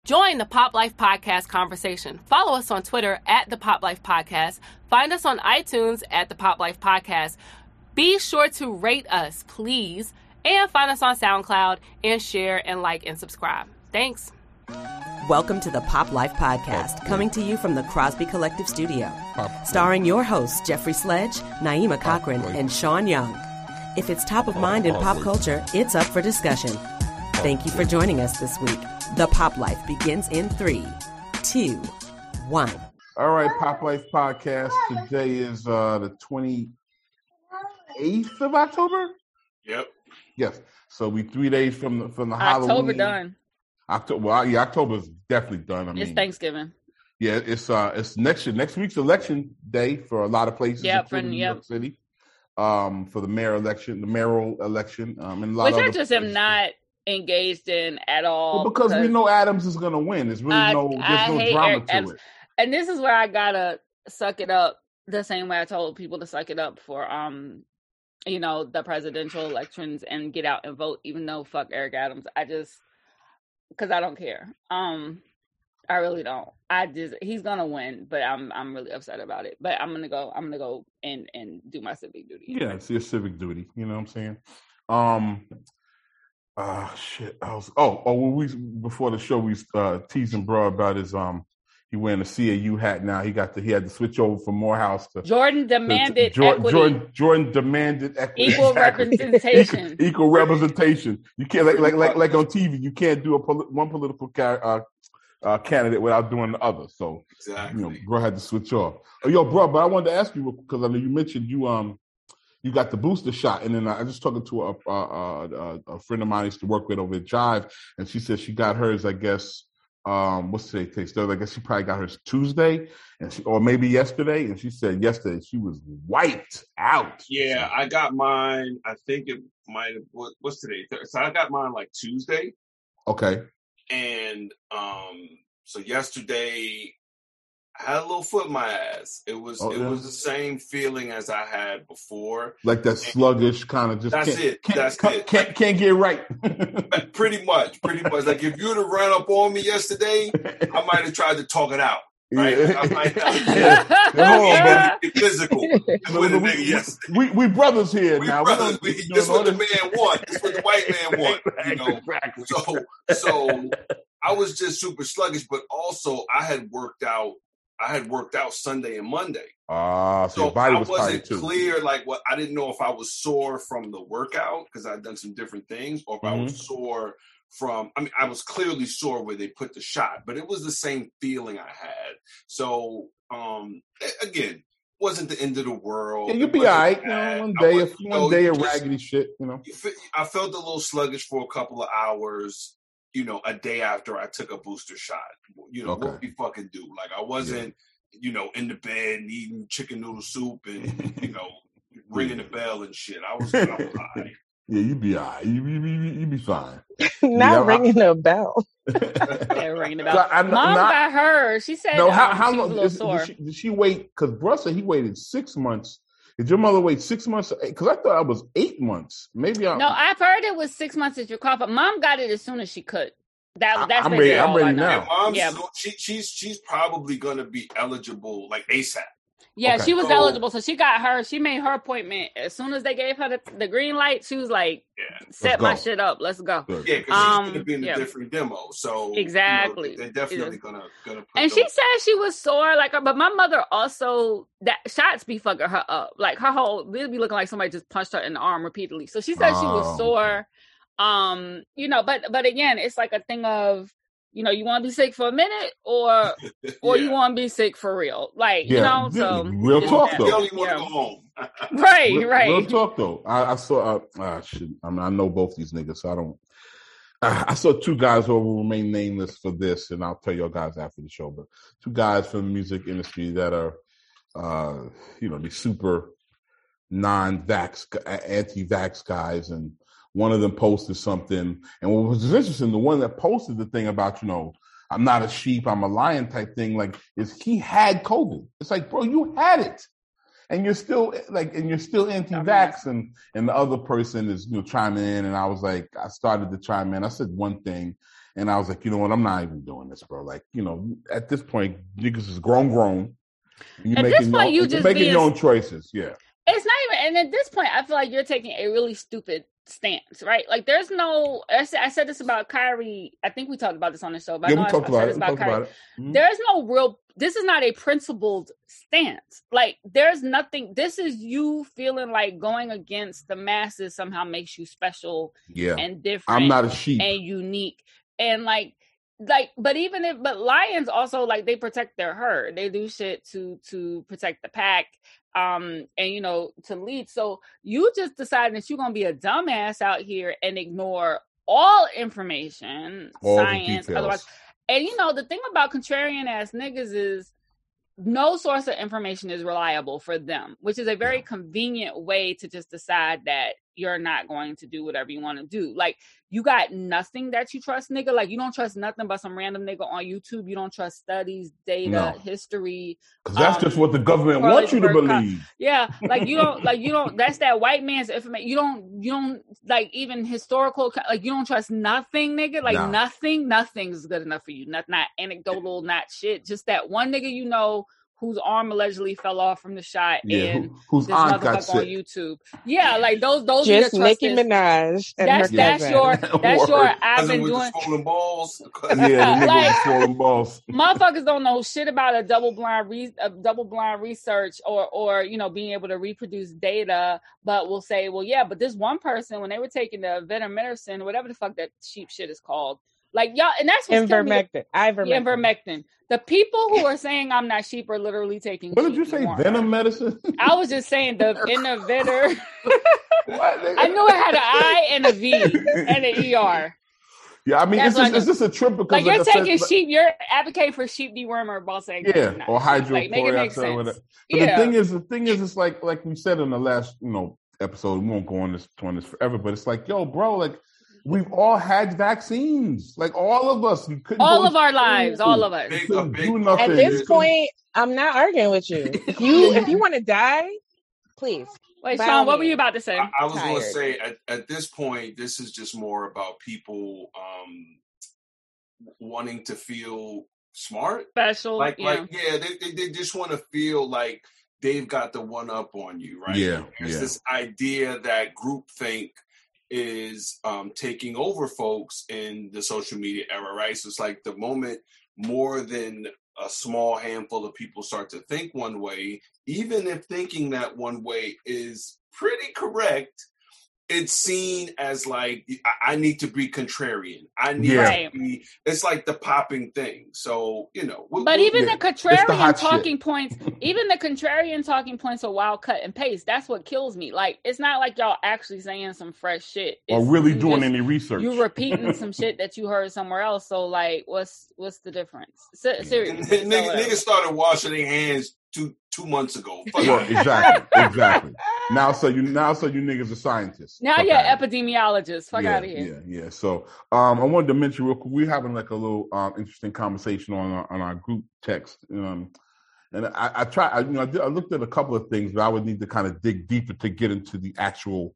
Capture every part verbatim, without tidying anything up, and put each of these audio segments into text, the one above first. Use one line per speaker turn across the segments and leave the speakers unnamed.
Join the Pop Life Podcast conversation. Follow us on Twitter at the Pop Life Podcast. Find us on iTunes at the Pop Life Podcast. Be sure to rate us, please, and find us on SoundCloud and share and like and subscribe. Thanks.
Welcome to the Pop Life Podcast, coming to you from the Crosby Collective Studio, starring your hosts Jeffrey Sledge, Naima Cochran, and Sean Young. If it's top of mind in pop culture, it's up for discussion. Thank you for joining us this week. The Pop Life begins in three, two, one.
All right, Pop Life Podcast. Today is uh, the twenty-eighth of October.
Yep.
Yes. So we three days from the from the
October
Halloween.
done.
October. Well, yeah, October's definitely done. I mean,
It's Thanksgiving.
Yeah, it's uh, it's next year. Next week's election day for a lot of places,
Yep,
including
for-
New
yep.
York City. Um, for the mayor election, the mayoral election, um, and a lot
Which
of
I
other
just am
places.
not engaged in at all.
Well, because we know Adams is going to win. There's really
I-
no, there's
I
no
hate
drama
Eric
to
Adams.
it.
And this is where I gotta suck it up the same way I told people to suck it up for, um, you know, the presidential elections and get out and vote, even though fuck Eric Adams. I just, because I don't care. Um, I really don't. I just, he's gonna win, but I'm I'm really upset about it. But I'm gonna go. I'm gonna go and and do my civic duty.
Yeah, it's your civic duty. You know what I'm saying? Um, uh shit. I was oh oh when we before the show we uh teasing bro about his um he wearing a C A U hat now. He got to he had to switch over from Morehouse to
Jordan demanded
to, to,
equity.
Jordan Jordan demanded equity.
Equal
Exactly.
representation.
equal, equal representation. You can't like like like like on T V. You can't do a poli- one political ca- uh, uh, candidate without doing the other. So
Exactly.
you know, bro had to switch off. Oh, yo, bro, but I wanted to ask you because I know you mentioned you um you got the booster shot, and then I was just talking to a a, a, a friend of mine I used to work with over at Jive, and she said she got hers. I guess um what's today? Today, so I guess she probably got hers Tuesday, and she or maybe yesterday, and she said yesterday she was wiped out.
Yeah, I got mine. I think it might have. What, what's today? So I got mine like Tuesday,
Okay.
and um, so yesterday I had a little foot in my ass. It was
Oh,
it
yeah.
was the same feeling as I had before.
Like that sluggish kind of just.
That's
can't,
it.
Can't,
That's
can't,
it.
Can't, can't get right.
Pretty much, pretty much. Like if you'd have run up on me yesterday, I might have tried to talk it out. Right?
Yeah.
I might have
Yeah. Hold on, bro.
been physical with a nigga yesterday.
We we brothers here
We
now.
brothers.
We
We,
don't-
this
doing
what the
all
man want. This what the white man want. You know.
Exactly.
So so I was just super sluggish, but also I had worked out. I had worked out Sunday and Monday,
Ah, so,
so
your body
I
was
wasn't
tired too.
clear. Like what I didn't know if I was sore from the workout because I'd done some different things, or if I was sore from. I mean, I was clearly sore where they put the shot, but it was the same feeling I had. So um, a- again, wasn't the end of the world.
Yeah,
It
you'll be all
wasn't
right. You know,
bad.
one
I
day,
was-
if
you
one
know,
day
you
of
just-
raggedy shit. You know.
you fe- I felt a little sluggish for a couple of hours, you know, a day after I took a booster shot. You know,
Okay.
what we fucking do. Like, I wasn't, you know, in the bed eating chicken noodle soup and, you know, ringing the bell and shit. I was, I was all right.
Yeah, you be all right. You you you, you be fine.
Not
Yeah, I-
ringing a bell.
They're ringing
So
about.
I-
Mom
not-
got hers. She said
No, how
um,
how
she was
long
a little
did,
sore.
did, she, did she wait? Because Bruss said he waited six months. Did your mother wait six months? Because I thought I was eight months. Maybe I.
No, I've heard it was six months that you caught, but Mom got it as soon as she could. That
I-
that's
I'm
basically
ready- I'm
all
ready
I know.
now.
And mom's,
Yeah.
so she, she's, she's probably going to be eligible like ASAP.
Yeah,
Okay.
she was
So-
eligible, so she got her. She made her appointment as soon as they gave her the, the green light. She was like,
Yeah.
"Set
Let's
my
go.
shit up, let's go."
Good.
Yeah, because
Um,
she's going to be in a
yeah.
different demo. So, you
Exactly.
know, they're definitely going to gonna put
And she
those-
said she was sore, like, but my mother also that shots be fucking her up. Like her whole, they'd be looking like somebody just punched her in the arm repeatedly. So she said she
Oh,
was sore. Um, you know, but but again, it's like a thing of, you know, you want to be sick for a minute, or or you
Yeah.
want to be sick for real, like you
Yeah,
know.
yeah,
So
real
it's
talk,
that.
though.
You only want to
Yeah.
go home.
Right,
Real,
right.
real talk though. I, I saw. Uh, ah, shit. I mean, I know both these niggas, so I don't. Uh, I saw two guys who will remain nameless for this, and I'll tell you guys after the show. But two guys from the music industry that are, uh, you know, these super non-vax, anti-vax guys, and one of them posted something. And what was interesting, the one that posted the thing about, you know, I'm not a sheep, I'm a lion type thing, like, is he had COVID. It's like, bro, you had it. And you're still like, and you're still anti-vax, and and the other person is, you know, chiming in, and I was like, I started to chime in. I said one thing, And I was like, you know what? I'm not even doing this, bro. Like, you know, at this point, niggas is grown, grown. You're
at
making,
this point,
your,
you just
making
being,
your own choices. Yeah.
It's not even, and at this point, I feel like you're taking a really stupid stance, right? Like, there's no, I said, I said this about Kyrie. I think we talked about this on the show, but
yeah,
I know
we
I,
talked
I
about
said
it.
this
We
about
talked
Kyrie.
about it. Mm-hmm.
There's no real, this is not a principled stance. Like, there's nothing, this is you feeling like going against the masses somehow makes you special
yeah.
and different.
I'm not a sheep.
And unique. And like, like, but even if, but lions also, like, they protect their herd. They do shit to, to protect the pack. Um, and you know, to lead. So you just decided that you're gonna be a dumbass out here and ignore all information,
all
science, otherwise. And you know, the thing about contrarian ass niggas is no source of information is reliable for them, which is a very yeah. convenient way to just decide that you're not going to do whatever you want to do. Like, you got nothing that you trust, nigga. Like, you don't trust nothing but some random nigga on YouTube. You don't trust studies, data,
no.
history.
Because that's um, just what the government wants you to believe.
Yeah, like you don't, like you don't. That's that white man's information. You don't, you don't like even historical. Like, you don't trust nothing, nigga. Like no. nothing, nothing's good enough for you. Not, not anecdotal, not shit. Just that one nigga you know whose arm allegedly fell off from the shot,
yeah,
and
who, whose
this
aunt got
motherfucker
sick
on YouTube. Yeah, like those, those
just
are your
Nicki Minaj. And
that's
her
that's
cousin.
your that's your. I've been
with
doing
the swollen balls.
yeah, the nigga
like,
with the swollen balls.
Motherfuckers don't know shit about a double blind re- a double blind research or or you know being able to reproduce data, but will say, well, yeah, but this one person when they were taking the venomycin, whatever the fuck that cheap shit is called. Like, y'all, and that's what's
Ivermectin. Ivermectin.
Yeah, Ivermectin. The people who are saying I'm not sheep are literally taking.
What did you say? Venom medicine?
I was just saying the innovator. I knew it had an I and a V and an E R.
Yeah, I mean, it's just, it's just a trip because
like you're
like
taking
said,
sheep. You're advocating for sheep dewormer ball saying
yeah, or hydrochloric
like,
or whatever. But
yeah.
the thing is, the thing is, it's like like we said in the last you know episode. We won't go on this on this forever, but it's like, yo, bro, like. We've all had vaccines, like all of us. You couldn't
all of our lives, all of us.
Big,
big,
do
At this point, I'm not arguing with you. If you if you want to die, please.
Wait, Sean, what were you about to say?
I, I was going to say at, at this point, this is just more about people um, wanting to feel smart,
special,
like
yeah.
like yeah, they, they they just want to feel like they've got the one up on you, right?
Yeah,
There's
yeah.
this idea that groupthink is um, taking over folks in the social media era, right? So it's like the moment more than a small handful of people start to think one way, even if thinking that one way is pretty correct, it's seen as like, I, I need to be contrarian. I need
yeah.
to be, it's like the popping thing. So, you know. We'll,
but
we'll,
even
yeah.
the contrarian
the
talking
shit.
points, even the contrarian talking points are wild cut and paste. That's what kills me. Like, it's not like y'all actually saying some fresh shit. It's,
or really doing
just,
any research.
You repeating some shit that you heard somewhere else. So, like, what's what's the difference? S- seriously.
N- niggas, niggas started washing their hands two two months ago.
Well, exactly, exactly. Now, so you now, so you niggas are scientists.
Now
Fuck
you're
out
epidemiologists. Fuck
yeah,
out of here.
Yeah, yeah. So, um, I wanted to mention real quick. We're having like a little um, interesting conversation on our, on our group text. Um, and I, I try. I, you know, I, did, I looked at a couple of things, but I would need to kind of dig deeper to get into the actual.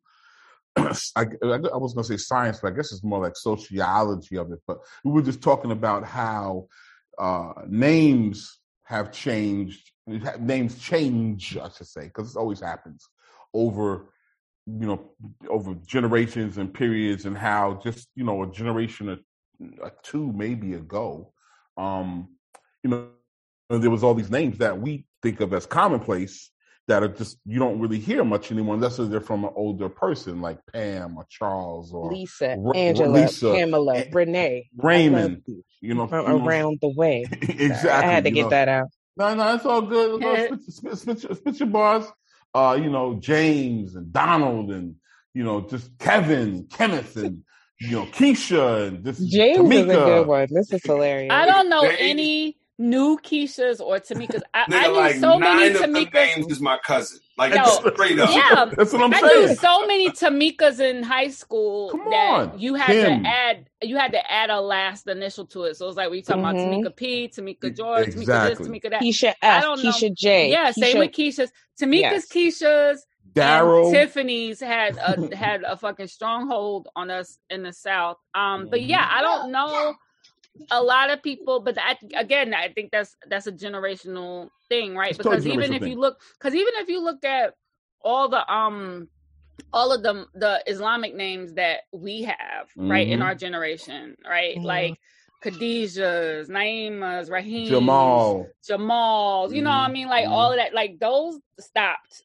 I, I, I was going to say science, but I guess it's more like sociology of it. But we were just talking about how uh, names have changed. Names change, I should say, because it always happens over, you know, over generations and periods, and how just, you know, a generation or, or two maybe ago, um, you know, there was all these names that we think of as commonplace that are just, you don't really hear much anymore unless they're from an older person like Pam or Charles or
Lisa,
R-
Angela,
Lisa,
Pamela,
a-
Renee,
Raymond, you know,
from
you know,
around the way.
exactly.
I had to
you
get
know.
that out.
No, no, it's all good. Spit, spit, spit, spit, spit your bars. Uh, you know, James and Donald and, you know, just Kevin, Kenneth and, you know, Keisha and this
James
Tamika.
is a good one. This is hilarious.
I don't know
They-
any new Keishas or Tamikas. I,
Nigga,
I knew
like
so
nine
many
of them
Tamikas.
names is my cousin. Like,
Yo,
straight up.
Yeah,
That's what I'm
I
saying.
knew so many Tamikas in high school
Come
that
on,
you had
Kim.
to add you had to add a last initial to it. So it's like we talking
Mhm.
about Tamika P, Tamika George,
Exactly.
Tamika this, Tamika that.
Keisha
I
F,
don't know.
Keisha J.
Yeah, same
Keisha-
with Keisha's. Tamika's,
Yes.
Keisha's,
Daryl.
and Tiffany's had a had a fucking stronghold on us in the South. Um, but yeah, I don't know a lot of people, but I, again, I think that's that's a generational thing, right?
It's
Because
totally
even
generational
if
thing.
you look, because even if you look at all the um all of the the Islamic names that we have, right, in
Mhm.
our generation, right,
Mhm.
like Khadijah's, Naima's, Raheem's,
Jamal.
Jamal's, you know what I
Mhm.
mean? Like
Mhm.
all of that, like those stopped.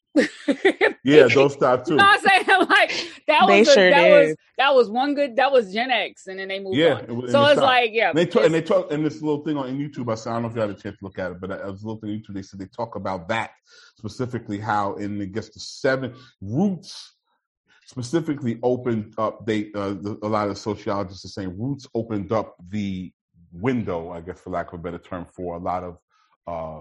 Yeah, those stop too.
You know what I'm saying? Like that
They
was a,
sure
that
did.
was that was one good that was Gen X, and then they moved
Yeah,
on.
it was-
So
and it
it's
stopped.
like, yeah,
And they talk, and
it's-
they talk, and this little thing on YouTube. I said, I don't know if you had a chance to look at it, but it was a little thing on YouTube. They said they talk about that specifically, how in I guess the seven Roots specifically opened up. They uh, the, a lot of sociologists are saying Roots opened up the window, I guess, for lack of a better term, for a lot of uh,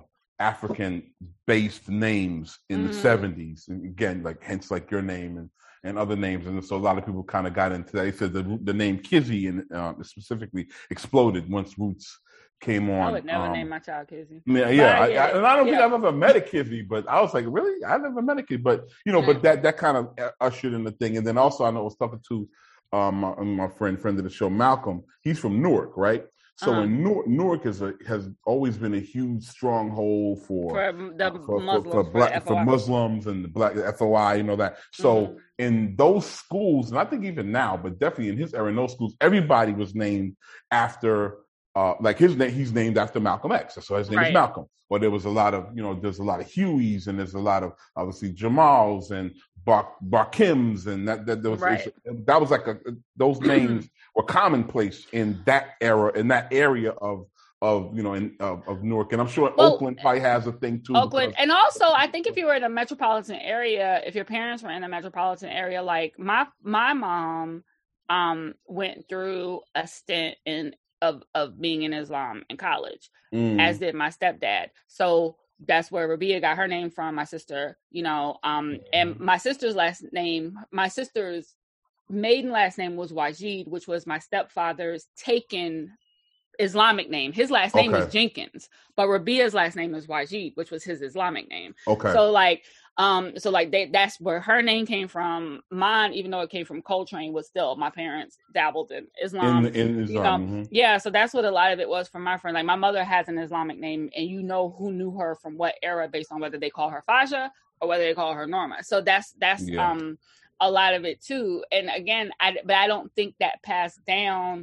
African-based names in
Mhm.
the seventies. And again, like hence like your name and. and other names, and so a lot of people kind of got into that. They said the the name Kizzy and uh, specifically exploded once Roots came on.
I would never
um,
name my child Kizzy.
Yeah, yeah,
I
I,
get
I,
it.
and I don't think
Yeah.
I've ever met a Kizzy, but I was like, really, I never met a kid, but you know, but
Mm.
that that kind of ushered in the thing. And then also, I know I was talking to um, my, my friend, friend of the show, Malcolm. He's from Newark, right? So
Uh-huh.
in Newark, Newark is a has always been a huge stronghold for
For the
uh, for, for,
Muslims,
for
for
black
the
for
F O I.
Muslims and the black the F O I, you know that. So
Mhm.
in those schools, and I think even now, but definitely in his era, in those schools, everybody was named after. Uh, like his name, he's named after Malcolm X, so his name
Right.
is Malcolm. But there was a lot of, you know, there's a lot of Hueys, and there's a lot of obviously Jamals and Bar Barkims, and that that there was
Right.
that was like a those names were commonplace in that era, in that area of of you know in of, of Newark, and I'm sure
Well,
Oakland probably has a thing too.
Oakland,
because-
and also I think if you were in a metropolitan area, if your parents were in a metropolitan area, like my my mom um went through a stint in of of being in Islam in college,
Mm.
as did my stepdad. So that's where Rabia got her name from, my sister, you know, um, and my sister's last name, my sister's maiden last name was Wajid, which was my stepfather's taken Islamic name. His last name
Okay.
is Jenkins, but Rabia's last name is Wajid, which was his Islamic name.
Okay.
So like, um, so like they, that's where her name came from. Mine, even though it came from Coltrane, was still my parents dabbled in Islam.
in in Islam,
you know,
mhm.
yeah. So that's what a lot of it was from my friend. Like my mother has an Islamic name, and you know who knew her from what era based on whether they call her Faja or whether they call her Norma. So that's that's
Yeah.
um a lot of it too. And again, I but I don't think that passed down.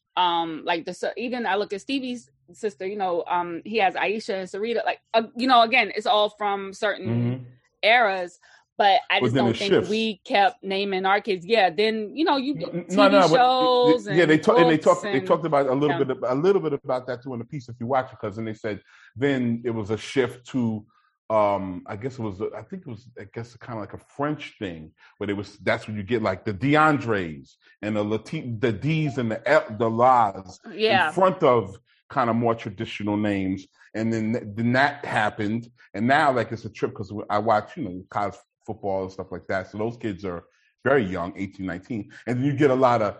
Um, like the even I look at Stevie's sister, you know, um, he has Aisha and Sarita, like uh, you know, again, it's all from certain
Mhm.
eras, but I
But
just
then
don't
it
think
shifts.
we kept naming our kids. Yeah, then you know, you get T V
No, no, but
shows,
yeah, they
and
talked and they
books
talked they
and-
talked about a little
yeah.
bit a little bit about that too in the piece if you watch it, because then they said then it was a shift to um I guess it was I think it was I guess kind of like a French thing, but it was that's when you get like the DeAndres and the Latin the D's and the L, the La's
Yeah.
in front of kind of more traditional names, and then then that happened, and now like it's a trip because I watch you know college football and stuff like that, so those kids are very young, eighteen, nineteen, and then you get a lot of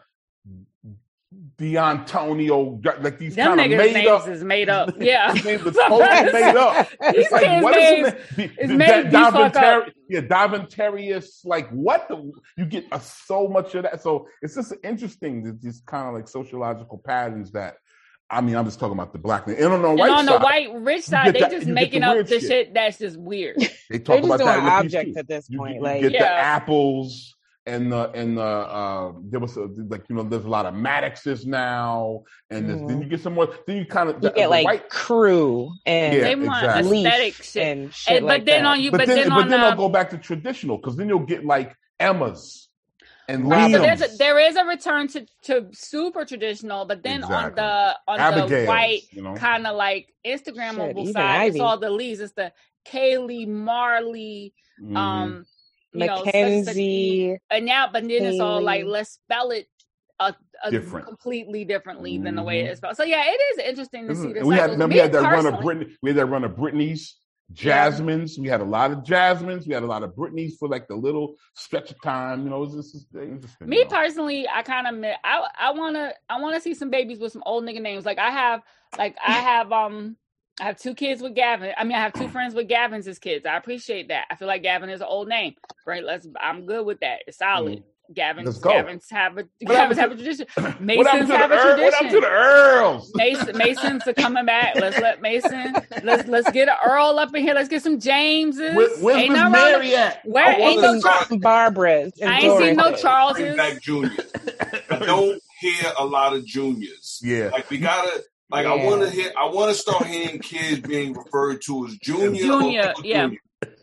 D'Antonio, like these
Them
kind of
niggas'
made
names
up.
is made up. Yeah.
These names are totally made up.
These
It's like,
kids'
what is
names
it? The-
is
the-
made
Da-
the fuck up.
Daventari- Yeah, Daventarius, like what the, you get uh, so much of that. So it's just interesting that these kind of like sociological patterns that, I mean, I'm just talking about the black man. And on the
And
white
on
side,
the white rich
you
side,
get
they
that-
just
you get
making
the
up
weird
the
shit.
shit that's just weird.
they
They're
talk
just
about
doing
that in the piece
objects
too.
at this
You,
point.
you
Like,
get the
Yeah.
apples and the and the uh, there was a, like you know there's a lot of Maddoxes now, and there's- then you get some more. Then you kind of
you get like
white,
crew and
Yeah,
They want
exactly.
leaf
aesthetic shit.
and shit
And-
like
but then
that.
on you,
but,
but,
then,
then,
but
on
then
the,
I'll go back to traditional because then you'll get like Emmas and
Right, but
Liams.
there's a, there is a return to, to super traditional, but then on
Exactly.
the on
Abigails,
the white
you know?
kind of like Instagrammable
Shit, even
side, it's
Ivy.
all the leads. It's the Kaylee, Marley,
Mhm.
um, you know, such and such E.
Mackenzie.
and now, but then it's all like
Haley.
let's spell it a, a
Different.
completely differently than the way
Mhm.
it's spelled. So yeah, it is interesting to see
Mhm.
the
And we had
cycles.
remember
Me
we had that run of
personally-
Britney. We had that run of Britney's.
Yeah.
Jasmine's, we had a lot of Jasmine's, we had a lot of Britney's for like the little stretch of time, you know. It's just it's interesting.
Me
you know?
personally, I kind of I I wanna I wanna see some babies with some old nigga names. Like I have like I have um I have two kids with Gavin. I mean I have two friends with Gavin's as kids. I appreciate that. I feel like Gavin is an old name. Right? Let's I'm good with that. It's solid.
Mhm.
Gavin's,
Let's go.
Gavin's have a Gavin's have a tradition. Masons
what happened to
have
the
a
Earl?
tradition.
What happened to the Earls?
Mason, Masons are coming back. Let's let Mason. Let's let's get an Earl up in here. Let's get some Jameses.
Where, where's
ain't
Miss
no
Mary at?
Where
I
ain't
wanna
no
start-
Char-
Barbara's. and
I ain't seen no
Dorothy's.
Charleses.
Bring back juniors. I don't hear a lot of juniors.
Yeah.
Like we gotta. Like
Yeah.
I want to hear. I want to start hearing kids being referred to as junior.
Junior,
or
yeah.
junior.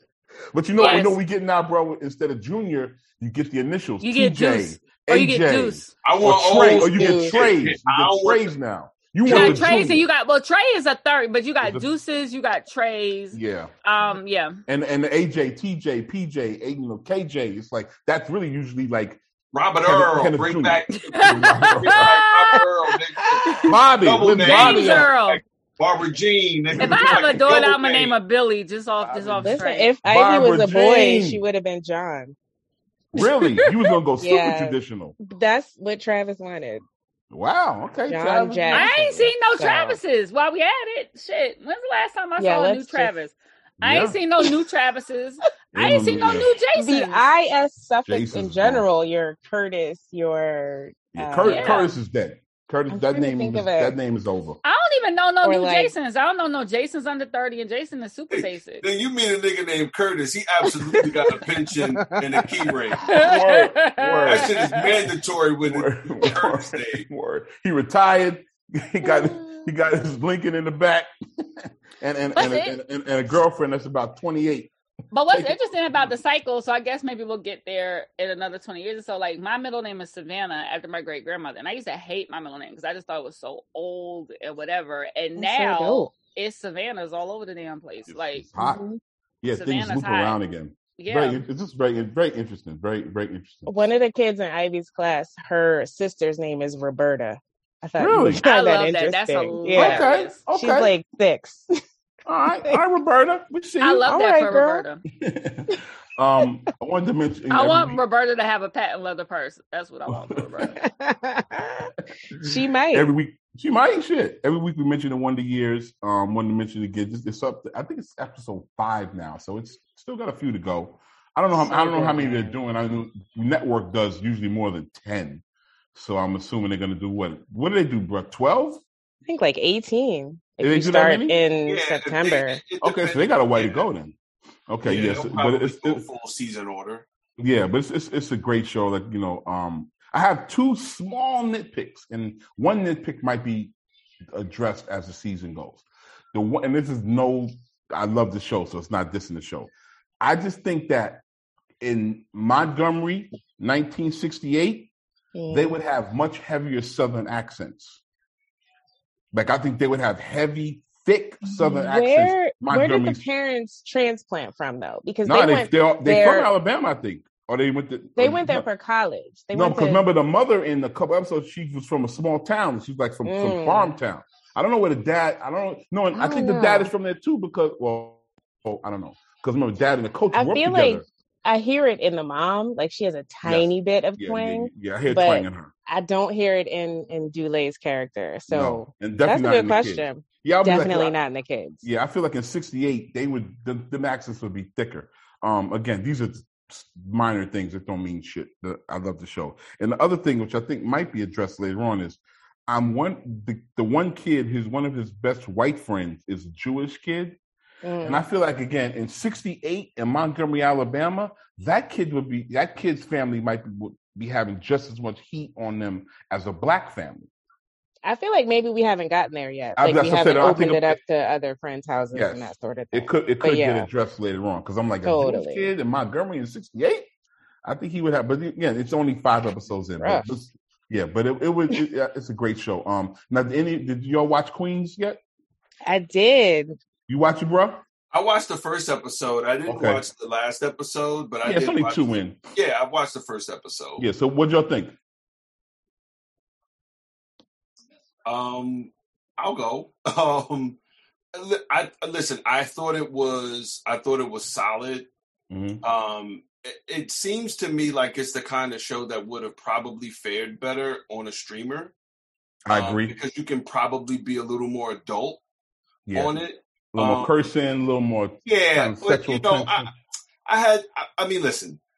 But you know,
Yes.
you know, we get now, bro. Instead of Junior, you get the initials.
You get
T J,
Deuce. Or you get
A J,
Deuce.
I
or
want
Trey,
old
or you get
Deuce.
Trays. You
I don't
get
want
Trays now. You
You
want
got
the
Trays
junior.
and you got well Trey is a third, but you got
The-
Deuces, you got Trays.
Yeah,
Um, yeah.
and and the A J, T J, P J, you know, K J. It's like that's really usually like
Robert
Kenneth-
Earl.
Kenneth
Bring
Junior
back, bring back Robert Earl. nigga.
Bobby.
Double
Liz
name.
Bobby.
James
up.
Earl.
Barbara Jean. nigga.
If I have a
Like
daughter,
double
I'm gonna name her Billy just off just off
Listen,
straight.
if Ivy was
Barbara
a boy,
Jean.
she would have been John.
Really, you was gonna go super
Yeah.
traditional.
That's what Travis wanted.
Wow. Okay,
John
Travis.
Jackson.
I ain't seen no
So-
Travises while we at it. Shit. When's the last time I
Yeah,
saw a
let's
new
just-
Travis? I ain't
Yeah.
seen no new Travises. I
Ain't
ain't seen no
yeah.
new
The
Jasons.
I S suffix
Jason's
in general, your Curtis, your
Yeah,
uh,
Curtis,
Yeah.
Curtis is dead. Curtis,
I'm
that
trying to
name,
think
is,
of it.
that name is over.
I don't even know no
Or
new
like-
Jasons. I don't know no Jasons under thirty, and Jason is super basic.
Then you mean a nigga named Curtis? He absolutely got a pension and a key ring.
Word, word.
That shit is mandatory with
Word,
the Curtis name.
word. He retired. He got he got his Lincoln in the back, and and
But
and,
it-
and, and, and a girlfriend that's about twenty-eight.
But what's
Take it.
interesting about the cycle, so I guess maybe we'll get there in another twenty years or so. Like, my middle name is Savannah after my great grandmother. And I used to hate my middle name because I just thought it was so old and whatever. And
That's so
now
dope.
it's Savannah's all over the damn place.
It's,
Like,
it's hot.
Mhm.
Yeah, things
Savannah's
loop
hot.
around again.
yeah.
Very, it's just very, very interesting. Very, very interesting.
One of the kids in Ivy's class, her sister's name is Roberta. I thought
Really?
you
I
found
love
that
that. That's
interesting.
hilarious.
Yeah.
Okay, okay.
She's like six.
all right, all right, Roberta. We see.
I
you.
love
All
that
right,
for
girl.
Roberta.
um, I wanted to mention.
I
every
want
week-
Roberta to have a patent leather purse. That's what I want for Roberta.
She might.
every week. She might shit. Every week we mention the Wonder Years. Um, wanted to mention it again. Just it's up. To, I think it's episode five now, so it's still got a few to go. I don't know. How,
So
I don't know how
good,
many they're
man.
doing. I know network does usually more than ten, so I'm assuming they're going to do what? What do they do, bro? Twelve?
I think like eighteen. If
Did they
you
do that
start
many?
in
Yeah,
September.
it- it
Okay, so they got a way to go then. Okay,
Yeah,
yes,
they'll
but
probably
it's,
go
it's
full season order.
yeah, but it's, it's it's a great show. Like you know, um, I have two small nitpicks, and one nitpick might be addressed as the season goes. The one, and this is no, I love the show, so it's not dissing the show. I just think that in Montgomery, nineteen sixty-eight,
Mm.
they would have much heavier Southern accents. Like I think they would have heavy, thick Southern accents.
Where where did the
Montgomery's-
parents transplant from though? Because
No,
they
they,
went
they're, they're
there-
from Alabama, I think. Or they went to
they
or-
went there for college. They
no,
went
because
to,
remember the mother in a couple episodes, she was from a small town. She's like from some
Mm.
farm town. I don't know where the dad. I don't know. And I,
I
think
don't
the dad
know.
is from there too. Because well, oh, I don't know. Because remember, dad and the coach
I
worked
feel
together.
like I hear it in the mom, like she has a tiny bit of
yeah,
twang.
yeah, yeah, I hear
but
twang in her.
I don't hear it in in Dulay's character. So
No, and
that's
definitely
a
not in
good
the kids.
question.
Yeah, I'll be like,
Definitely
I-
not in the kids.
Yeah, I feel like in sixty-eight they would the, the accents would be thicker. Um, again, these are minor things that don't mean shit. The- I love the show. And the other thing, which I think might be addressed later on, is I'm one the, the one kid who's one of his best white friends is a Jewish kid.
Mm.
And I feel like again in sixty-eight in Montgomery, Alabama, that kid would be that kid's family might be, would be having just as much heat on them as a black family.
I feel like maybe we haven't gotten there yet.
I-
Like
that's
we
what I
haven't
said. I
opened
think
it
it-
up to other friends' houses
Yes.
and that sort of thing.
It could it
But
could
yeah.
get addressed later on because I'm like a Jewish
Totally.
kid in Montgomery in sixty-eight. I think he would have, but again, it's only five episodes in. But
Rough.
it's- yeah, but it, it would. It, yeah, it's a great show. Um, now, did any did y'all watch Queens yet?
I did.
You watch it, bro?
I watched the first episode. I didn't
Okay.
watch the last episode, but I
Yeah, it's
did
only
watch,
two in.
Yeah, I watched the first episode.
Yeah. So, what y'all think?
Um, I'll go. Um, li- I listen. I thought it was. I thought it was solid.
Mm-hmm.
Um, it, it seems to me like it's the kind of show that would have probably fared better on a streamer.
I
um,
agree.
because you can probably be a little more adult
Yeah,
on it.
a little
um,
more cursing, a little more
Yeah,
kind of
but
sexual
you know, I,
tension.
I had. I, I mean, listen.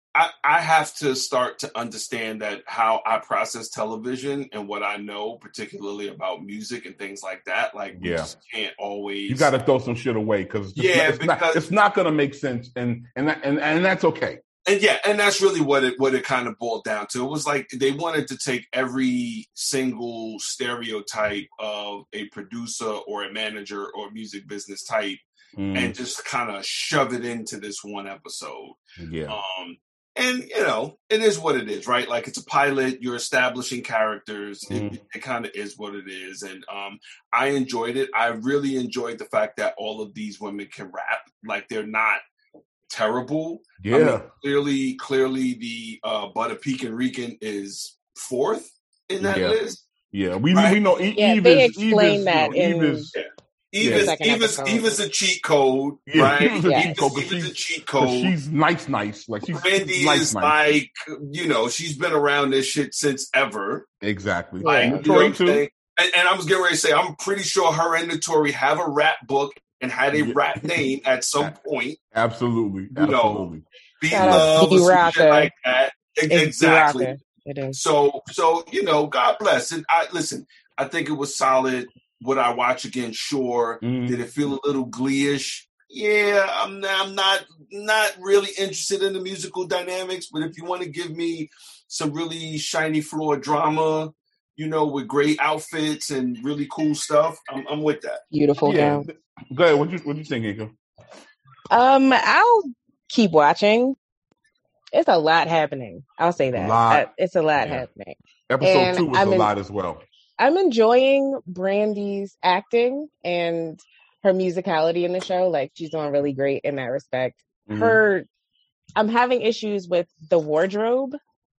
I, I have to start to understand that how I process television and what I know, particularly about music and things like that. Like, we
Yeah.
just can't always.
You got to throw some shit away because
Yeah,
it's
because
not, it's not going to make sense, and and that, and and that's okay.
And yeah, and that's really what it what it kind of boiled down to. It was like they wanted to take every single stereotype of a producer or a manager or music business type mm. and just kind of shove it into this one episode.
Yeah.
Um, and you know, it is what it is, right? Like, it's a pilot. You're establishing characters. Mm. It, it kind of is what it is. And um, I enjoyed it. I really enjoyed the fact that all of these women can rap. Like, they're not terrible.
Yeah.
I mean, clearly, clearly the uh, Butter Pecan Rican is fourth in that
yeah.
list.
Yeah, we
right?
we know. E-
yeah,
Eve
they
is,
explain
Eve is,
that
you know,
in.
Eve is,
yeah. Eva's,
yeah.
Eva's, Eva's a cheat code,
yeah,
right?
Eva's a
yeah.
cheat code, but
Eva's
she's,
a cheat code.
she's nice, nice. Like, she's
Brandy
nice,
is
nice.
like, you know, she's been around this shit since ever.
Exactly.
Like,
Yeah.
you know what I'm saying? And, and I was getting ready to say, I'm pretty sure her and Notori have a rap book and had a
Yeah.
rap name at some point.
Absolutely.
You know,
Absolutely.
Beat
Shout out
Love
to
or some
D-Rocker.
shit like that.
It's
Exactly.
D-Rocker. It is.
So, so you know, God bless. And I listen. I think it was solid. Would I watch again? Sure.
Mm.
Did it feel a little glee-ish? Yeah, I'm not, I'm not not really interested in the musical dynamics. But if you want to give me some really shiny floor drama, you know, with great outfits and really cool stuff, I'm, I'm with that.
Beautiful
Yeah.
gown.
Go ahead. What you what you think, Iko?
Um, I'll keep watching. It's a lot happening. I'll say that.
Lot.
Uh, it's a lot
Yeah.
happening.
Episode
And
two was
I'm
a
in-
lot as well.
I'm enjoying Brandy's acting and her musicality in the show. Like, she's doing really great in that respect.
Mhm.
Her, I'm having issues with the wardrobe.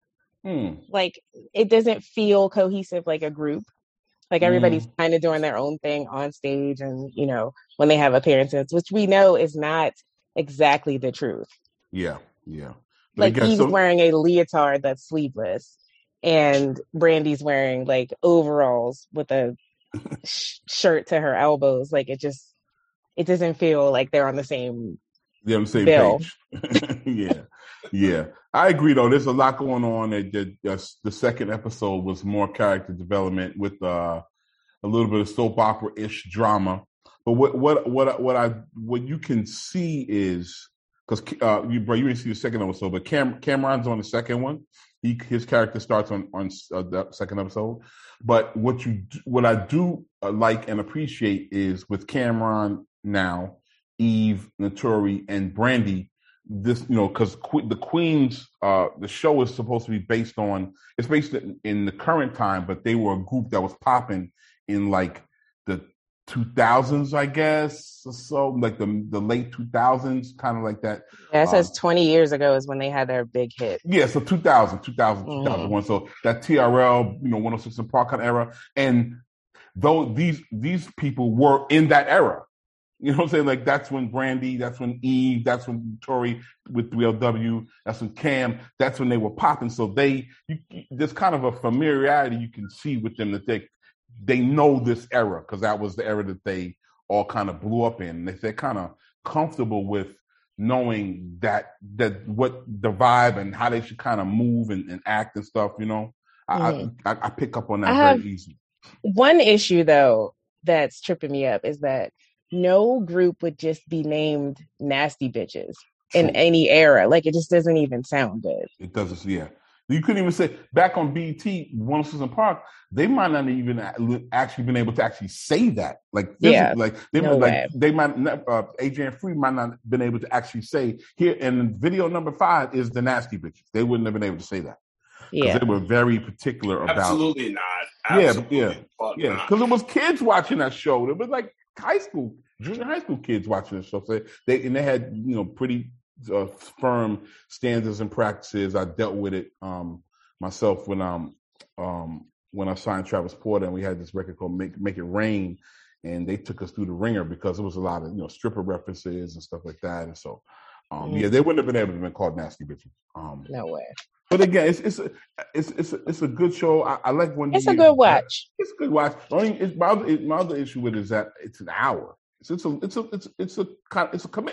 Hmm.
Like, it doesn't feel cohesive like a group. Like, everybody's kind of doing their own thing on stage, and you know, when they have appearances, which we know is not exactly the truth.
Yeah. Yeah. But
Like,
again,
he's
so-
wearing a leotard that's sleeveless, and Brandy's wearing like overalls with a sh- shirt to her elbows. Like, it just, it doesn't feel like they're on the same.
Yeah, I'm same
Bill.
page. yeah, yeah. I agree though. There's a lot going on. It, it, just, the second episode was more character development with uh, a little bit of soap opera ish drama. But what what what what I what you can see is because uh, you bro, you didn't see the second episode, but Cam, Cameron's on the second one. He his character starts on on uh, the second episode. But what you what I do uh, like and appreciate is with Cameron now, Eve, Notori, and Brandy. This, you know, because que- the Queens, uh, the show is supposed to be based on. It's based in, in the current time, but they were a group that was popping in like the two thousands, I guess, or so, like the the late two thousands, kind of like that.
Yeah, it says
Um,
twenty years ago is when they had their big hit.
Yeah, so two thousand, two thousand,
Mhm.
two thousand one. So that T R L, you know, one oh six and Park kind of era. And though these these people were in that era. You know what I'm saying? Like, that's when Brandy, that's when Eve, that's when Tori with three L W, that's when Cam, that's when they were popping. So they, you, there's kind of a familiarity you can see with them that they, they know this era because that was the era that they all kind of blew up in. They, they're kind of comfortable with knowing that, that what the vibe and how they should kind of move and, and act and stuff, you know? I,
Mhm.
I, I pick up on that
I
very
have-
easy.
One issue though that's tripping me up is that no group would just be named Nasty Bitches in
True.
any era. Like, it just doesn't even sound good.
It doesn't, yeah. You couldn't even say, back on B E T, one oh six and Park, they might not even a- actually been able to actually say that. Like, physically,
Yeah,
like, they,
no
like
way.
they might, not- uh, Adrian Free might not have been able to actually say, here, and video number five is the Nasty Bitches. They wouldn't have been able to say that. Because
Yeah.
they were very particular about
Absolutely not.
Yeah,
Absolutely
yeah,
fuck
Yeah,
not.
because it was kids watching that show. It was like high school, junior high school kids watching the show. So they and they had, you know, pretty uh, firm standards and practices. I dealt with it um, myself when um um when I signed Travis Porter, and we had this record called "Make Make It Rain," and they took us through the ringer because it was a lot of, you know, stripper references and stuff like that. And so, um,
Mm.
yeah, they wouldn't have been able to be called Nasty Bitches. Um,
No way.
but again, it's it's a, it's it's a, it's a good show. I, I like when
It's a good watch.
It's a good watch. Only it's, my other my other issue with it is that it's an hour. It's it's a it's a it's it's a kind it's a commitment.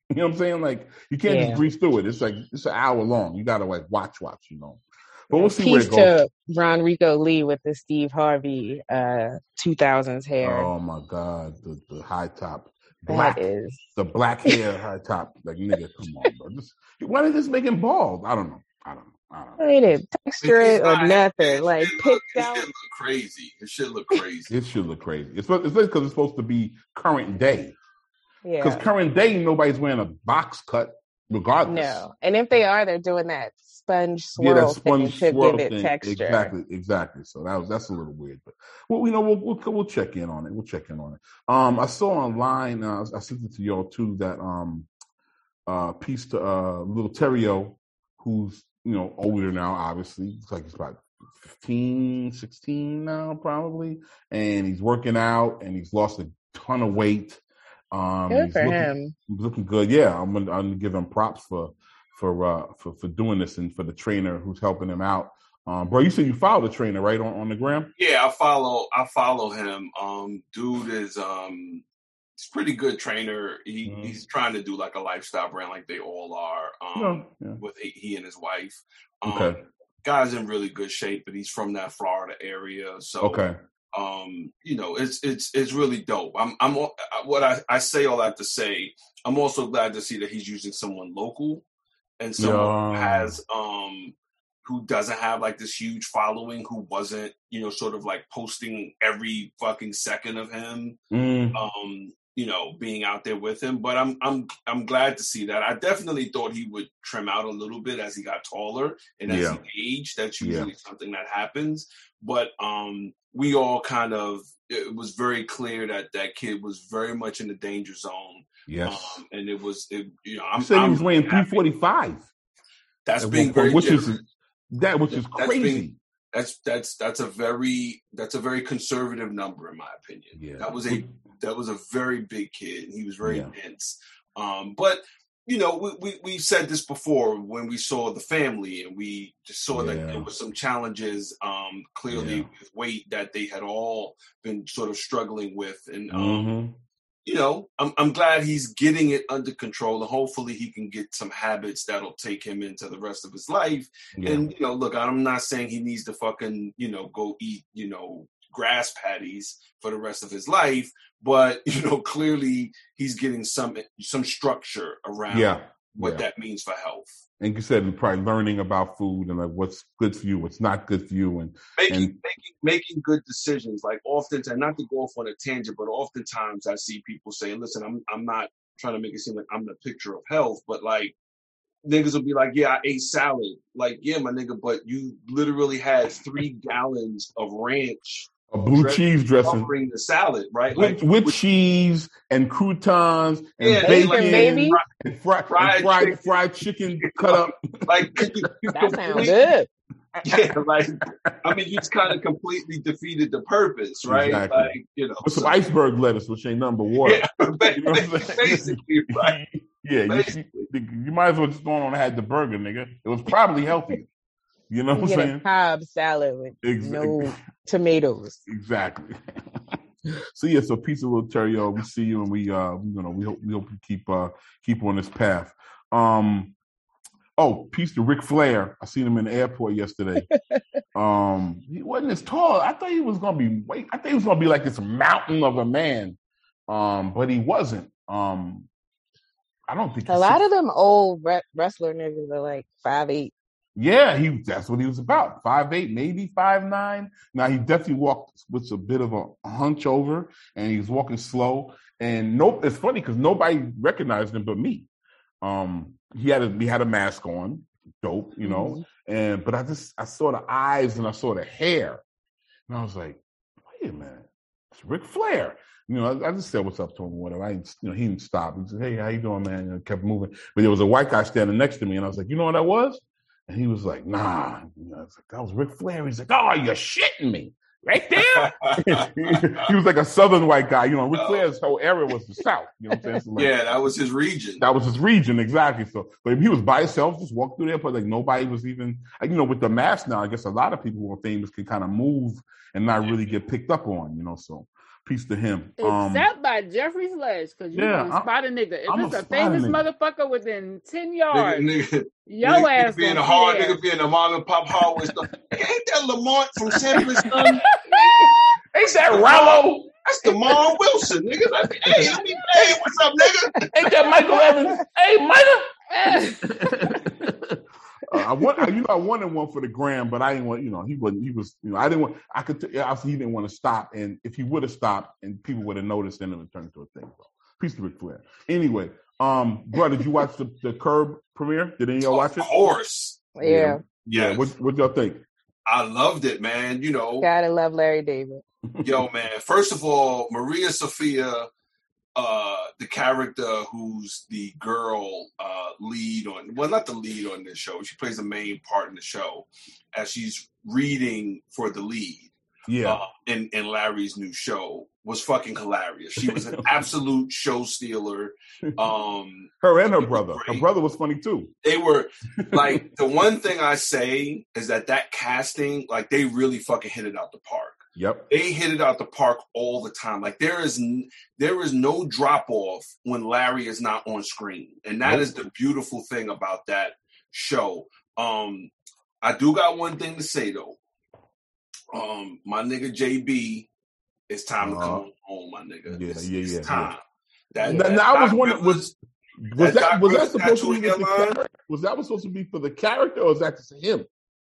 You know what I'm saying? Like you can't
Yeah.
just breeze through it. It's like it's an hour long. You gotta like watch, watch. You know. But
Yeah,
we'll see
peace
where it goes.
to Ron Rico Lee with the Steve Harvey uh, two thousands hair.
Oh my God, the, the high top, black,
that is
the black hair high top. Like nigga, come on, bro. Just, why did this make him bald? I don't know. I don't know. I don't know.
I didn't texture it or
not-
nothing.
It
Like
should look-
picked
it
out.
should look crazy. It should look crazy.
It should look crazy. It's it's because it's supposed to be current day. Because
Yeah.
current day, nobody's wearing a box cut, regardless.
No. And if they are, they're doing that sponge
Yeah,
swirl
that sponge
thing to
swirl
give it
thing.
texture.
Exactly, exactly. So that was that's a little weird, but well, you know, we'll we'll, we'll check in on it. We'll check in on it. Um, I saw online. Uh, I sent it to y'all too. That um, uh, piece to uh, little Terrio, who's you know older now. Obviously, it's like he's about fifteen, sixteen now, probably, and he's working out and he's lost a ton of weight. Um,
Good
he's
for
looking,
him.
He's looking good. Yeah, I'm gonna, I'm gonna give him props for for uh for, for doing this and for the trainer who's helping him out. Um, bro, you said you followed the trainer, right, on, on the gram?
Yeah, I follow. I follow him. Um, dude is um, he's a pretty good trainer. He
Mhm.
he's trying to do like a lifestyle brand, like they all are. Um,
Yeah, yeah.
with he, he and his wife. Um,
Okay.
Guy's in really good shape, but he's from that Florida area, so
Okay.
um, you know, it's it's it's really dope. I'm I'm what I, I say all that to say. I'm also glad to see that he's using someone local and someone who
Yeah.
has um who doesn't have like this huge following, who wasn't, you know, sort of like posting every fucking second of him,
Mm.
um, you know, being out there with him. But I'm I'm I'm glad to see that. I definitely thought he would trim out a little bit as he got taller and as
Yeah.
he aged. That's usually
Yeah.
something that happens. But um, we all kind of, it was very clear that that kid was very much in the danger zone.
Yes.
Um, and it was, it, you know, I'm,
You said he
I'm
was weighing three
happy.
forty-five.
That's
at
being
one point,
very
which
generous.
is that which is
That's
crazy.
being- That's that's that's a very that's a very conservative number in my opinion.
Yeah.
That was a that was a very big kid. He was very
Yeah.
dense. Um, but you know, we, we we've said this before when we saw the family, and we just saw that
Yeah.
there were some challenges, um, clearly
Yeah.
with weight that they had all been sort of struggling with, and um,
Mhm.
you know, I'm I'm glad he's getting it under control, and hopefully he can get some habits that'll take him into the rest of his life.
Yeah.
And you know, look, I'm not saying he needs to fucking, you know, go eat, you know, grass patties for the rest of his life, but you know, clearly he's getting some some structure around
Yeah.
what
Yeah.
that means for health.
And you said probably learning about food and like what's good for you, what's not good for you, and
Making
And-
making making good decisions. Like often, and not to go off on a tangent, but oftentimes I see people saying, "Listen, I'm I'm not trying to make it seem like I'm the picture of health, but like niggas will be like, yeah, I ate salad. Like, yeah, my nigga, but you literally had three gallons of ranch
a blue
dressing-
cheese dressing
covering the salad, right?
with,
Like,
with cheese and croutons and
Yeah,
bacon,
Bacon, baby.
and fried,
Fried
and fried,
chicken.
fried chicken cut up.
like you, you
That sounds
completely-
good.
Yeah, like I mean, you just kind of completely defeated the purpose, right?
Exactly.
Like, you know,
With some
so-
iceberg lettuce, which ain't nothing but water.
Yeah,
You know what I'm saying?
basically, right?
Yeah, you,
Basically.
you might as well just gone on and had the burger, nigga. It was probably healthy. You know
You
what I'm
get a
saying?
Cobb salad with
Exactly.
no tomatoes.
Exactly. So yeah, so peace of little Terrio. We see you, and we uh, you know, we hope we hope you keep uh keep on this path. Um, oh, peace to Ric Flair. I seen him in the airport yesterday. um, he wasn't as tall. I thought he was gonna be. Wait, I think he was gonna be like this mountain of a man. Um, but he wasn't. Um, I don't think
A
he's
lot
six-
of them old re- wrestler niggas are like five eight.
Yeah, he that's what he was about. Five eight, maybe five nine. Now he definitely walked with a bit of a hunch over, and he was walking slow. And nope, it's funny because nobody recognized him but me. Um, he had a he had a mask on, dope, you know. And but I just I saw the eyes and I saw the hair, and I was like, wait a minute, it's Ric Flair. You know, I, I just said what's up to him or whatever. I didn't, you know, he didn't stop. He said, hey, how you doing, man? And I kept moving. But there was a white guy standing next to me, and I was like, you know what that was? And he was like, nah. You know, I was like, that was Ric Flair. He's like, oh, you're shitting me. Right there? He was like a southern white guy. You know, Ric Flair's whole area was the South. You know what I'm saying? So like,
Yeah, that was his region.
that was his region, exactly. So, but he was by himself, just walked through there, but like nobody was even, like, you know, with the mask now, I guess a lot of people who are famous can kind of move and not really get picked up on, you know. So, Peace to him.
Except
um,
by Jeffrey Sledge, because you
yeah,
gonna spot a nigga. If
I'm
it's
a
a famous
nigga.
motherfucker within ten yards,
Nigga, nigga,
yo
nigga,
ass
nigga being
gonna
a
see
hard
there.
nigga being a mom and pop hardware stuff. Ain't that Lamont from Sanford Son?
Ain't that Rollo?
That's DeMar Wilson, nigga. Like, hey, let me, hey, what's up, nigga?
Ain't that Michael Evans? Hey, Michael. uh, I want, you know, I wanted one for the gram, but I didn't want, you know, he wasn't, he was, you know, I didn't want, I could, t- obviously he didn't want to stop, and if he would have stopped and people would have noticed, then it would turn into a thing. So, peace to Ric Flair. Anyway, um, bro, did you watch the, the Curb premiere? Did any of y'all watch it?
Of course.
Yeah.
Yeah.
Yeah.
What, what y'all think?
I loved it, man. You know,
Gotta love Larry David.
yo, man. First of all, Maria Sophia, uh, the character who's the girl uh, lead on, well, not the lead on this show. She plays the main part in the show as she's reading for the lead.
Yeah.
Uh, in, in Larry's new show was fucking hilarious. She was an absolute show stealer. Um,
her and her brother.
great.
Her brother was funny too.
They were like, the one thing I say is that that casting, like they really fucking hit it out the park.
Yep.
They hit it out the park all the time. Like there is n- there is no drop off when Larry is not on screen. And that
Nope.
is the beautiful thing about that show. Um, I do got one thing to say though. Um, my nigga J B, it's time to
Uh-huh.
come home, my nigga.
Yeah,
it's,
yeah,
it's
yeah,
time.
yeah.
That,
Now,
that
now I was
Doc
wondering, was
Rivers-
was
that
that
Doc
was that
Rivers
supposed to be
tattoo
with the
hairline?
character? Was that was supposed to be for the character, or is that just him?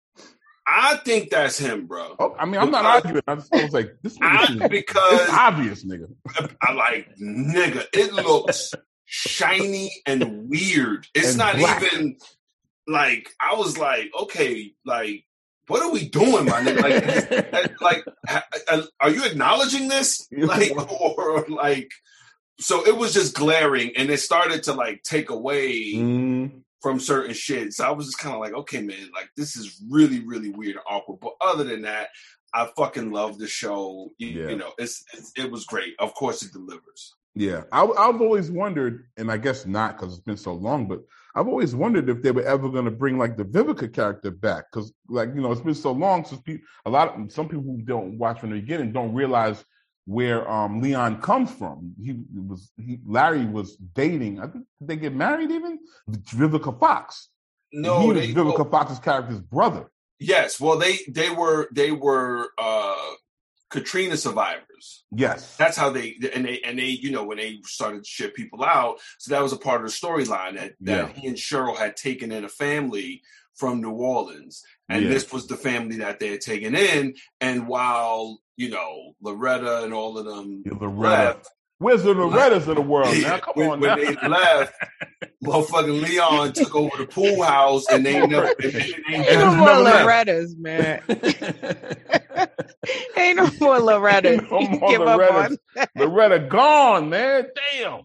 I think that's him, bro.
Oh, I mean, I'm not
Because-
arguing. I, just, I was like, this
I,
nigga,
because
it's obvious, nigga.
I like, nigga, it looks shiny and weird. It's
And
not
black.
even like, I was like, okay, like, what are we doing, my nigga? Like, like, ha- are you acknowledging this? Like, or like, so it was just glaring, and it started to like take away
Mm,
from certain shit. So I was just kind of like, okay, man, like this is really, really weird and awkward. But other than that, I fucking love the show. You,
Yeah.
you know, it's, it's it was great. Of course, it delivers.
yeah, I, I've always wondered, and I guess not because it's been so long, but I've always wondered if they were ever going to bring like the Vivica character back, because like you know it's been so long since people, a lot of some people who don't watch from the beginning don't realize where um, Leon comes from. He was he, Larry was dating. I think did they get married even Vivica Fox.
No,
he was
they,
Vivica
oh,
Fox's character's brother.
yes. Well, they they were they were uh, Katrina survivors.
Yes,
That's how they and they and they you know when they started to ship people out. So that was a part of the storyline that that
Yeah.
he and Cheryl had taken in a family from New Orleans, and
Yeah.
this was the family that they had taken in. And while you know Loretta and all of them
Yeah, Loretta.
left,
Where's the Lorettas of the world now? Come
when,
on
when
now.
they left, motherfucking Leon took over the pool house, and they never. And they, they
Ain't
And
no
it's
more
never left.
Lorettas, man. Ain't no more Lorettas.
No
You can
more
give up
Lorettas.
on.
Loretta gone, man. Damn.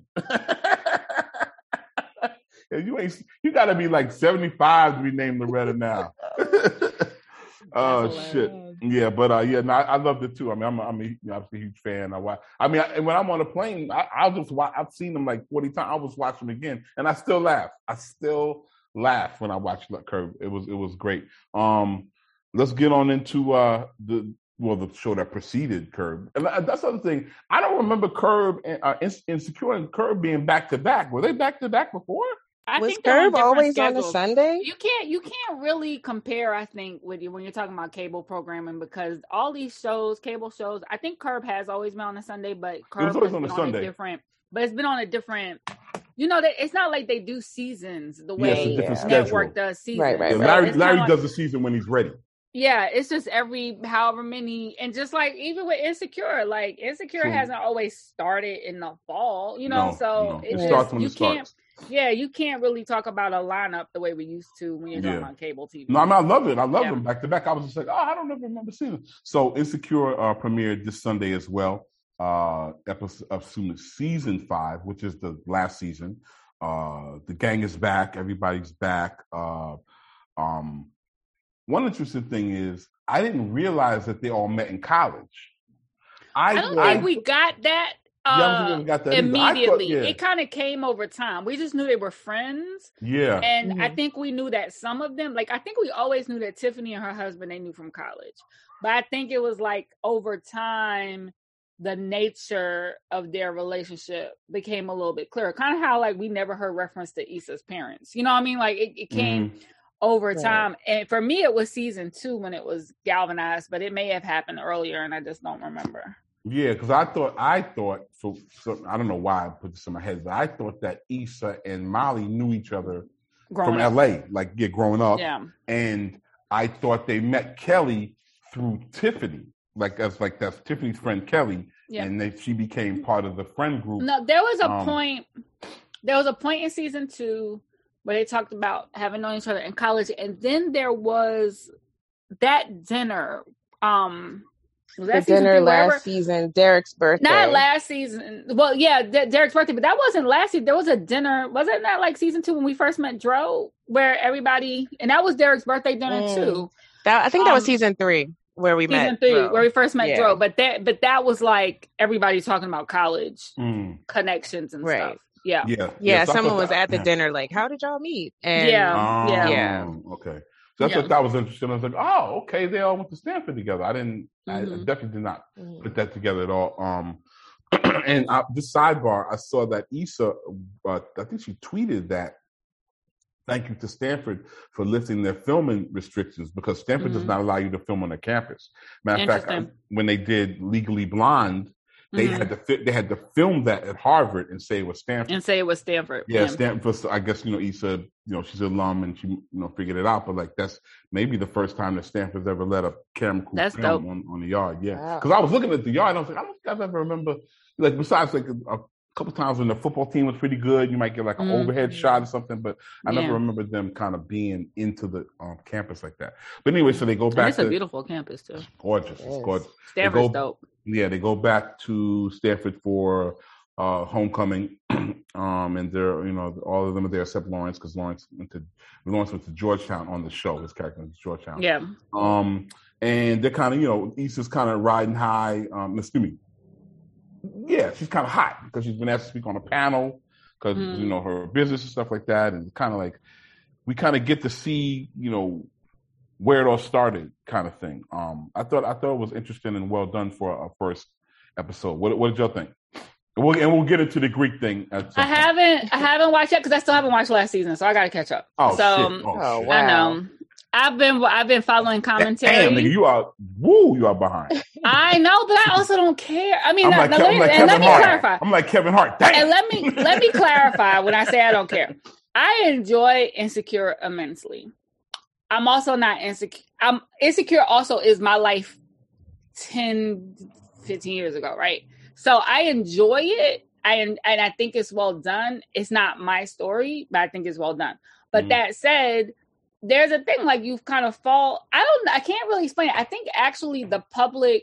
Yeah, you ain't. You got to be like seventy-five to be named Loretta now. Oh
That's
shit.
hilarious.
Yeah, but uh, yeah, no, I, I loved it too. I mean, I'm, a, I'm a, obviously a huge fan. I watch. I mean, I, and when I'm on a plane, I, I'll just watch. I've seen them like forty times. I was watching them again, and I still laugh. I still laugh when I watch Curb. It was it was great. Um, let's get on into uh the well the show that preceded Curb, and that's the other thing. I don't remember Curb and uh, Insecure and Curb being back to back. Were they back to back before?
I
Was
think they're on
Curb
different
always on a
schedules.
Sunday?
You can't you can't really compare, I think, with you when you're talking about cable programming, because all these shows, cable shows, I think Curb has always been on a Sunday, but Curb
always
has
on a
been
Sunday.
a different, but it's been on a different. You know, that it's not like they do seasons the
Yeah, it's a
way
different
Yeah.
network
schedule.
does seasons.
Right, right,
Yeah,
right.
Larry
It's
Larry
kinda
does
like-
the season when he's ready.
Yeah, it's just every however many, and just like even with Insecure, like Insecure
True.
hasn't always started in the fall, you know.
No,
so
no.
it's
It
just,
starts when
you
it
can't.
starts.
Yeah, you can't really talk about a lineup the way we used to when you're talking
Yeah.
about cable T V.
No, I mean, I love it. I love
Yeah.
them back to back. I was just like, oh, I don't ever remember seeing them. So Insecure uh, premiered this Sunday as well. Uh, episode of season five, which is the last season. Uh, the gang is back. Everybody's back. Uh, um, one interesting thing is I didn't realize that they all met in college.
I don't think we got that
Yeah, I don't
uh,
think we got that either. I thought-
immediately.
yeah.
It kind of came over time. We just knew they were friends,
Yeah.
and I
Mhm.
think we knew that some of them, like I think we always knew that Tiffany and her husband they knew from college, but I think it was like over time the nature of their relationship became a little bit clearer. Kind of how like we never heard reference to Issa's parents. You know what I mean? Like it, it came mm-hmm. over right. time. And for me, it was season two when it was galvanized, but it may have happened earlier and I just don't remember.
Yeah, because I thought, I thought, so, so I don't know why I put this in my head, but I thought that Issa and Molly knew each other growing from up. L A, like, yeah, growing up.
Yeah.
And I thought they met Kelly through Tiffany, like, as like, that's Tiffany's friend Kelly. Yeah. And they, she became part of the friend group.
No, there was a um, point, there was a point in season two where they talked about having known each other in college. And then there was that dinner, um, Was that
the dinner last season, Derek's birthday.
Not last season. Well, yeah, D- Derek's birthday, but that wasn't last season. There was a dinner. Wasn't that like season two when we first met Dro, where everybody, and that was Derek's birthday dinner mm. too.
That I think that um, was season three where we
season
met.
Season three
Dro.
where we first met
yeah.
Dro, but that but that was like everybody talking about college
mm.
connections and
right.
stuff. Yeah,
yeah,
yeah.
yeah
so someone was
that,
at the
yeah.
dinner, like, how did y'all meet? And
yeah,
um,
yeah,
yeah.
Okay. So that's
yeah.
what that was interesting. I was like, oh, okay, they all went to Stanford together. I didn't, mm-hmm. I definitely did not mm-hmm. put that together at all. Um, and I, this sidebar, I saw that Issa, uh, I think she tweeted that, thank you to Stanford for lifting their filming restrictions because Stanford mm-hmm. does not allow you to film on their campus. Matter of fact, I, when they did Legally Blonde, they mm-hmm. had to fi- they had to film that at Harvard and say it was Stanford.
And say it was Stanford.
Yeah, yeah. Stanford. So I guess you know Issa, you know she's an alum and she you know figured it out. But like that's maybe the first time that Stanford's ever let a camera crew
that's
film on, on the yard. Yeah, because wow. I was looking at the yard and I was like, I don't think I ever remember like besides like a, a couple times when the football team was pretty good, you might get like an mm-hmm. overhead shot or something. But I yeah. never remember them kind of being into the um, campus like that. But anyway, so they go back.
And it's
to,
a beautiful campus too.
It's gorgeous. It it's gorgeous.
Stanford's
go,
dope.
Yeah, they go back to Stanford for uh, homecoming, um, and they're you know all of them are there except Lawrence because Lawrence went to Lawrence went to Georgetown on the show. His character was Georgetown.
Yeah.
Um, and they're kind of you know Issa's kind of riding high. Um, excuse me. Yeah, she's kind of hot because she's been asked to speak on a panel because mm. you know her business and stuff like that, and kind of like we kind of get to see you know. where it all started, kind of thing. Um, I thought I thought it was interesting and well done for a first episode. What, what did y'all think? And we'll, and we'll get into the Greek thing. At some
I haven't I haven't watched it because I still haven't watched last season, so I got to catch up.
Oh,
so,
shit. Oh,
oh
shit.
wow!
I know. I've been I've been following commentary.
Damn, nigga, you are woo, you are behind.
I know, but I also don't care. I mean,
I'm
now,
like,
now,
Ke-
let,
I'm
me,
like
and
Kevin
let me
Hart.
clarify.
I'm like Kevin Hart. Damn.
And let me let me clarify when I say I don't care. I enjoy Insecure immensely. I'm also not insecure. I'm insecure also is my life ten, fifteen years ago, right? So I enjoy it. I and I think it's well done. It's not my story, but I think it's well done. But mm. that said, there's a thing like you've kind of fall. I don't. I can't really explain it. I think actually the public,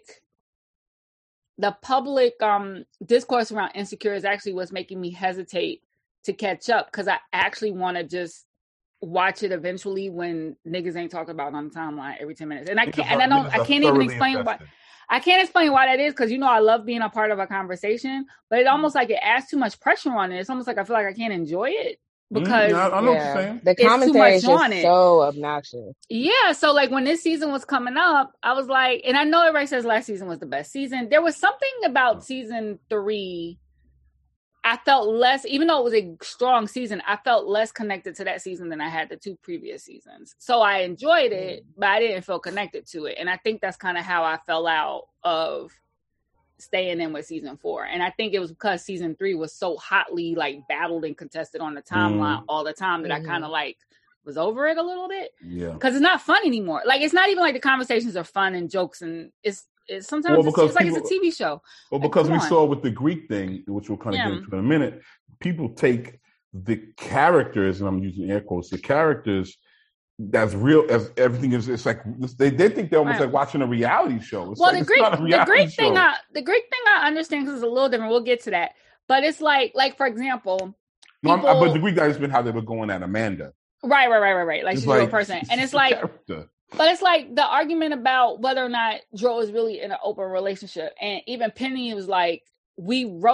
the public um discourse around Insecure is actually what's making me hesitate to catch up because I actually want to just watch it eventually when niggas ain't talking about it on the timeline every ten minutes. And I can't. And I don't. I can't even explain why. I can't explain why that is because, you know, I love being a part of a conversation, but it almost like it adds too much pressure on it. It's almost like I feel like I can't enjoy it because
mm, I, I know
yeah,
what you're saying.
The commentary is just so obnoxious.
Yeah. So like when this season was coming up, I was like, and I know everybody says last season was the best season. There was something about season three. I felt less, even though it was a strong season, I felt less connected to that season than I had the two previous seasons. So I enjoyed it, but I didn't feel connected to it. And I think that's kind of how I fell out of staying in with season four. And I think it was because season three was so hotly like battled and contested on the timeline mm. all the time that mm. I kind of like was over it a little bit.
Yeah.
Because it's not fun anymore. Like, it's not even like the conversations are fun and jokes and it's, It's, sometimes
well,
it's, it's like
people,
it's a T V show.
Well,
like,
because we
on.
saw with the Greek thing, which we'll kind of
yeah.
get into in a minute, people take the characters, and I'm using air quotes, the characters that's real as everything is. It's like they, they think they're almost
right.
like watching a reality show. It's
well,
like,
the Greek, the Greek
show.
thing, I, the Greek thing, I understand because it's a little different. We'll get to that, but it's like, like for example,
no,
people,
I'm, but the Greek guy has been how they were going at Amanda.
Right, right, right, right, right. Like
it's
she's
like,
a real person, and it's like. Character. But it's like the argument about whether or not Dro is really in an open relationship. And even Penny was like, we wrote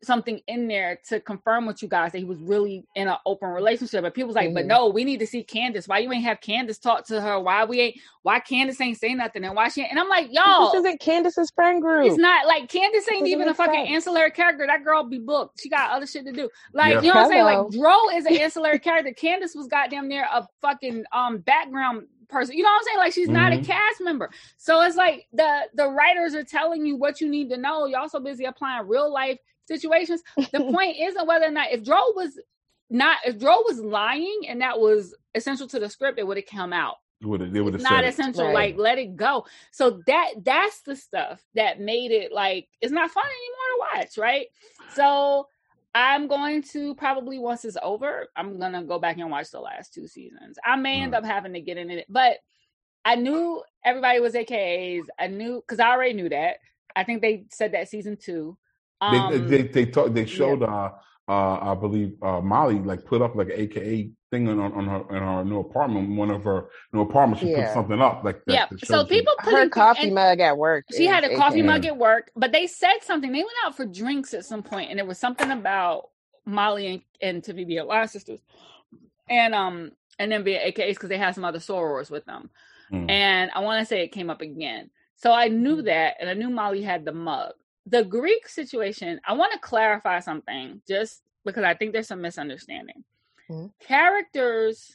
something in there to confirm with you guys that he was really in an open relationship. And people was like,
mm-hmm.
but no, we need to see Candace. Why you ain't have Candace talk to her? Why we ain't, why Candace ain't say nothing? And why she ain't? And I'm like, y'all.
This isn't Candace's friend group.
It's not like Candace ain't even a fucking
sense.
ancillary character. That girl be booked. She got other shit to do. Like,
Yeah.
you know what I'm saying?
Hello.
Like, Dro is an ancillary character. Candace was goddamn near a fucking um background person. You know what I'm saying? Like, she's mm-hmm. not a cast member. So it's like the the writers are telling you what you need to know. Y'all so busy applying real life situations. The point isn't whether or not if Dro was not if Dro was lying and that was essential to the script, it would have come out.
Would it, they would have
not
said
essential.
Right.
Like, let it go. So that that's the stuff that made it like it's not fun anymore to watch, right? So I'm going to probably once it's over, I'm gonna go back and watch the last two seasons. I may end
Right.
up having to get in it, but I knew everybody was A K As. I knew because I already knew that. I think they said that season two. Um,
They they they, talk, they showed yeah. uh uh I believe uh Molly like put up like an A K A thing on on her in her new apartment. One of her new apartments, she
Yeah.
put something up like that.
yeah.
to show
So
you.
people put
Her
in-
coffee
and
mug at work.
She had a coffee
A K A.
mug at work, but they said something. They went out for drinks at some point, and it was something about Molly and, and Tiffany being Wise sisters, and um and then being A K As because they had some other sorors with them.
Mm.
And I want to say it came up again. So I knew that, and I knew Molly had the mug. The Greek situation, I want to clarify something just because I think there's some misunderstanding.
Mm-hmm.
Characters,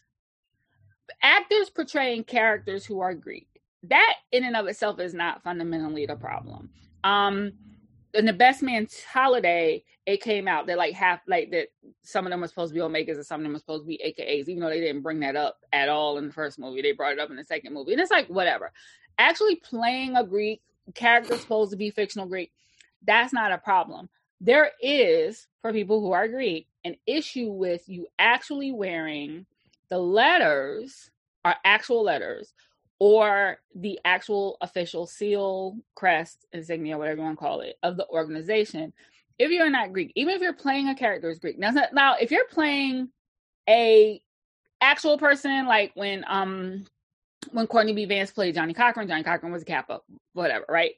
actors portraying characters who are Greek, that in and of itself is not fundamentally the problem. Um, in The Best Man's Holiday, it came out that like half, like that some of them were supposed to be Omegas and some of them were supposed to be A K As, even though they didn't bring that up at all in the first movie. They brought it up in the second movie. And it's like, whatever. Actually playing a Greek character supposed to be fictional Greek, that's not a problem. There is, for people who are Greek, an issue with you actually wearing the letters, or actual letters, or the actual official seal, crest, insignia, whatever you want to call it, of the organization. If you're not Greek, even if you're playing a character as Greek. Now, now if you're playing a actual person, like when um when Courtney B. Vance played Johnny Cochran, Johnny Cochran was a Kappa, whatever, right?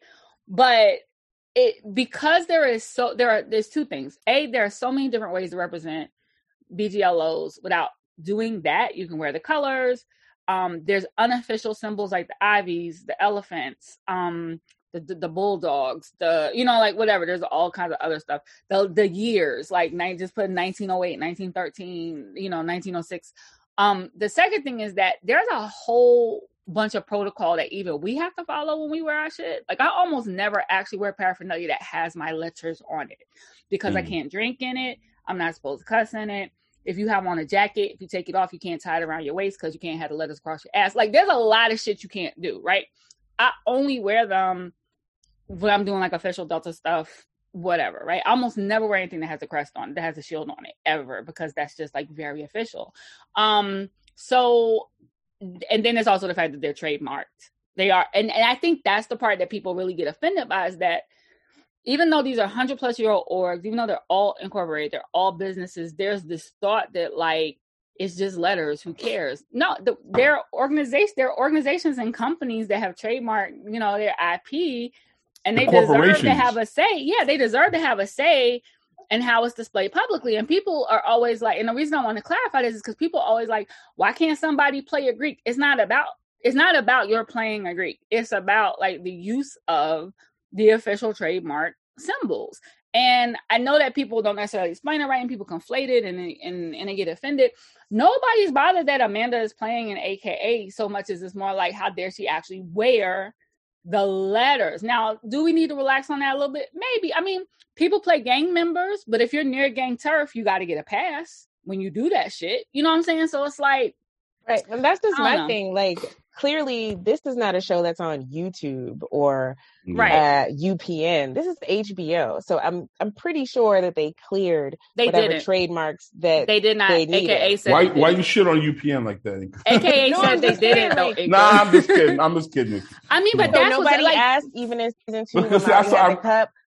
But it because there is so there are there's two things. A, there are so many different ways to represent B G L Os without doing that. You can wear the colors. Um, there's unofficial symbols like the ivies, the elephants, um, the, the the bulldogs, the you know like whatever. There's all kinds of other stuff. The the years like just put nineteen oh eight, nineteen thirteen, you know, nineteen oh six. Um, the second thing is that there's a whole bunch of protocol that even we have to follow when we wear our shit. Like I almost never actually wear paraphernalia that has my letters on it because mm. I can't drink in it. I'm not supposed to cuss in it. If you have on a jacket, if you take it off, you can't tie it around your waist because you can't have the letters across your ass. Like there's a lot of shit you can't do, right? I only wear them when I'm doing like official Delta stuff, whatever, right? I almost never wear anything that has a crest on, that has a shield on it ever, because that's just like very official. Um, so, and then there's also the fact that they're trademarked. They are, and, and I think that's the part that people really get offended by is that even though these are one hundred plus year old orgs, even though they're all incorporated, they're all businesses, there's this thought that like, it's just letters, who cares? No, the, they're organizations, they're organizations and companies that have trademarked, you know, their I P, and
The
they deserve to have a say. Yeah, they deserve to have a say in how it's displayed publicly. And people are always like, and the reason I want to clarify this is because people are always like, why can't somebody play a Greek? It's not about, it's not about your playing a Greek. It's about like the use of the official trademark symbols. And I know that people don't necessarily explain it right, and people conflate it and, and, and they get offended. Nobody's bothered that Amanda is playing an A K A so much as it's more like, how dare she actually wear the letters? Now, do we need to relax on that a little bit? Maybe. I mean, people play gang members, but if you're near gang turf, you got to get a pass when you do that shit. You know what I'm saying? So it's like,
right. And that's just my
know.
thing. Like, clearly, this is not a show that's on YouTube or
right.
uh, U P N. This is H B O. So I'm I'm pretty sure that they cleared
they
whatever
didn't.
trademarks that
they did not.
They
A K A
needed.
said
why why you shit on U P N like that?
A K A
No,
said
I'm
they
just
didn't.
saying,
Though,
like-
Nah, I'm just kidding. I'm just kidding.
I mean, but
So
that's
nobody
what, like,
asked even in season two when
Because
Molly
that's what
had the
I'm-
cup.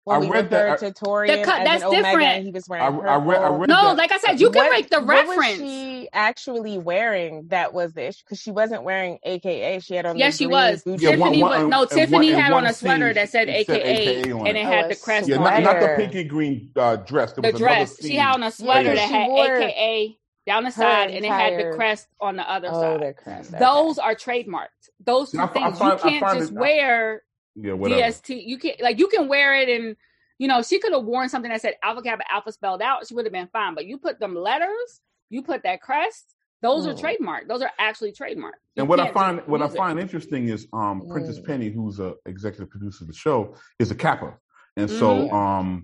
when
I
we
read that.
referred
I,
to Torian
cut-
as
that's
an Omega
different.
and he was wearing
I,
purple.
I read. I read
No,
that.
like I said, you can
What-
make the
what
reference.
was she actually wearing? That was the issue because she wasn't wearing A K A. She had on
Yes,
the
she
green
was.
Gucci.
Yeah,
Tiffany
one- one-
was no.
and
Tiffany
one- and
had
one
on a sweater
scene,
that said
it said
A K A,
A K A on
and
it.
it
Oh,
had
a
the crest
Yeah,
on
not,
it.
not the
sweater.
pink and green uh, dress. There
The
was another
dress.
scene.
She had on a sweater
Yeah,
that
she
had
wore-
A K A down the
her
side, and it had the
entire-
crest on the other
Oh,
side.
the crest. Okay.
Those are trademarked. Those two
I fi- I
things.
find-
you
I
can't
find
just
it- I-
wear
Yeah, whatever.
D S T. You can't like you can wear it and you know she could have worn something that said Alpha Kappa Alpha spelled out. She would have been fine. But you put them letters, you put that crest. Those
Mm.
are trademarked. Those are actually trademarked. You
And what I
can't
find
just
what I
use it.
find interesting is um
Mm.
Princess Penny, who's a executive producer of the show, is a Kappa, and so
Mhm.
um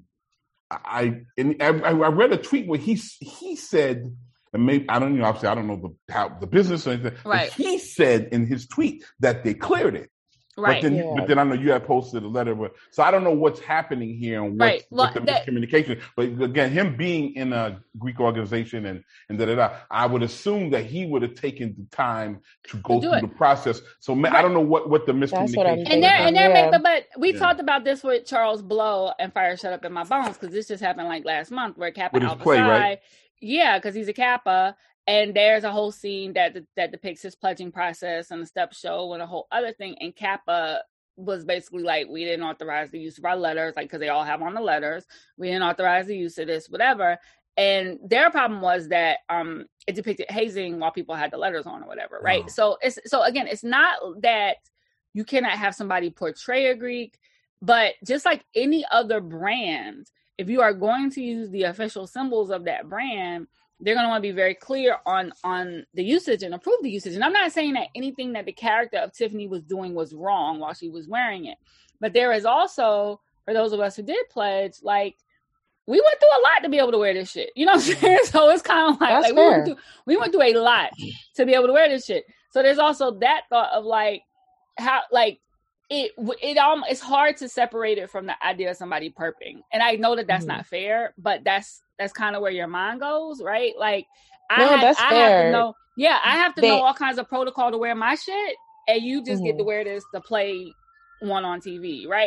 I and I, I read a tweet where he he said, and maybe I don't know, obviously I don't know the how the business or anything,
Right.
but he said in his tweet that they cleared it.
Right.
But then,
Yeah.
but then I know you had posted a letter, but so I don't know what's happening here and what,
Right. Well,
what the
that-
miscommunication. But again, him being in a Greek organization and and da da da, I would assume that he would have taken the time to go
do
through
it.
the process. So ma- I don't know what what the miscommunication.
what I'm
is.
And there, and there,
Yeah.
but, but we
Yeah.
talked about this with Charles Blow and Fire Shut Up in My Bones because this just happened like last month where Kappa
With his
Alpha
play,
Psi,
right?
yeah, because he's a Kappa, and there's a whole scene that that depicts his pledging process and the step show and a whole other thing, and Kappa was basically like, we didn't authorize the use of our letters, like because they all have on the letters, we didn't authorize the use of this, whatever. And their problem was that um it depicted hazing while people had the letters on or whatever, right?
Oh.
So it's so again, it's not that you cannot have somebody portray a Greek, but just like any other brand, if you are going to use the official symbols of that brand, they're going to want to be very clear on on the usage and approve the usage. And I'm not saying that anything that the character of Tiffany was doing was wrong while she was wearing it, but there is also, for those of us who did pledge, like we went through a lot to be able to wear this shit. You know what I'm saying? So it's kind of like,
That's
like we,
fair.
went through, we went through a lot to be able to wear this shit. So there's also that thought of like how like it it um it's hard to separate it from the idea of somebody perping. And I know that that's
Mhm.
not fair, but that's that's kind of where your mind goes, right? Like I,
No,
have,
that's
I have
fair.
to know, yeah, I have to
They-
know all kinds of protocol to wear my shit, and you just get
Mhm.
to wear this to play one on T V, right?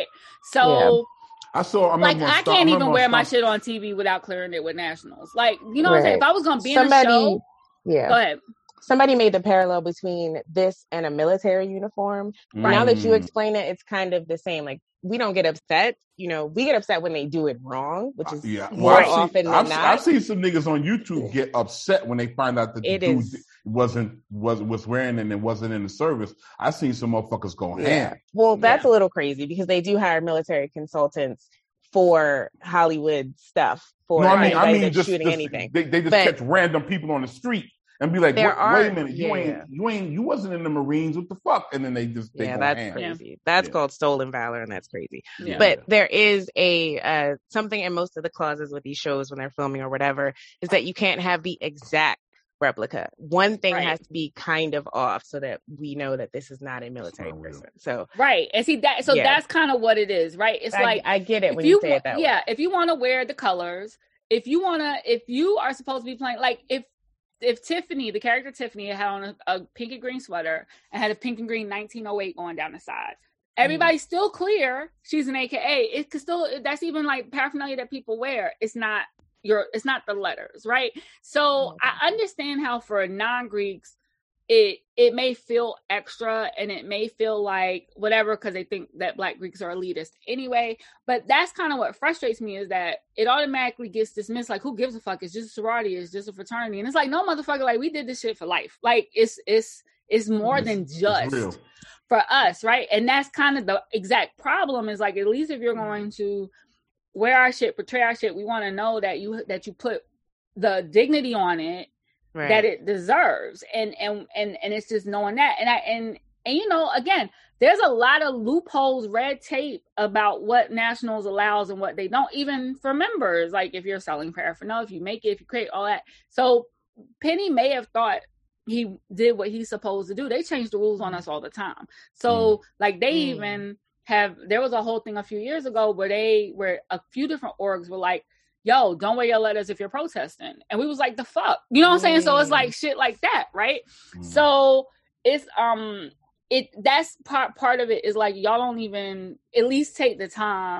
So
I saw. I
like
remember on
I
Star-
can't
I
even
remember on
wear my
Star-
shit on T V without clearing it with nationals. Like, you know what I'm saying? If
Right.
I was gonna be
Somebody,
in a show,
yeah.
go ahead.
Somebody made the parallel between this and a military uniform. Now that you
Mm.
explain it, it's kind of the same. Like we don't get upset, you know, we get upset when they do it wrong, which is
Yeah,
more
well, I've
often
seen,
than
I've,
not.
I've seen some niggas on YouTube get upset when they find out that the
It
dude
is-
wasn't was was wearing and it wasn't in the service. I've seen some motherfuckers go
Yeah.
ham.
Well, that's a little crazy because they do hire military consultants for Hollywood stuff for
No, I mean, I
anybody
mean,
that's
just,
shooting
just-
anything.
They, they just
But-
catch random people on the street and be like,
There
wait,
are-
wait a minute, you
yeah.
ain't, you ain't, you wasn't in the Marines. What the fuck? And then they just, they
Yeah,
go
that's
ham.
crazy. That's
Yeah.
called stolen valor, and that's crazy.
Yeah.
But there is a uh, something in most of the clauses with these shows when they're filming or whatever is that you can't have the exact replica. One thing
Right.
has to be kind of off so that we know that this is not a military
not real.
person. So
Right. And see that so
Yeah.
that's kind of what it is, right? It's
I,
like
I get it
if
when you, say
wa-
it that
yeah,
way.
if you want to wear the colors, if you want to, if you are supposed to be playing, like if if Tiffany, the character Tiffany, had on a, a pink and green sweater and had a pink and green nineteen oh eight going down the side, everybody's still clear. She's an A K A. It could still that's even like paraphernalia that people wear. It's not your, it's not the letters, right? So I understand how for non-Greeks, it it may feel extra and it may feel like whatever because they think that Black Greeks are elitist anyway. But that's kind of what frustrates me is that it automatically gets dismissed. Like, who gives a fuck? It's just a sorority. It's just a fraternity. And it's like, no, motherfucker. Like, we did this shit for life. Like, it's it's it's more
It's-
than
it's
just
real.
for us, right? And that's kind of the exact problem. Is like, at least if you're going to wear our shit, portray our shit, we want to know that you that you put the dignity on it
Right.
that it deserves, and and and and it's just knowing that, and I and and you know, again, there's a lot of loopholes, red tape about what nationals allows and what they don't, even for members. Like if you're selling paraphernalia, if you make it, if you create all that. So Penny may have thought he did what he's supposed to do. They change the rules on us all the time. So like they
Mm.
even have, there was a whole thing a few years ago where they where a few different orgs were like, yo, don't wear your letters if you're protesting. And we was like, the fuck? You know what I'm saying? So it's like shit like that, right?
Mm.
So it's um it that's part part of it is like y'all don't even at least take the time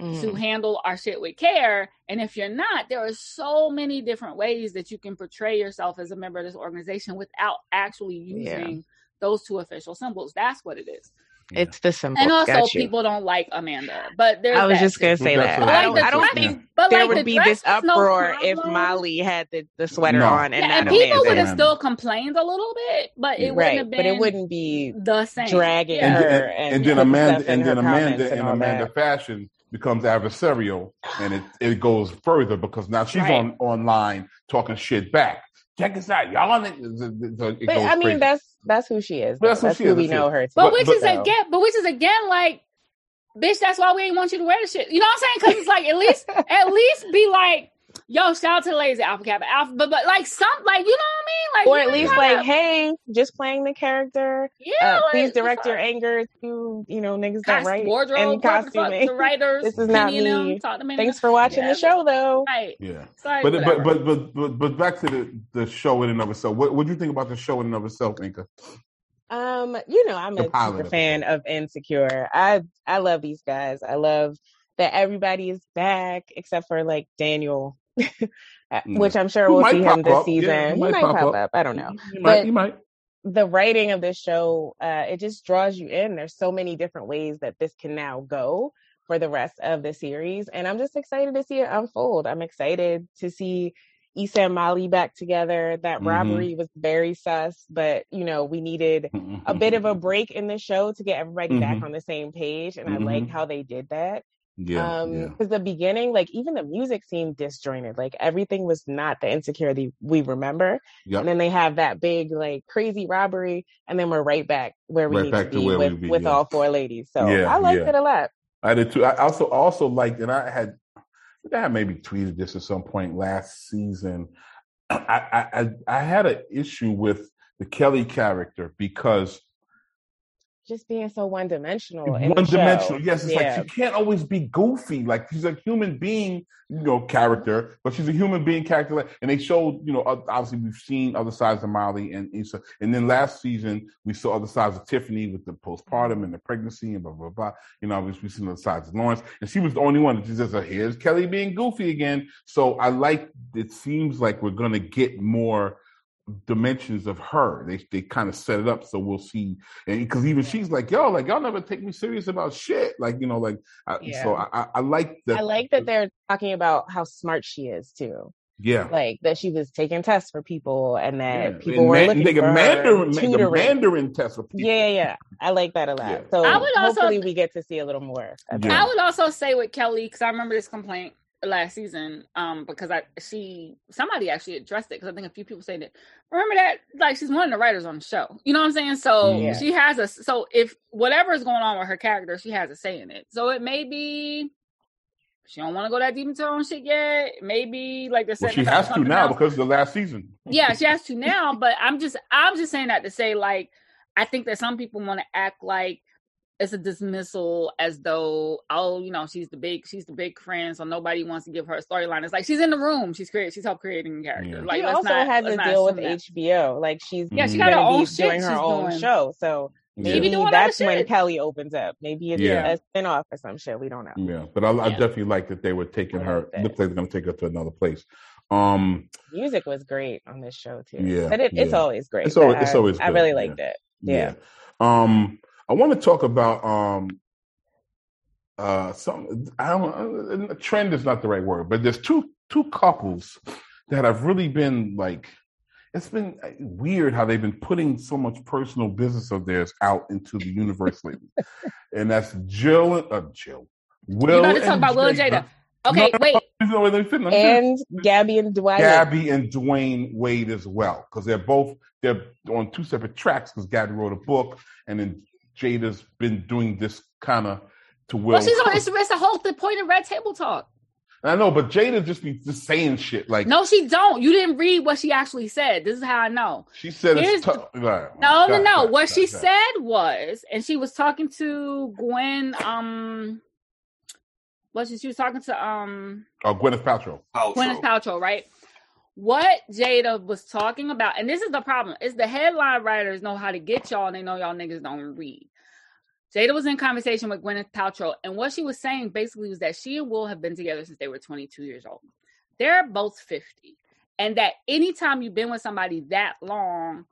Mm.
to handle our shit with care. And if you're not, there are so many different ways that you can portray yourself as a member of this organization without actually using yeah. those two official symbols. That's what it is.
It's the symbol.
And also, people don't like Amanda. But there's
I was
that
just going to say that.
But
I
like
don't,
the
I don't
dress,
think
but
there
like
would
the
be
dress
this uproar
no
if Molly had the, the sweater
no.
on. And,
yeah,
not
and people
Amanda.
would have still complained a little bit, but it
right,
wouldn't have been
but it wouldn't be
the same.
Dragging
yeah.
her
and,
and,
and then Amanda and then Amanda
and
in Amanda
that.
fashion becomes adversarial, and it, it goes further because now she's
right.
on online talking shit back. Check us out, y'all. It, it, it
but I mean,
crazy.
that's that's who she is.
That's who,
that's
she
who
is,
we know
is.
her. To.
But,
But
which
but,
is so. again, but which is again like, bitch. That's why we ain't want you to wear the shit. You know what I'm saying? Because it's like at least at least be like, yo, shout out to the ladies at Alpha Kappa Alpha, but but like some like you know what I mean? Like
or at least like, hey, just playing the character.
Yeah,
uh,
like,
please direct your anger to you know niggas that write
wardrobe,
and costuming.
The writers,
this is not me.
Talk to me.
Thanks for watching
yeah.
the show, though.
Right.
Yeah.
Sorry,
but, but but but but but back to the the show in and of itself. What what do you think about the show in and of itself, Inka?
Um, you know, I'm
the
a super fan of Insecure. I I love these guys. I love that everybody is back except for like Daniel, which I'm sure
Who
we'll see him this
up.
season.
Yeah, he,
he
might,
might
pop,
pop
up.
up. I don't know.
He
but
might. He might.
The writing of this show, uh, it just draws you in. There's so many different ways that this can now go for the rest of the series, and I'm just excited to see it unfold. I'm excited to see Issa and Molly back together. That mm-hmm. robbery was very sus, but you know, we needed a bit of a break in the show to get everybody mm-hmm. back on the same page. And mm-hmm. I like how they did that.
Yeah.
Um,
yeah.
because the beginning, like even the music seemed disjointed. Like everything was not the Insecurity we remember. Yep. And then they have that big, like crazy robbery, and then we're right back where we
right
need
back
to be
to
with,
be,
with
yeah.
all four ladies. So
yeah,
I liked
yeah.
it a lot.
I did too. I also also liked, and I had I think I had maybe tweeted this at some point last season. I, I I had an issue with the Kelly character because
just being so one dimensional.
One dimensional, yes. It's yeah. like she can't always be goofy. Like she's a human being, you know, character, but she's a human being character. And they showed, you know, obviously we've seen other sides of Molly and Issa. And then last season we saw other sides of Tiffany with the postpartum and the pregnancy and blah blah blah. You know, we've seen other sides of Lawrence, and she was the only one that just says, "Here's Kelly being goofy again." So I like. It seems like we're gonna get more dimensions of her. They they kind of set it up so we'll see, and because even she's like, yo, like y'all never take me serious about shit, like you know, like I, yeah. so I, I like that.
I like that they're talking about how smart she is too.
Yeah,
like that she was taking tests for people, and that yeah. people
and
were
man,
looking for
Mandarin,
her
the Mandarin test for people.
Yeah, yeah, yeah. I like that a lot. Yeah. So
I would
hopefully
also,
we get to see a little more.
Yeah.
I would also say with Kelly, because I remember this complaint last season, um, because I she somebody actually addressed it, because I think a few people said it. Remember that, like, she's one of the writers on the show. You know what I'm saying? So yeah. she has a so if whatever is going on with her character, she has a say in it. So it may be she don't want to go that deep into her own shit yet. Maybe like they're
well, she has to now else. Because of the last season.
Yeah, she has to now. But I'm just I'm just saying that to say, like, I think that some people want to act like it's a dismissal, as though, oh, you know, she's the big, she's the big friend, so nobody wants to give her a storyline. It's like she's in the room, she's creating, she's helped creating a character.
Yeah.
Like,
she
let's
also
not,
has
let's
a
not
deal with
that.
H B O. Like she's
yeah, she got her own shit
doing her
she's
own
doing.
show. So
yeah.
maybe
doing
that's when
shit.
Kelly opens up. Maybe it's
yeah.
a spinoff or some shit. We don't know.
Yeah, but I, I
yeah.
definitely like that they were taking her. Looks like they're going to take her to another place. Um,
Music was great on this show too.
Yeah,
but it,
yeah.
it's always great.
It's always,
I,
it's always.
I
good.
really liked
yeah.
it. Yeah.
yeah. Um, I want to talk about um, uh, some. I don't. Uh, trend is not the right word, but there's two two couples that have really been like. It's been weird how they've been putting so much personal business of theirs out into the universe lately, and that's Jill and uh, Jill. Will.
You about to talk about Will and Jada? Okay,
no,
wait.
No, no, no,
and Gabby and Dwayne.
Gabby and Dwayne Wade as well, because they're both they're on two separate tracks. Because Gabby wrote a book, and then Jada's been doing this kind of to Will.
Well, she's on. It's, it's the whole the point of Red Table Talk.
I know, but Jada just be just saying shit like.
No, she don't. You didn't read what she actually said. This is how I know.
She said
Here's
it's tough.
The,
right.
no, no,
God,
no.
God,
what
God,
she
God.
said was, and she was talking to Gwen. Um, what she, she was talking to um.
Oh, Gwyneth Paltrow.
Paltrow.
Gwyneth Paltrow, right? What Jada was talking about, and this is the problem, is the headline writers know how to get y'all, and they know y'all niggas don't read. Jada was in conversation with Gwyneth Paltrow, and what she was saying basically was that she and Will have been together since they were twenty-two years old. They're both fifty. And that anytime you've been with somebody that long,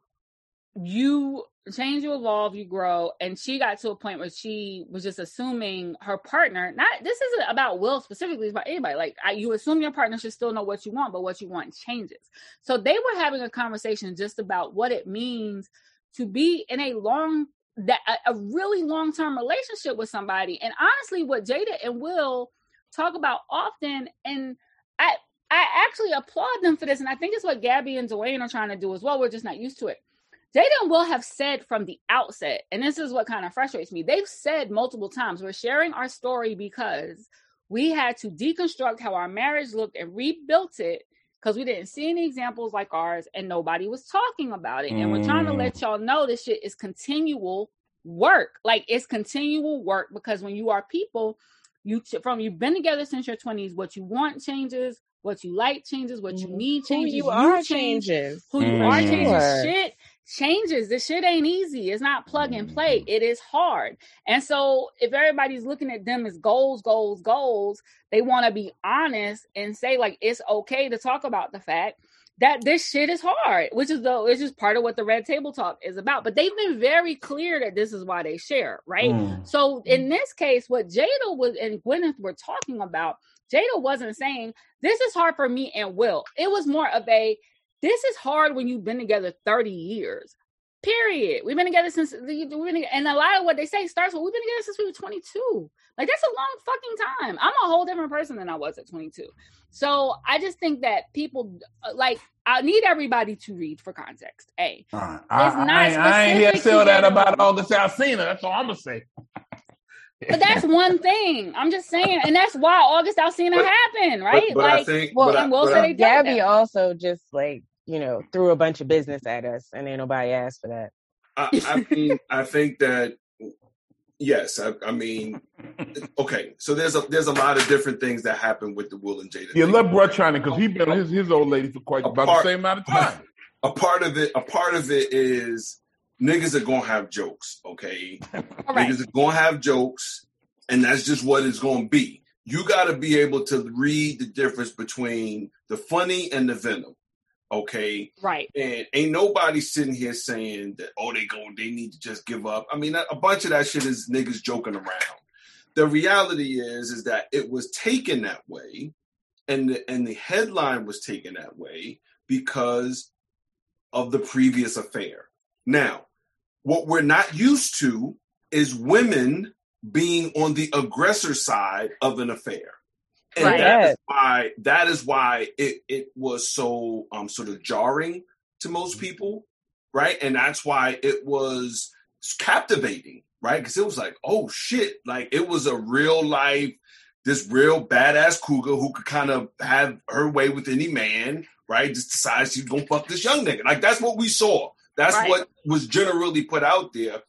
you change, you evolve, you grow. And she got to a point where she was just assuming her partner, not, this isn't about Will specifically, it's about anybody. Like, I, you assume your partner should still know what you want, but what you want changes. So they were having a conversation just about what it means to be in a long, that a, a really long-term relationship with somebody. And honestly, what Jada and Will talk about often, and I, I actually applaud them for this. And I think it's what Gabby and Dwayne are trying to do as well. We're just not used to it. Jada and Will have said from the outset, and this is what kind of frustrates me. They've said multiple times, we're sharing our story because we had to deconstruct how our marriage looked and rebuilt it because we didn't see any examples like ours and nobody was talking about it. Mm. And we're trying to let y'all know this shit is continual work. Like, it's continual work because when you are people, you from you've been together since your twenties, what you want changes, what you like changes, what you need changes.
Who you,
you
are
change,
changes.
Who you
Mm.
are changes.
Sure.
Shit changes. This shit ain't easy. It's not plug and play. It is hard. And so if everybody's looking at them as goals, goals, goals, they want to be honest and say, like, it's okay to talk about the fact that this shit is hard, which is the which is part of what the Red Table Talk is about. But they've been very clear that this is why they share, right?
Mm.
So in this case, what Jada was and Gwyneth were talking about, Jada wasn't saying, this is hard for me and Will. It was more of a, this is hard when you've been together thirty years. Period. We've been together since, we've been together, and a lot of what they say starts with, we've been together since we were twenty-two. Like, that's a long fucking time. I'm a whole different person than I was at twenty-two. So I just think that people, like, I need everybody to read for context. A.
Uh, I,
It's not
I, I ain't here to
specific
tell
to
that
Jada.
about August Alsina. That's all I'm going to say.
But that's one thing. I'm just saying, and that's why August Alsina
But-
happened, right?
But, but I
like,
think,
well,
but I,
and Will
but
said
I-
they did
Gabby
that.
also just like, you know, threw a bunch of business at us and ain't nobody asked for that.
I, I mean, I think that yes. I, I mean, okay. So there's a there's a lot of different things that happen with the Will and Jada.
Yeah,
thing.
let Brett chime in because he been with his, his old lady for quite about
Apart-
the same amount of time.
A part of it, a part of it is niggas are gonna have jokes. Okay,
All right.
niggas are gonna have jokes, and that's just what it's gonna be. You got to be able to read the difference between the funny and the venom. Okay.
Right.
And ain't nobody sitting here saying that, oh, they go, they need to just give up. I mean, a bunch of that shit is niggas joking around. The reality is, is that it was taken that way, and the, and the headline was taken that way because of the previous affair. Now, what we're not used to is women being on the aggressor side of an affair. And
Right.
that is why that is why it, it was so um sort of jarring to most people, right? And that's why it was captivating, right? Because it was like, oh shit, like it was a real life, this real badass cougar who could kind of have her way with any man, right? Just decides she's gonna fuck this young nigga. Like that's what we saw. That's
Right.
what was generally put out there.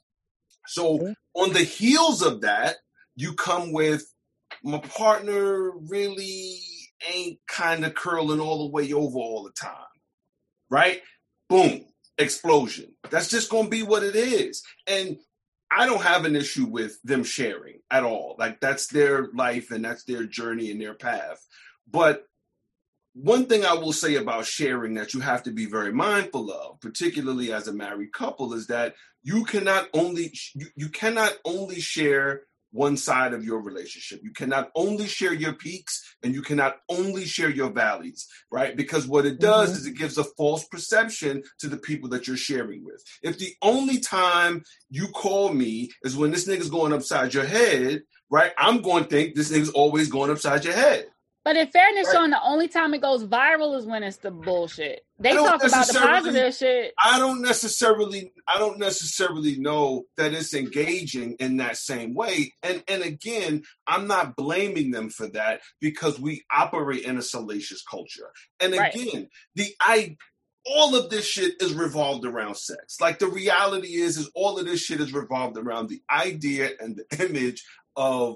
So on the heels of that, you come with my partner really ain't kind of curling all the way over all the time, right? Boom, explosion. That's just going to be what it is. And I don't have an issue with them sharing at all. Like that's their life and that's their journey and their path. But one thing I will say about sharing that you have to be very mindful of, particularly as a married couple, is that you cannot only you, you cannot only share one side of your relationship. You cannot only share your peaks and you cannot only share your valleys, right? Because what it does mm-hmm. is it gives a false perception to the people that you're sharing with. If the only time you call me is when this nigga's going upside your head, right? I'm going to think this nigga's always going upside your head.
But in fairness,
Right.
Sean, the only time it goes viral is when it's the bullshit. They talk about the positive shit.
I don't necessarily, I don't necessarily know that it's engaging in that same way. And and again, I'm not blaming them for that because we operate in a salacious culture. And
Right.
again, the I. all of this shit is revolved around sex. Like the reality is, is all of this shit is revolved around the idea and the image of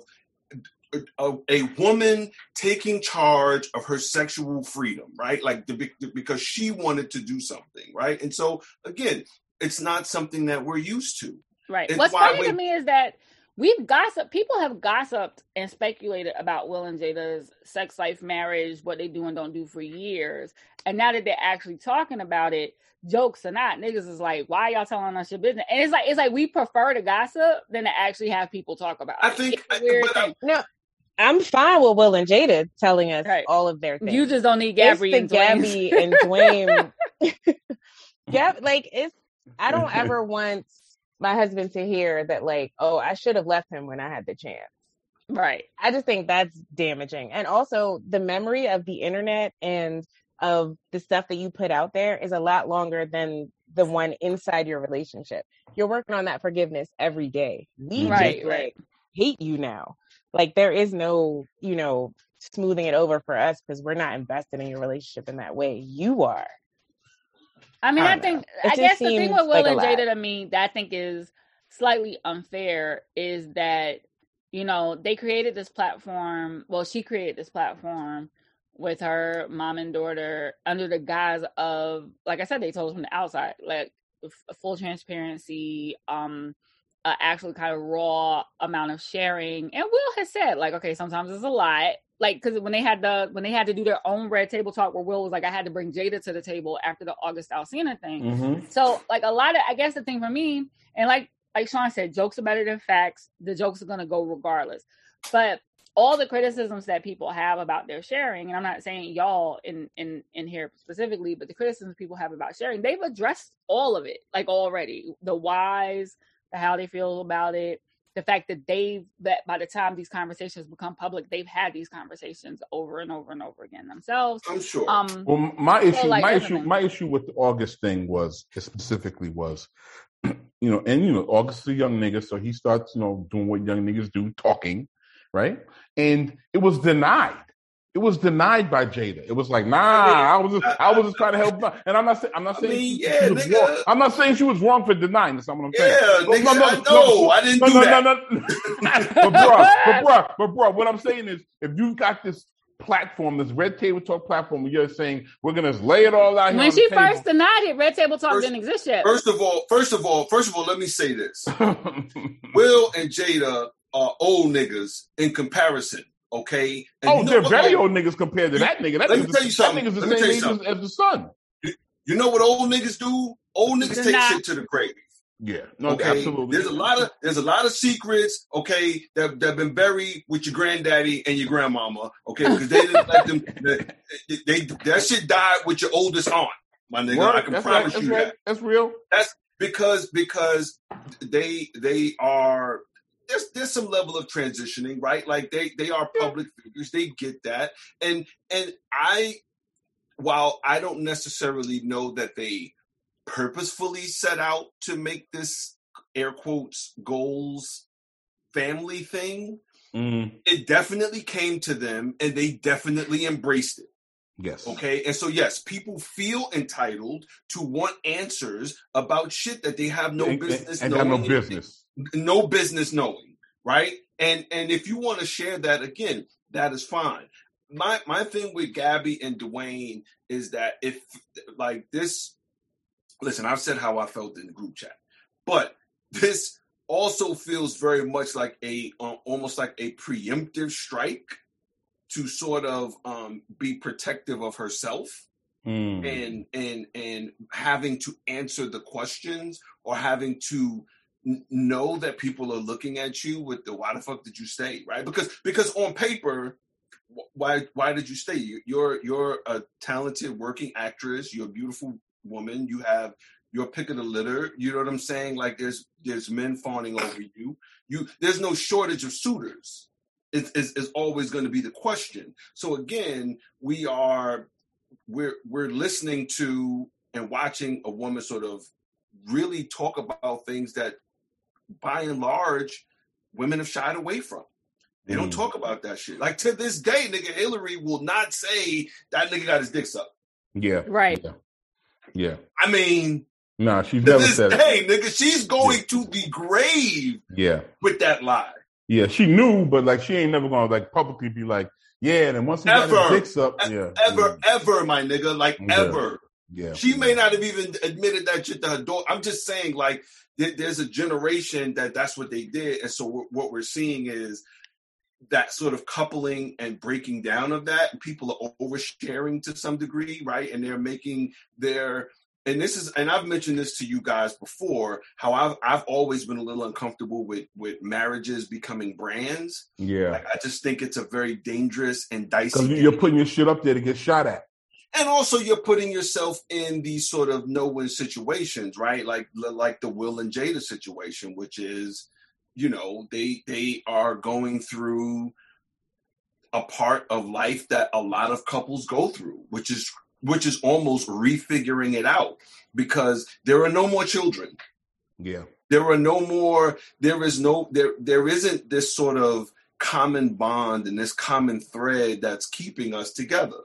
A, a woman taking charge of her sexual freedom, right? Like the, because she wanted to do something, right? And so again, it's not something that we're used to.
Right.
It's
What's
why
funny
we-
to me is that we've gossiped. People have gossiped and speculated about Will and Jada's sex life, marriage, what they do and don't do for years. And now that they're actually talking about it, jokes or not, niggas is like, why y'all telling us your business? And it's like, it's like we prefer to gossip than to actually have people talk about it.
I think,
it's a weird
I,
thing.
No, I'm fine with Will and Jada telling us
Right.
all of their things.
You just don't need Gabby
it's the
and
Gabby and Dwayne. Gab, like it's. I don't ever want my husband to hear that, like, oh, I should have left him when I had the chance.
Right.
I just think that's damaging. And also the memory of the internet and of the stuff that you put out there is a lot longer than the one inside your relationship. You're working on that forgiveness every day. We
Right,
just,
right.
like, hate you now. Like, there is no, you know, smoothing it over for us because we're not invested in your relationship in that way. You are.
I mean,
I
I,
don't
think,
know. It
I
just
guess the thing
seems
with Will
like a
and
lot.
Jada to me that I think is slightly unfair is that, you know, they created this platform. Well, she created this platform with her mom and daughter under the guise of, like I said, they told us from the outside, like f- full transparency, um, uh, actually kind of raw amount of sharing. And Will has said, like, okay, sometimes it's a lot. Like, because when they had the when they had to do their own Red Table Talk, where Will was like, I had to bring Jada to the table after the August Alsina thing.
Mm-hmm.
So, like, a lot of, I guess the thing for me, and like like Sean said, jokes are better than facts. The jokes are gonna go regardless. But all the criticisms that people have about their sharing, and I'm not saying y'all in in in here specifically, but the criticisms people have about sharing, they've addressed all of it, like already. The whys, the how they feel about it. The fact that they've, that by the time these conversations become public, they've had these conversations over and over and over again themselves.
I'm sure.
Um,
Well, my issue,
so, like,
my
that's
issue,
the thing.
my issue with the August thing was specifically was, you know, and you know, August is a young nigga, so he starts, you know, doing what young niggas do, talking, right? And it was denied. It was denied by Jada. It was like, nah, I was just, I was just trying to help. And I'm not saying, I'm not
I
saying,
mean,
she,
yeah,
she was
nigga.
wrong. I'm not saying she was wrong for denying. That's not what I'm saying.
Yeah,
But
nigga, I know. I didn't
no,
do
no,
that.
No, no, no, but bro, but bro, but bro, what I'm saying is, if you've got this platform, this Red Table Talk platform, where you're saying we're gonna lay it all out here
when
on
she
the table.
first denied it, Red Table Talk
First-
didn't exist yet.
First of all, first of all, first of all, let me say this: Will and Jada are old niggas in comparison. Okay. And
oh,
you know
they're
what
very
old-
old niggas compared to that nigga. That
Let me
nigga's
tell
the-
you something.
That nigga's the
Let me
same
tell you
age as,
something.
as the son.
You know what old niggas do? Old niggas take
Deny.
shit to the grave.
Yeah, no,
Okay,
absolutely.
there's a lot of there's a lot of secrets, okay, that that been buried with your granddaddy and your grandmama, okay, because they didn't let them. They, they that shit died with your oldest aunt, my nigga.
Word,
I can
that's
promise
right,
you
that's right,
that.
That's real.
That's because because they they are there's there's some level of transitioning, right? Like they they are public figures, they get that, and and I while I don't necessarily know that they purposefully set out to make this air quotes goals family thing,
Mm,
it definitely came to them and they definitely embraced it.
yes.
Okay. And so, yes, people feel entitled to want answers about shit that they have no
and,
business
and, and have
knowing.
no business.
No business knowing. Right. And and if you want to share that again, that is fine. My my thing with Gabby and Dwayne is that if like this, listen, I've said how I felt in the group chat, but this also feels very much like a uh, almost like a preemptive strike to sort of um, be protective of herself
Mm.
and and and having to answer the questions or having to n- know that people are looking at you with the why the fuck did you stay, right? Because because on paper, wh- why why did you stay? You- You're you're a talented working actress. You're a beautiful woman. You have your pick of the litter. You know what I'm saying? Like there's there's men fawning over you. You there's no shortage of suitors. Is is is always going to be the question. So again, we are we're we're listening to and watching a woman sort of really talk about things that by and large women have shied away from. They don't
Mm.
talk about that shit. Like to this day, nigga, Hillary will not say that nigga got his dick sucked.
Yeah.
Right.
Yeah. Yeah.
I mean,
Nah, she's
to
never
this
said it.
day, nigga, she's going to the grave
Yeah.
with that lie.
Yeah. She knew, but like she ain't never gonna like publicly be like, yeah, and then once he got
Ever.
his dicks up,
E-
yeah.
Ever,
yeah.
ever, my nigga, like
Yeah.
ever.
Yeah.
She may not have even admitted that shit to her daughter. I'm just saying, like, th- there's a generation that that's what they did. And so w- what we're seeing is that sort of coupling and breaking down of that. People are oversharing to some degree, right? And they're making their, and this is, and I've mentioned this to you guys before, how I've I've always been a little uncomfortable with with marriages becoming brands.
Yeah.
Like, I just think it's a very dangerous and dicey.
Because you're putting your shit up there to get shot at.
And also you're putting yourself in these sort of no-win situations, right? Like like the Will and Jada situation, which is, you know, they they are going through a part of life that a lot of couples go through, which is which is almost refiguring it out, because there are no more children.
Yeah.
There are no more, there is no, there there isn't this sort of common bond and this common thread that's keeping us together.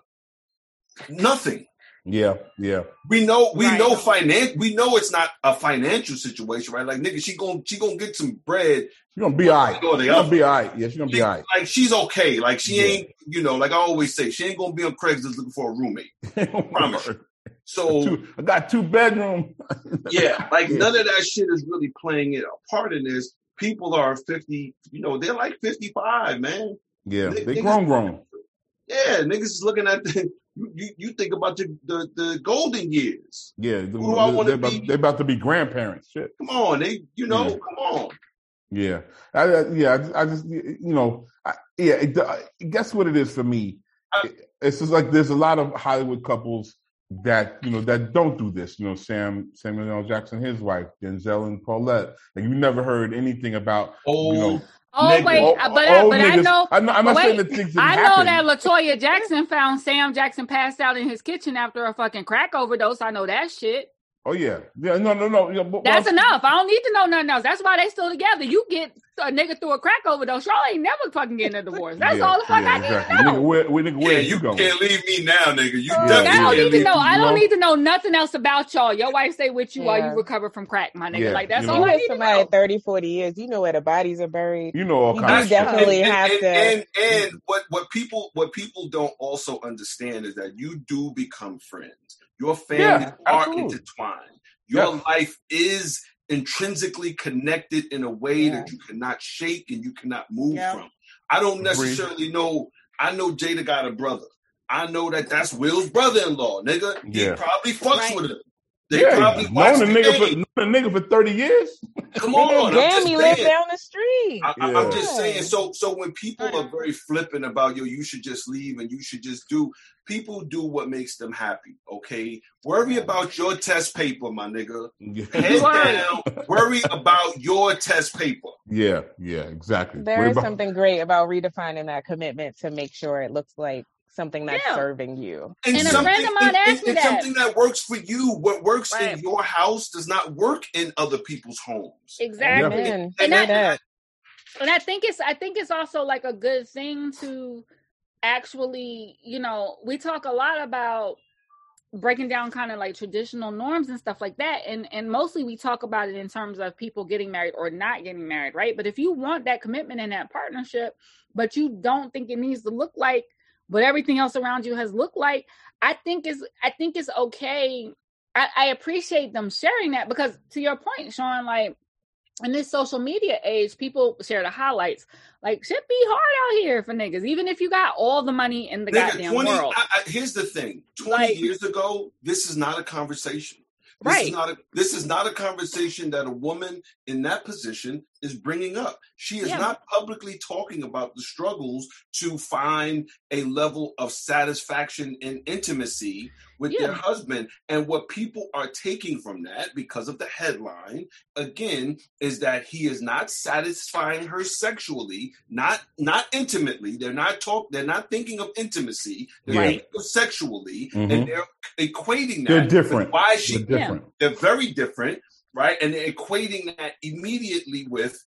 Nothing.
Yeah, yeah.
We know, we
Right.
know finan- we know it's not a financial situation, right? Like, nigga, she gonna she gonna get some bread.
She's gonna be all right.
Go to the
She's gonna
other.
be all right. Yeah, she's gonna
She-
be all right.
Like, she's okay. Like, she
Yeah.
ain't, you know, like I always say, she ain't gonna be on Craigslist looking for a roommate. Promise you. So
Two, I got two bedroom.
yeah, like
Yeah.
none of that shit is really playing it a part in this. People are fifty, you know, they're like fifty-five, man.
Yeah,
N-
they
niggas-
grown, grown.
Yeah, niggas is looking at the, you, you think about the, the, the golden years.
Yeah,
Who do I
they,
wanna
they're, about,
be?
they're about to be grandparents. Shit.
Come on, they, you know,
Yeah.
come on.
Yeah, I, I, yeah. I just, I just, you know, I, yeah. It, I, guess what it is for me?
I-
It's just like there's a lot of Hollywood couples that you know that don't do this. You know, Sam Samuel L. Jackson, his wife, Denzel and Paulette. Like, you never heard anything about.
Oh,
You know,
Oh
Nigga.
wait,
Oh,
but
oh,
but I
niggas.
know.
I'm not, I'm
but
not saying
wait,
that things didn't
I know
happen.
that Latoya Jackson found Sam Jackson passed out in his kitchen after a fucking crack overdose. I know that shit.
Oh yeah, yeah. No, no, no. Yeah, but,
That's
well,
enough. I don't need to know nothing else. That's why they still together. You get a nigga through a crack overdose, y'all ain't never fucking getting a divorce. That's
yeah,
all the fuck
yeah,
I need
exactly.
to know.
Nigga, where, where, nigga, where
yeah,
are
you
you going?
can't leave me now, nigga. You
Uh,
I
definitely
don't
yeah,
can't
need to
leave
know.
me.
I don't
know?
need to know nothing else about y'all. Your wife stay with you while
Yeah.
you recover from crack, my nigga.
Yeah,
Like, that's
you
all
know.
I
You
need
with
to
somebody
know.
thirty, forty years, you know where the bodies are buried.
You know all
You
kinds
do
of shit.
definitely
and,
have
and,
to-
And, and what, what people what people don't also understand is that you do become friends. Your families
Yeah,
are
absolutely.
intertwined. Your
Yeah.
life is intrinsically connected in a way
Yeah.
that you cannot shake and you cannot move
Yeah.
from. I don't
Agreed.
necessarily know. I know Jada got a brother. I know that that's Will's brother-in-law, nigga. He
Yeah.
probably fucks
Right.
with him. They
Yeah,
probably watch
known a
the
nigga for
game.
known a nigga for thirty years.
Come
Nigga,
on, I'm just
Gammy live
saying.
down the street.
I, I,
Yeah.
I'm just saying. So, so when people
I know.
are very flippant about, yo, you should just leave and you should just do. People do what makes them happy. Okay, worry about your test paper, my nigga. Head
Worry.
down. Worry about your test paper.
Yeah, yeah, exactly.
There
What
is
about-
something great about redefining that commitment to make sure it looks like something that's
Yeah.
serving you.
And a
something,
friend of mine
and-
asked
and-
me
and
that.
something that works for you. What works
Right.
in your house does not work in other people's homes.
Exactly.
Amen.
And
And
Say
I-
that.
And I think it's I think it's also like a good thing to actually, you know, we talk a lot about breaking down kind of like traditional norms and stuff like that, and and mostly we talk about it in terms of people getting married or not getting married, right? But if you want that commitment and that partnership, but you don't think it needs to look like what everything else around you has looked like, I think is I think it's okay. I, I appreciate them sharing that, because to your point, Sean, like, in this social media age, people share the highlights. Like, shit be hard out here for niggas, even if you got all the money in the
Nigga,
goddamn
twenty.
world.
I, I, here's the thing: twenty
Like-
years ago, this is not a conversation. This
Right.
is not a, this is not a conversation that a woman in that position is bringing up. She is
Yeah.
not publicly talking about the struggles to find a level of satisfaction and intimacy with
Yeah.
their husband. And what people are taking from that, because of the headline, again, is that he is not satisfying her sexually, not not intimately. They're not talk. They're not thinking of intimacy. They're
Yeah.
thinking of sexually,
Mhm.
and they're equating that.
They're
with
different.
Why she?
They're different.
They're very different, right? And they're equating that immediately with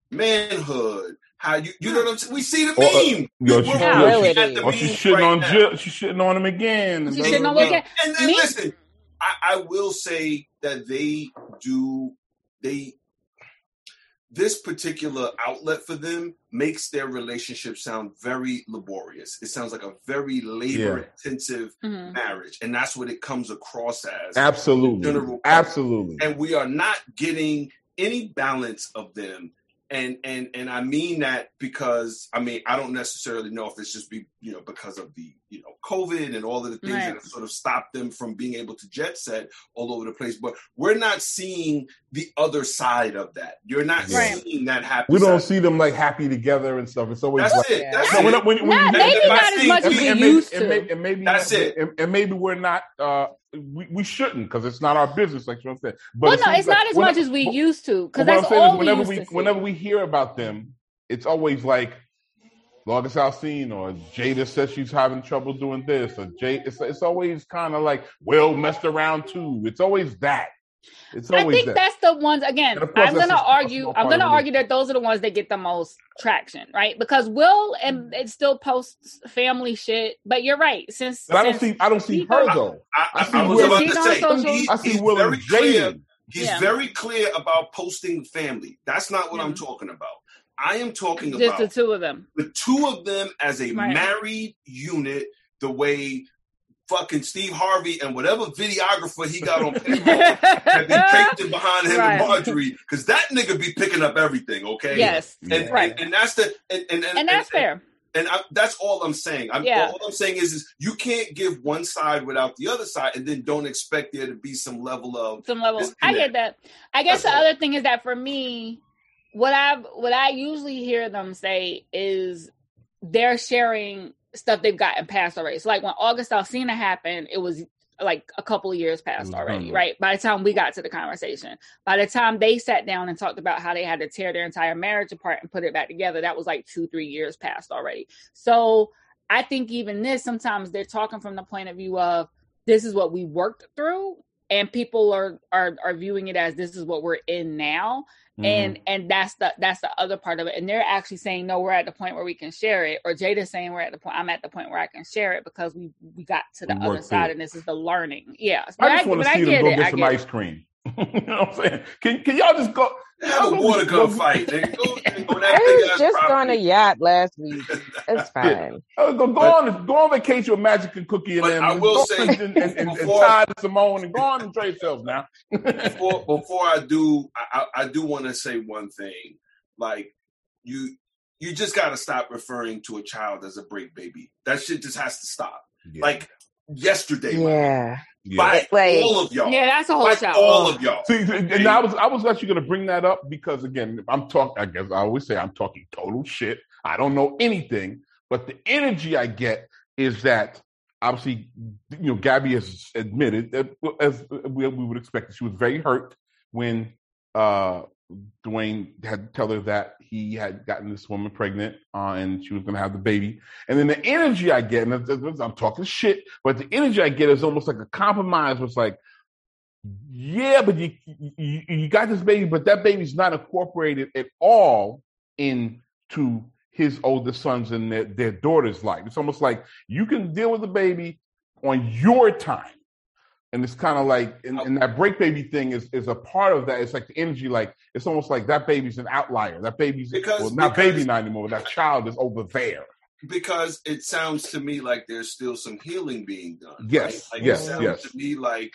manhood. How you? You know what I'm saying? We see the
Or, uh,
meme.
yo,
We're
she-
looking
yo,
at
she-
the
Or she's
memes
shitting
right
on
now.
Jill. She's shitting on him again.
She's
And
shitting on
blah,
Lil
blah,
Cat.
And, and
Me-
listen, I, I will say that they do. They this particular outlet for them makes their relationship sound very laborious. It sounds like a very labor-intensive yeah. mm-hmm. marriage, and that's what it comes across as.
Absolutely, absolutely.
And we are not getting any balance of them. And and and I mean that because I mean I don't necessarily know if it's just be you know because of the you know COVID and all of the things right. that have sort of stopped them from being able to jet set all over the place. But we're not seeing the other side of that. You're not right. seeing that happy.
We don't
side.
see them like happy together and stuff. It's always
that's
like,
it. That's
no,
it.
When, when, when,
not, maybe not as much as we used to.
And maybe, and maybe
that's
not,
it.
And, and maybe we're not. Uh, we, we shouldn't because it's not our business, like you said.
But well, no, it's not as much as we used to because that's all we
whenever
used
we
to see.
whenever we hear about them, it's always like August Alsina or Jada says she's having trouble doing this, or Jay. It's it's always kind of like Will messed around too. It's always that. It's always
I think
that.
that's the ones again. I'm gonna argue. I'm gonna argue that those are the ones that get the most traction, right? Because Will and it still posts family shit, but you're right. Since,
but I don't
since
see. I don't see her though.
I, I,
I see
I was
Will.
about to say. He,
I see Will and Jada.
He's
yeah.
very clear about posting family. That's not what yeah. I'm talking about. I am talking
just
about
the two of them.
The two of them as a
right.
married unit, the way fucking Steve Harvey and whatever videographer he got on payroll have been taking behind him right. and Marjorie, because that nigga be picking up everything, okay?
Yes.
And,
right.
and, and that's the and and, and,
and that's
and,
fair.
And I, that's all I'm saying. I'm,
yeah.
All I'm saying is, is you can't give one side without the other side, and then don't expect there to be some level of
some level. I get that. I guess that's the all. Other thing is that for me, what I what I usually hear them say is they're sharing stuff they've gotten past already. So like when August Alsina happened, it was like a couple of years past already, mm-hmm. right? By the time we got to the conversation, by the time they sat down and talked about how they had to tear their entire marriage apart and put it back together, that was like two, three years past already. So I think even this, sometimes they're talking from the point of view of this is what we worked through, and people are are are viewing it as this is what we're in now. Mm-hmm. And and that's the that's the other part of it. And they're actually saying, no, we're at the point where we can share it. Or Jada's saying we're at the point, I'm at the point where I can share it because we we got to the we other side, and this is the learning. Yeah.
I just I, want to see them go it, get I some get ice cream. You know what I'm saying? Can can y'all just go
have a water gun fight? Go,
go I was just on a yacht last week. It's fine.
Yeah. Go, go but, on go on vacation with Magic and Cookie and them.
I will say
and, and, and, and, before, and Todd and Simone and go on and enjoy yourselves now.
before before I do, I, I do want to say one thing. Like you, you just got to stop referring to a child as a break baby. That shit just has to stop. Yeah. Like yesterday,
yeah.
Yeah. By like, all of y'all.
Yeah, that's a whole show.
All of y'all.
See, and I was I was actually going to bring that up because again, I'm talking. I guess I always say I'm talking total shit. I don't know anything, but the energy I get is that obviously, you know, Gabby has admitted that, as we, we would expect, she was very hurt when uh, Dwayne had to tell her that he had gotten this woman pregnant uh, and she was going to have the baby. And then the energy I get, and I'm talking shit, but the energy I get is almost like a compromise. It's like, yeah, but you, you you got this baby, but that baby's not incorporated at all into his older sons and their, their daughter's life. It's almost like you can deal with the baby on your time. And it's kind of like, and, and that break baby thing is, is a part of that. It's like the energy, like, it's almost like that baby's an outlier. That baby's, because, well, not because, baby not anymore, that child is over there.
Because it sounds to me like there's still some healing being done.
Yes,
right? Like
yes,
it sounds
yes.
to me like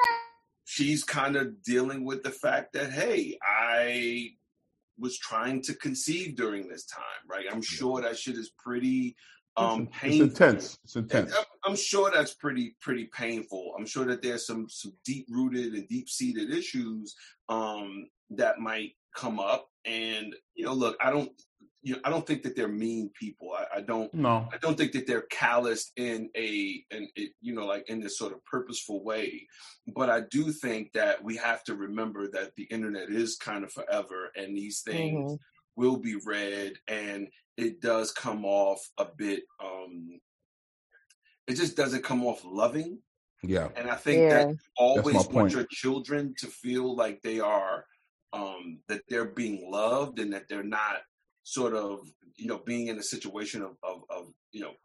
she's kind of dealing with the fact that, hey, I was trying to conceive during this time, right? I'm sure that shit is pretty um,
it's,
painful.
It's intense. It's intense.
And I'm sure that's pretty, pretty painful. I'm sure that there's some, some deep-rooted and deep-seated issues um, that might come up. And, you know, look, I don't, you know, I don't think that they're mean people. I, I don't,
no,
I don't think that they're calloused in a, in it, you know, like in this sort of purposeful way. But I do think that we have to remember that the internet is kind of forever, and these things mm-hmm. will be read, and it does come off a bit. Um, it just doesn't come off loving.
Yeah,
and I think
yeah.
that you always want
point.
your children to feel like they are, um, that they're being loved, and that they're not sort of, you know, being in a situation of, of, of, you know,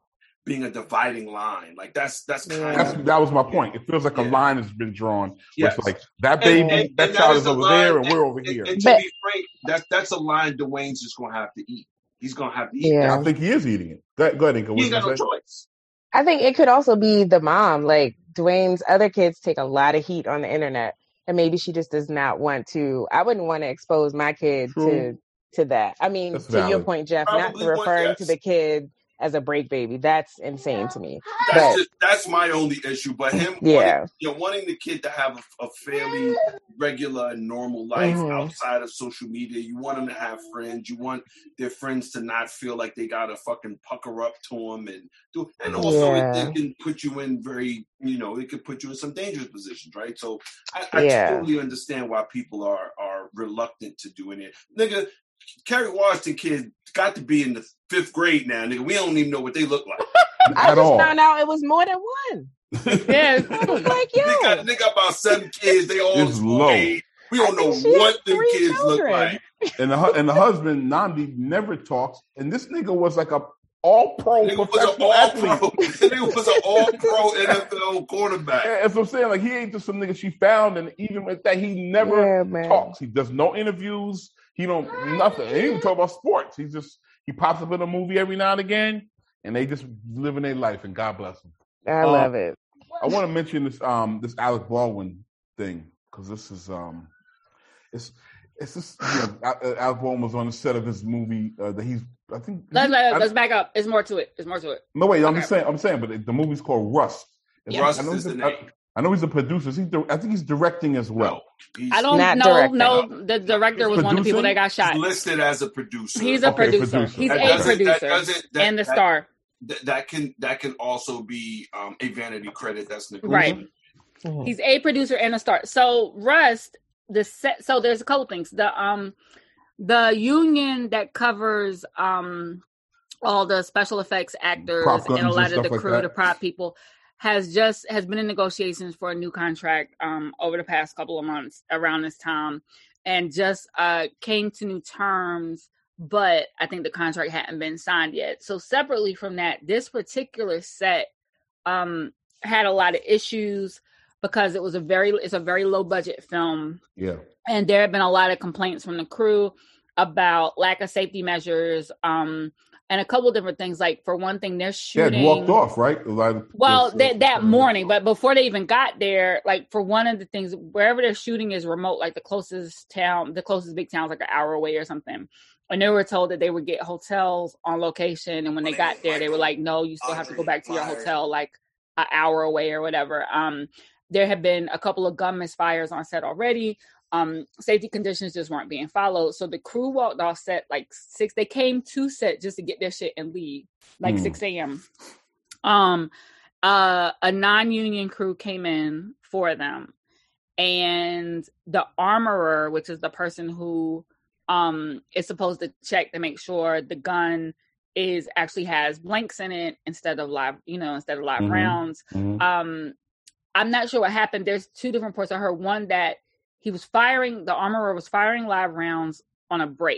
being a dividing line. Like that's that's kind
that's,
of
that was my point. It feels like
yeah.
a line has been drawn.
Yes.
It's like that baby,
and, and,
that
and
child
that
is,
is
over
line,
there, and
and,
we're over
and,
here.
And, and
but,
to be frank, that's that's a line Dwayne's just gonna have to eat. He's gonna have to eat.
Yeah.
I think he is eating it. Go, go ahead, Inka.
He ain't got no choice.
I think it could also be the mom. Like Dwayne's other kids take a lot of heat on the internet, and maybe she just does not want to. I wouldn't want to expose my kid
True.
to to that. I mean,
That's
to
valid.
your point, Jeff,
Probably
not to referring
one, yes.
to the kid as a break baby. That's insane to me.
That's
but,
just that's my only issue. But him,
yeah,
wanting, you know, wanting the kid to have a, a fairly regular and normal life
mm-hmm.
outside of social media. You want them to have friends. You want their friends to not feel like they gotta fucking pucker up to them and do. And also,
yeah.
it, it can put you in very, you know, it could put you in some dangerous positions, right? So I, I
yeah.
totally understand why people are are reluctant to doing it, nigga. Kerry Washington kid got to be in the fifth grade now, nigga. We don't even know what they look like.
I just
all.
found out it was more than one.
Yeah,
I was like, yo,
they got, they got about seven kids. They all
It's low.
age. We don't know
she
what
has
them
three
kids
children.
look like.
And the hu- and the husband Nandi never talks. And this nigga was like a all pro
Nigga was
professional
an all
athlete.
pro. Nigga was an all pro N F L quarterback.
Yeah, that's what I'm saying. Like he ain't just some nigga she found, and even with that, he never
Yeah, man.
talks. He does no interviews. He don't nothing. He didn't even talk about sports. He just he pops up in a movie every now and again, and they just living their life. And God bless them.
I
um,
love it.
I want to mention this um this Alec Baldwin thing because this is um it's it's just you know, Alec Baldwin was on the set of his movie uh, that he's I think
let's,
he,
let's,
I,
let's back up. It's more to it. It's more to it.
No wait, I'm
Okay.
just saying. I'm saying, but it, the movie's called Rust.
Yeah.
Rust
I know
is
he's
the
a-
name.
I know he's a producer. Is he di- I think he's directing as well.
No, he's,
I don't
Not
know.
directing.
No, the director was one of the people that got
he's
shot.
listed as a producer.
He's a
Okay,
producer.
producer.
He's
That
a
doesn't- that
producer
doesn't- that-
and the
that-
star.
Th- that can that can also be um, a vanity credit. That's negotiable.
Right.
Mhm.
He's a producer and a star. So Rust, the set. So there's a couple things. The um, the union that covers um, all the special effects actors
Prop guns
and a
and
lot of
stuff
the
like
crew,
that.
the prop people, has just has been in negotiations for a new contract um over the past couple of months around this time, and just uh came to new terms. But I think the contract hadn't been signed yet. So separately from that, this particular set um, had a lot of issues because it was a very, it's a very low budget film.
Yeah.
And there have been a lot of complaints from the crew about lack of safety measures um, and a couple of different things. Like for one thing, they're
Yeah,
shooting.
he walked off, right? Like,
Well,
this, uh,
that that
uh,
morning, but before they even got there, like for one of the things, wherever they're shooting is remote, like the closest town, the closest big town is like an hour away or something. And they were told that they would get hotels on location. And when they got there, they were like, no, you still have to go back to your hotel like an hour away or whatever. Um, there have been a couple of gun misfires on set already. Um, safety conditions just weren't being followed. So the crew walked off set like six. They came to set just to get their shit and leave, like
Mm.
six a.m. Um, uh, a non-union crew came in for them. And the armorer, which is the person who um is supposed to check to make sure the gun is actually has blanks in it instead of live, you know, instead of live
Mhm.
rounds.
Mhm.
Um, I'm not sure what happened. There's two different reports. I heard one that he was firing, the armorer was firing live rounds on a break.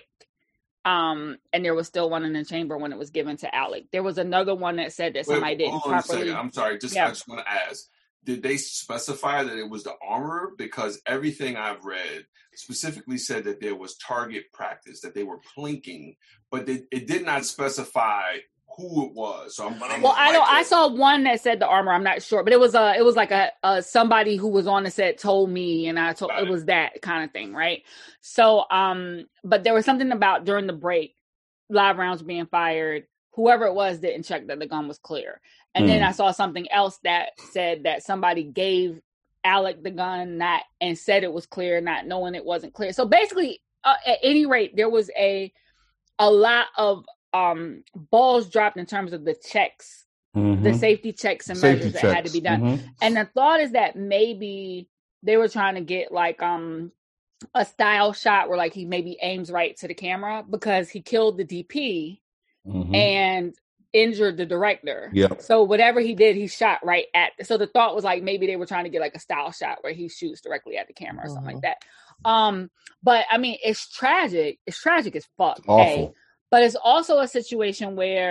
Um, and there was still one in the chamber when it was given to Alec. There was another one that said that somebody
Wait,
didn't
hold on a
properly.
second. I'm sorry. Just
Yeah.
I just want to ask: did they specify that it was the armorer? Because everything I've read specifically said that there was target practice, that they were plinking, but they, it did not specify who it was. So I'm, I'm
Well, I know
like,
I saw one that said the armor. I'm not sure, but it was a it was like a, a somebody who was on the set told me, and I told
Got
it
it.
was that kind of thing, right? So, um, but there was something about during the break, live rounds being fired. Whoever it was didn't check that the gun was clear, and then
Hmm.
I saw something else that said that somebody gave Alec the gun, not and said it was clear, not knowing it wasn't clear. So basically, uh, at any rate, there was a a lot of um balls dropped in terms of the checks,
Mhm.
the safety checks and
Safety
measures that had to
checks.
be done.
Mhm.
And the thought is that maybe they were trying to get like um a style shot where like he maybe aims right to the camera because he killed the D P
Mhm.
and injured the director.
Yep.
So whatever he did, he shot right at. So the thought was like maybe they were trying to get like a style shot where he shoots directly at the camera or something like that. Um, but I mean, it's tragic. It's tragic as fuck.
Awful.
A. But it's also a situation where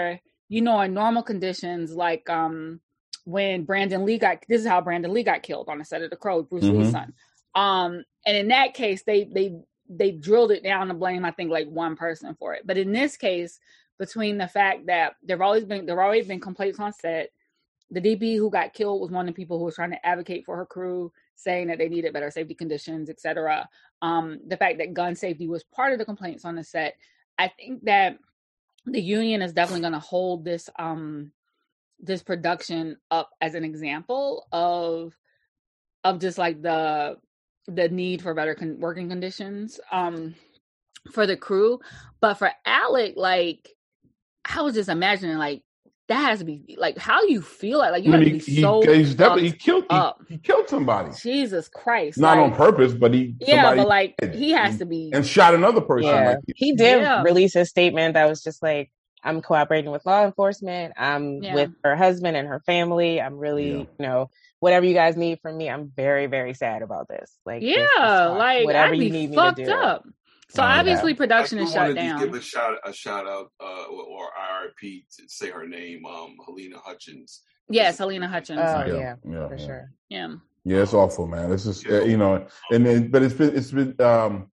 you know, in normal conditions, like um, when Brandon Lee got, this is how Brandon Lee got killed on the set of The Crow, Bruce mm-hmm. Lee's son. Um, and in that case, they they they drilled it down to blame, I think, like one person for it. But in this case, between the fact that there've always been there've always been complaints on set, the D P who got killed was one of the people who was trying to advocate for her crew, saying that they needed better safety conditions, et cetera. Um, the fact that gun safety was part of the complaints on the set. I think that the union is definitely going to hold this um, this production up as an example of of just like the the need for better con- working conditions um, for the crew. But for Alec, like, I was just imagining, like, that has to be like how you feel like, like you I mean, have to be
he,
so
he, he's definitely he killed
up.
He, he killed somebody.
Jesus Christ!
Not
like,
on purpose, but he
yeah, but like he has and, to be
and shot another person.
Yeah.
Like,
he did
yeah.
release a statement that was just like, "I'm cooperating with law enforcement. I'm yeah. with her husband and her family. I'm really, yeah. you know, whatever you guys need from me. I'm very, very sad about this. Like,
yeah,
this
like
whatever
I'd
you
be
need
fucked
me to do."
up. So oh, obviously
yeah.
production is shut
I
down.
Give a shout a shout out uh, or I R P to say her name, um, Helena Hutchins.
Yes, Helena Hutchins.
Oh yeah,
yeah,
yeah, for
yeah.
sure.
Yeah,
yeah, it's awful, man. It's just uh, you know, and then but it's been it's been um,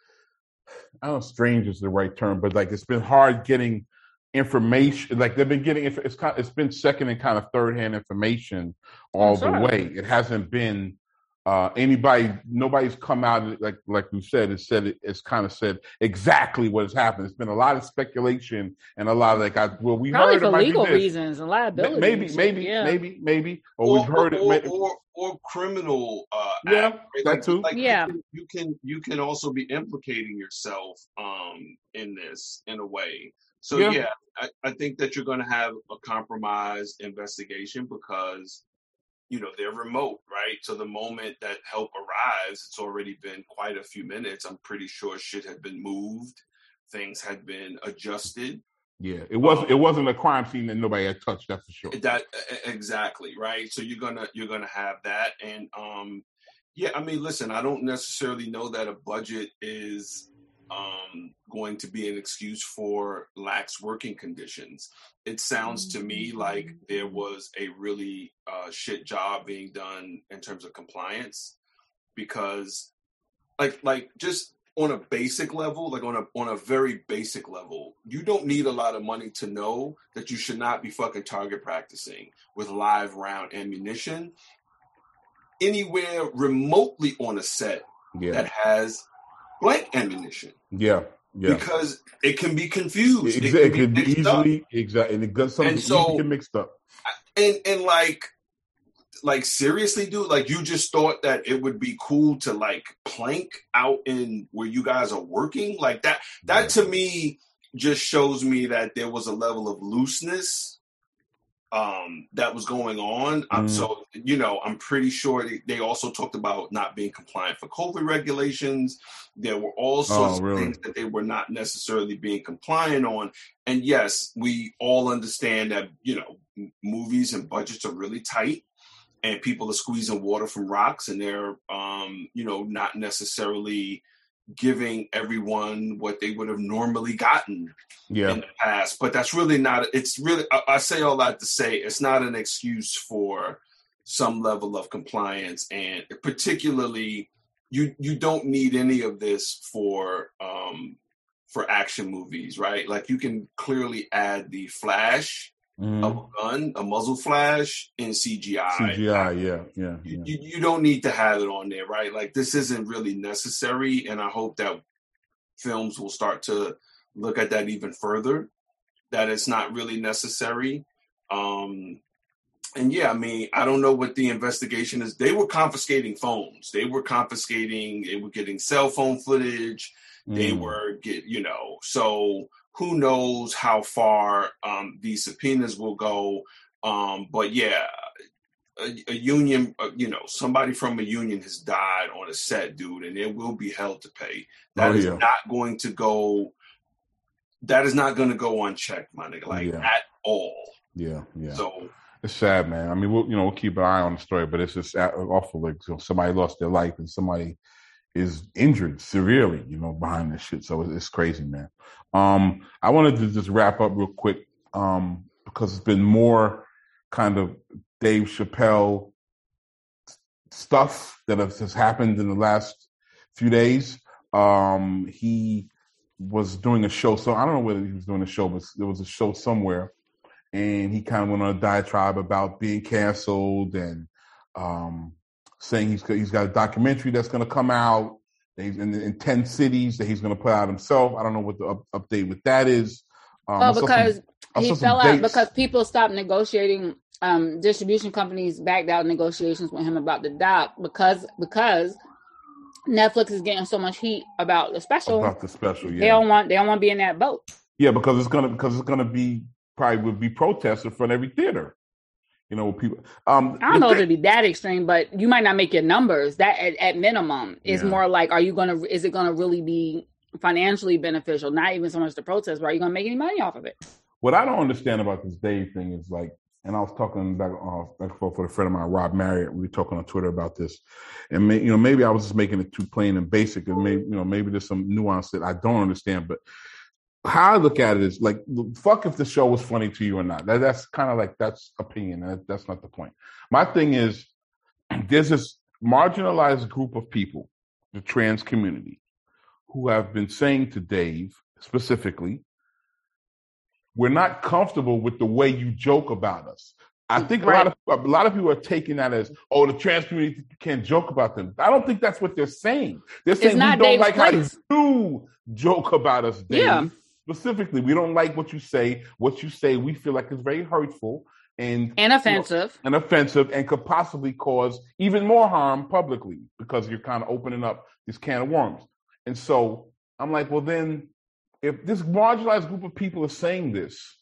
I don't know, strange is the right term, but like it's been hard getting information. Like they've been getting it's kind it's been second and kind of third hand information all sure. the way. It hasn't been. Uh, anybody, nobody's come out like like you said. It said it, it's kind of said exactly what has happened. It's been a lot of speculation and a lot of like, I, well, we
probably
heard
for
it might
legal
be this.
reasons and liability.
Maybe,
and
maybe,
yeah.
maybe, maybe, or,
or
we've heard
or,
it,
or,
maybe.
or, or criminal. Uh,
yeah,
act, right?
that
like,
too.
Like
yeah,
you can, you can you can also be implicating yourself um in this in a way. So yeah, yeah I, I think that you're going to have a compromised investigation because. You know, they're remote, right? So the moment that help arrives, it's already been quite a few minutes. I'm pretty sure shit had been moved. Things had been adjusted.
Yeah, it wasn't um, it wasn't a crime scene that nobody had touched, that's for sure.
That exactly, right? So you're gonna you're gonna have that. And um yeah, I mean, listen, I don't necessarily know that a budget is um going to be an excuse for lax working conditions. It sounds to me like there was a really uh, shit job being done in terms of compliance, because, like, like just on a basic level, like on a on a very basic level, you don't need a lot of money to know that you should not be fucking target practicing with live round ammunition anywhere remotely on a set yeah. that has blank ammunition.
Yeah. Yeah.
Because it can be confused.
Exactly. It, can be,
it can be
easily, exactly. And it got something so, get mixed up.
And and like like seriously, dude, like you just thought that it would be cool to like plank out in where you guys are working? Like that that yeah. to me just shows me that there was a level of looseness um that was going on. Um, mm. So, you know, I'm pretty sure they, they also talked about not being compliant for COVID regulations. There were all sorts oh, really? of things that they were not necessarily being compliant on. And yes, we all understand that, you know, m- movies and budgets are really tight and people are squeezing water from rocks and they're, um, you know, not necessarily giving everyone what they would have normally gotten yeah. in the past. But that's really not, it's really, I, I say all that to say, it's not an excuse for some level of compliance. And particularly, you you don't need any of this for um, for action movies, right? Like you can clearly add the flash mm. of a gun, a muzzle flash in C G I.
C G I, yeah, yeah.
You,
yeah.
you, you don't need to have it on there, right? Like this isn't really necessary, and I hope that films will start to look at that even further, that it's not really necessary. Um, and yeah, I mean, I don't know what the investigation is. They were confiscating phones. They were confiscating, they were getting cell phone footage. Mm. They were get, you know, so who knows how far um, these subpoenas will go. Um, but yeah, a, a union, uh, you know, somebody from a union has died on a set, dude, and it will be held to pay. That oh, is yeah. not going to go, that is not going to go unchecked, my nigga, like yeah. at all.
Yeah, yeah.
So
it's sad, man. I mean, we'll, you know, we'll keep an eye on the story, but it's just awful. Like, you know, somebody lost their life and somebody is injured severely, you know, behind this shit. So it's, it's crazy, man. Um, I wanted to just wrap up real quick um, because it's been more kind of Dave Chappelle stuff that has happened in the last few days. Um, he was doing a show, so I don't know whether he was doing a show, but there was a show somewhere, and he kind of went on a diatribe about being canceled and um, saying he's he's got a documentary that's going to come out in, in ten cities that he's going to put out himself. I don't know what the up, update with that is. Um,
well, because
some,
he fell out because people stopped negotiating. Um, distribution companies backed out negotiations with him about the doc because because Netflix is getting so much heat about the special.
About the special, yeah.
They don't want they don't want to be in that boat.
Yeah, because it's gonna because it's gonna be probably would be protests in front of every theater. You know, people. Um,
I don't know if it'd be that extreme, but you might not make your numbers. That at, at minimum is yeah. more like, are you gonna? Is it gonna really be financially beneficial? Not even so much the protest, but are you gonna make any money off of it?
What I don't understand about this Dave thing is like. And I was talking back, uh, back for, for a friend of mine, Rob Marriott. We were talking on Twitter about this, and may, you know, maybe I was just making it too plain and basic, and maybe you know, maybe there's some nuance that I don't understand. But how I look at it is like, fuck if the show was funny to you or not. That, that's kind of like that's opinion. That, that's not the point. My thing is, there's this marginalized group of people, the trans community, who have been saying to Dave specifically, we're not comfortable with the way you joke about us. I think right. a lot of a lot of people are taking that as, oh, the trans community can't joke about them. I don't think that's what they're saying. They're saying we don't Dave's like place. How you joke about us, Dave. Yeah. Specifically, we don't like what you say. What you say, we feel like is very hurtful and
and offensive,
you know, and offensive, and could possibly cause even more harm publicly because you're kind of opening up this can of worms. And so I'm like, well, then. If this marginalized group of people are saying this,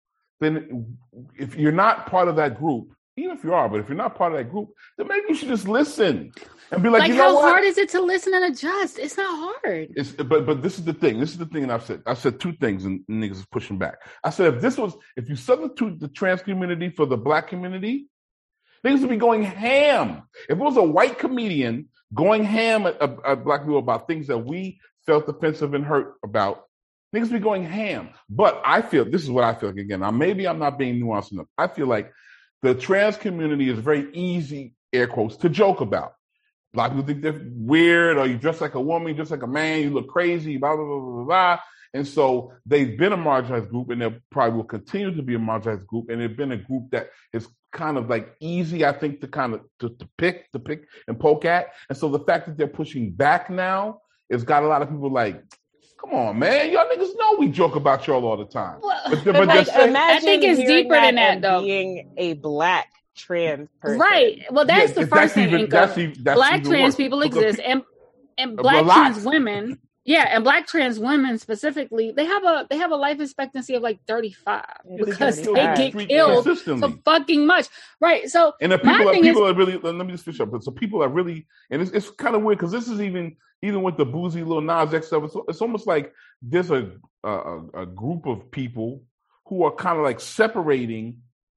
then if you're not part of that group, even if you are, but if you're not part of that group, then maybe you should just listen and be like, like you know
how
what?
hard is it to listen and adjust? It's not hard.
It's, but but this is the thing. This is the thing that I've said. I said two things, and niggas is pushing back. I said if this was, if you substitute the trans community for the black community, niggas would be going ham. If it was a white comedian going ham at, at, at black people about things that we felt offensive and hurt about, niggas be going ham. But I feel, this is what I feel like again. Now, maybe I'm not being nuanced enough. I feel like the trans community is very easy, air quotes, to joke about. Black people think they're weird, or you dress like a woman, you dress like a man, you look crazy, blah, blah, blah, blah, blah. And so they've been a marginalized group, and they probably will continue to be a marginalized group. And they've been a group that is kind of like easy, I think, to kind of to, to pick, to pick and poke at. And so the fact that they're pushing back now has got a lot of people like, come on, man. Y'all niggas know we joke about y'all all the time.
Well, but, but like, saying, I think it's deeper than that, though. Being a black trans person.
Right. Well, that's yeah, the first thing. Even, that's even, that's black trans worse. People exist. And and black trans women, yeah, and black trans women specifically, they have a they have a life expectancy of like thirty-five because they get killed so fucking much. Right. So
and the people are people is, are really let me just finish up. But so people are really, and it's it's kind of weird because this is even even with the boozy Lil Nas X stuff, it's, it's almost like there's a, a a group of people who are kind of like separating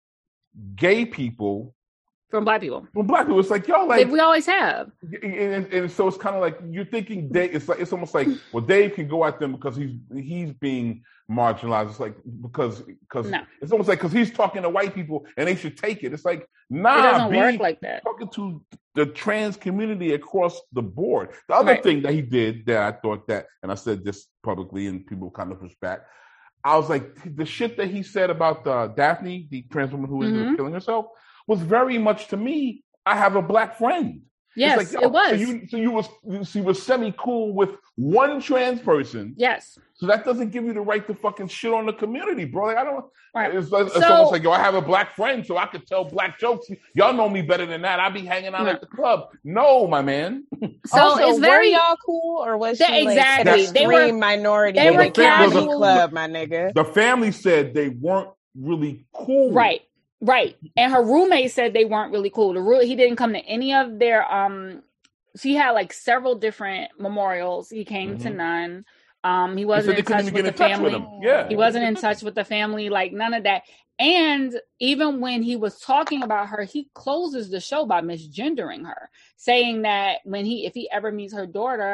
gay people
from black people.
From black people, it's like y'all like
we always have,
and, and, and so it's kind of like you're thinking Dave. It's like it's almost like well, Dave can go at them because he's he's being marginalized. It's like because because no. It's almost like because he's talking to white people and they should take it. It's like nah,
it doesn't be work like that.
Talking to the trans community across the board. The other right. thing that he did that I thought that, and I said this publicly, and people kind of pushed back. I was like, the shit that he said about uh, Daphne, the trans woman who ended mm-hmm. up killing herself, was very much to me. I have a black friend.
Yes,
like,
it was.
So you, so you was, so you was semi cool with one trans person.
Yes.
So that doesn't give you the right to fucking shit on the community, bro. Like I don't.
Right.
It's, it's
so,
almost like yo, I have a black friend, so I could tell black jokes. Y'all know me better than that. I be hanging out yeah. at the club. No, my man.
So also, it's very were y'all cool, or was she
they, exactly
like they were minority?
They were casual
club, my nigga.
The family said they weren't really cool.
Right. Right. And her roommate said they weren't really cool. The ro- he didn't come to any of their um she had like several different memorials. He came mm-hmm. to none. Um he wasn't he in touch with the family. With yeah. He wasn't in touch with the family, like none of that. And even when he was talking about her, he closes the show by misgendering her, saying that when he if he ever meets her daughter,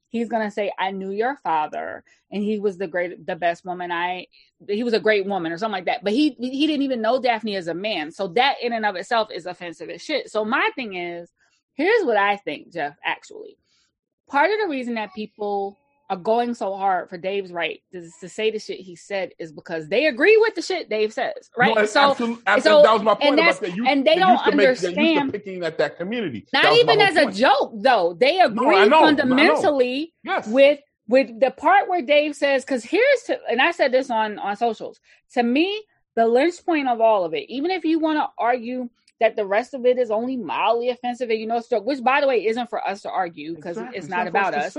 he's gonna say, I knew your father and he was the great the best woman I he was a great woman or something like that. But he he didn't even know Daphne as a man. So that in and of itself is offensive as shit. So my thing is, here's what I think, Jeff, actually. Part of the reason that people are going so hard for Dave's right to, to say the shit he said is because they agree with the shit Dave says, right?
No,
so,
absolutely, absolutely,
so
that was my point about that. You,
and they, they don't understand.
Make, used to picking at that community.
Not even as point. a joke, though. They agree no, know, fundamentally yes. with with the part where Dave says, because here's to, and I said this on on socials. To me, the lynch point of all of it, even if you want to argue that the rest of it is only mildly offensive and you know, which by the way isn't for us to argue because exactly. it's not it's about us.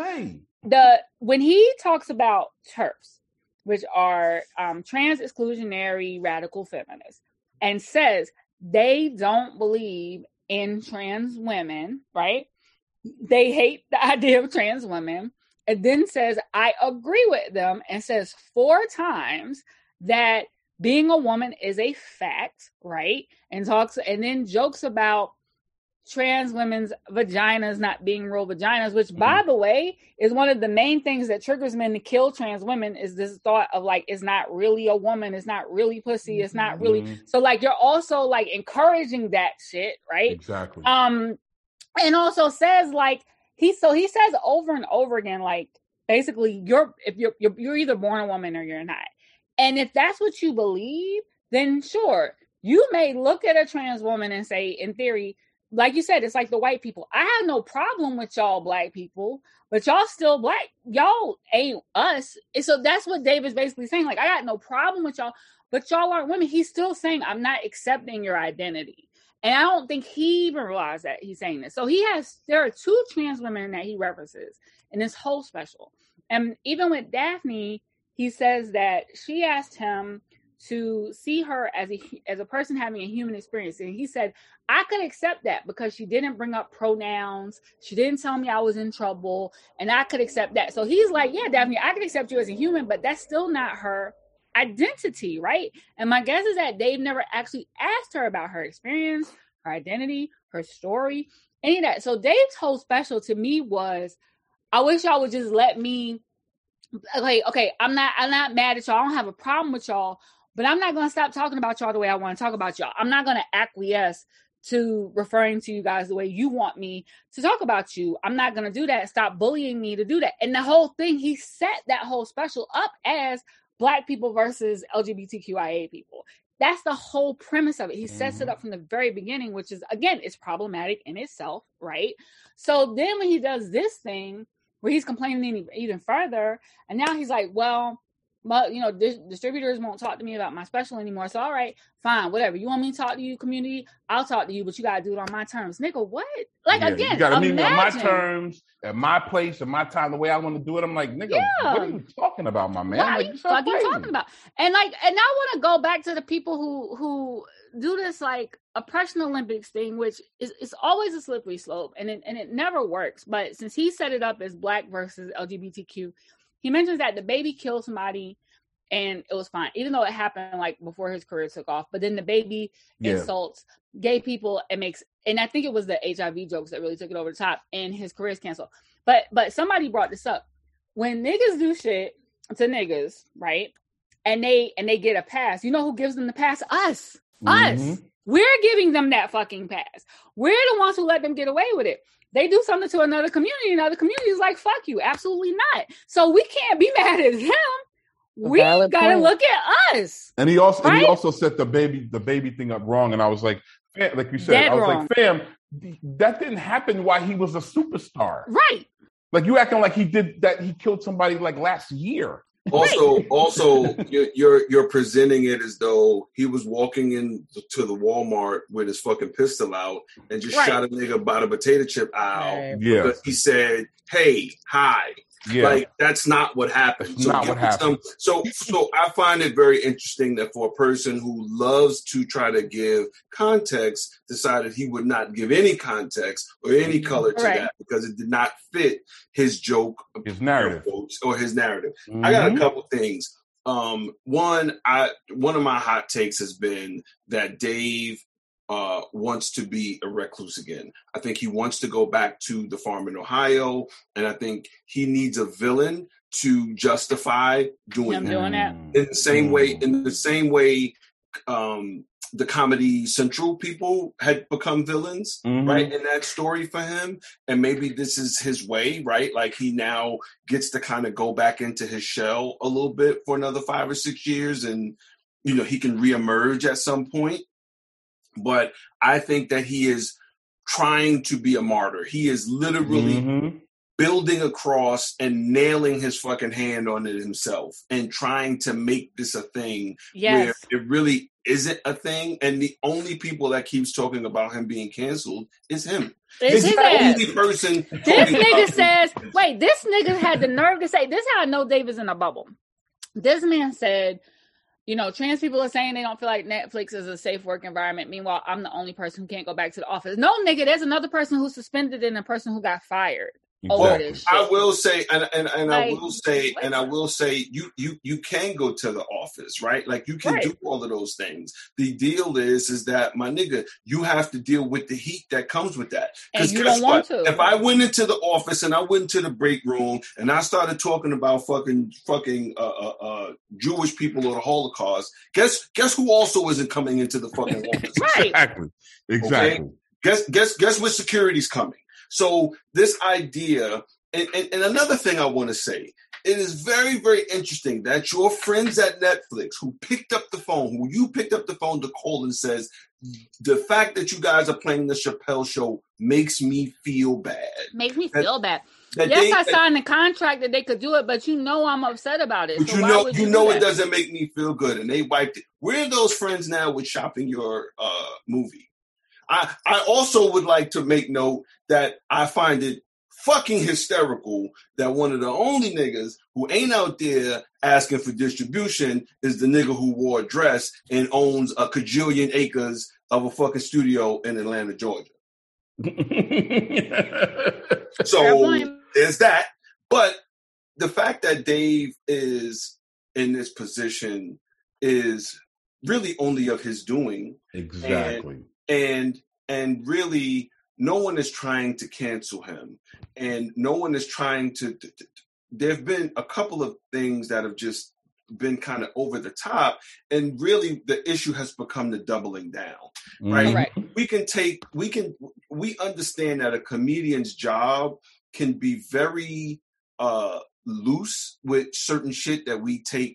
The when he talks about TERFs, which are um, trans exclusionary radical feminists, and says they don't believe in trans women, right? They hate the idea of trans women, and then says I agree with them, and says four times that being a woman is a fact, right? And talks and then jokes about trans women's vaginas not being real vaginas, which, by mm-hmm. the way, is one of the main things that triggers men to kill trans women is this thought of like, it's not really a woman, it's not really pussy, it's not really. Mm-hmm. So like, you're also like encouraging that shit, right?
Exactly.
Um, and also says like, he, so he says over and over again, like, basically, you're, if you're, you're, you're either born a woman or you're not. And if that's what you believe, then sure, you may look at a trans woman and say, in theory, like you said, it's like the white people. I have no problem with y'all black people, but y'all still black. Y'all ain't us. And so that's what Dave is basically saying. Like, I got no problem with y'all, but y'all aren't women. He's still saying, I'm not accepting your identity. And I don't think he even realized that he's saying this. So he has, there are two trans women that he references in this whole special. And even with Daphne, he says that she asked him to see her as a as a person having a human experience. And he said, I could accept that because she didn't bring up pronouns. She didn't tell me I was in trouble. And I could accept that. So he's like, yeah, Daphne, I could accept you as a human, but that's still not her identity, right? And my guess is that Dave never actually asked her about her experience, her identity, her story, any of that. So Dave's whole special to me was, I wish y'all would just let me, like, okay, I'm not, I'm not mad at y'all. I don't have a problem with y'all, but I'm not going to stop talking about y'all the way I want to talk about y'all. I'm not going to acquiesce to referring to you guys the way you want me to talk about you. I'm not going to do that. Stop bullying me to do that. And the whole thing, he set that whole special up as Black people versus L G B T Q I A people. That's the whole premise of it. He sets mm-hmm. it up from the very beginning, which is, again, it's problematic in itself, right? So then when he does this thing where he's complaining even further, and now he's like, well, but, you know, dis- distributors won't talk to me about my special anymore. So, all right, fine, whatever. You want me to talk to you, community? I'll talk to you, but you got to do it on my terms. Nigga, what? Like, yeah, again,
you got to meet me on my terms, at my place, at my time, the way I want to do it. I'm like, nigga, yeah. what are you talking about, my man?
What
like,
are you fucking crazy. talking about? And, like, and I want to go back to the people who, who do this, like, oppression Olympics thing, which is, is always a slippery slope, and it, and it never works. But since he set it up as Black versus L G B T Q, he mentions that the baby killed somebody and it was fine, even though it happened like before his career took off. But then the baby yeah. insults gay people and makes, and I think it was the H I V jokes that really took it over the top, and his career is canceled. But but somebody brought this up. When niggas do shit to niggas, right? And they and they get a pass. You know who gives them the pass? Us. Mm-hmm. Us. We're giving them that fucking pass. We're the ones who let them get away with it. They do something to another community, and other community is like, fuck you. Absolutely not. So we can't be mad at him. We gotta point. look at us.
And he also
right?
and he also set the baby the baby thing up wrong. And I was like, fam, like you said,
Dead
I was
wrong.
like, fam, that didn't happen while he was a superstar.
Right.
Like you acting like he did that, he killed somebody like last year.
Also, right. also, you're, you're you're presenting it as though he was walking into the Walmart with his fucking pistol out and just right. shot a nigga by the potato chip aisle.
Right. Yeah.
Because he said, "Hey, hi." Yeah. Like that's not what happened.
That's
so
not what happened.
Some, so, so I find it very interesting that for a person who loves to try to give context, decided he would not give any context or any color to right. that because it did not fit his joke,
his narrative,
or his narrative.
Mm-hmm.
I got a couple things. Um, one, I one of my hot takes has been that Dave uh, wants to be a recluse again. I think he wants to go back to the farm in Ohio, and I think he needs a villain to justify doing,
Him doing that.
in the same way. In the same way, um, the Comedy Central people had become villains, mm-hmm. right, in that story for him. And maybe this is his way, right? Like he now gets to kind of go back into his shell a little bit for another five or six years, and you know he can reemerge at some point. But I think that he is trying to be a martyr. He is literally mm-hmm. building a cross and nailing his fucking hand on it himself and trying to make this a thing
yes.
where it really isn't a thing. And the only people that keeps talking about him being canceled is him.
It's
He's
his
the
ass.
only person.
This nigga says, wait, this nigga had the nerve to say, this is how I know Dave is in a bubble. This man said, you know, trans people are saying they don't feel like Netflix is a safe work environment. Meanwhile, I'm the only person who can't go back to the office. No, nigga, there's another person who's suspended and a person who got fired.
Exactly.
Over this shit.
I will say, and and, and like, I will say,
what?
and I will say, you you you can go to the office, right? Like you can
right.
do all of those things. The deal is, is that my nigga, you have to deal with the heat that comes with that.
Because you
guess
don't want
what?
to.
If I went into the office and I went into the break room and I started talking about fucking fucking uh, uh, uh, Jewish people or the Holocaust, guess guess who also isn't coming into the fucking office?
Right.
Exactly. Exactly.
Okay? Guess guess guess what security's coming. So this idea. And, and, and another thing I want to say, it is very, very interesting that your friends at Netflix who picked up the phone, who you picked up the phone to call and says, the fact that you guys are playing the Chappelle Show makes me feel bad.
Makes me
that,
feel bad.
That
yes,
they,
I signed the contract that they could do it, but you know I'm upset about it.
But
so
you
why
know,
would
you
you
know
do
it
that?
doesn't make me feel good. And they wiped it. Where are those friends now with shopping your uh, movie? I, I also would like to make note that I find it fucking hysterical that one of the only niggas who ain't out there asking for distribution is the nigga who wore a dress and owns a cajillion acres of a fucking studio in Atlanta, Georgia. So there's that. But the fact that Dave is in this position is really only of his doing.
Exactly.
And and, and really no one is trying to cancel him. And no one is trying to, to, to there have been a couple of things that have just been kind of over the top. And really the issue has become the doubling down, right?
Mm-hmm. Right.
We can take, we can, we understand that a comedian's job can be very uh, loose with certain shit that we take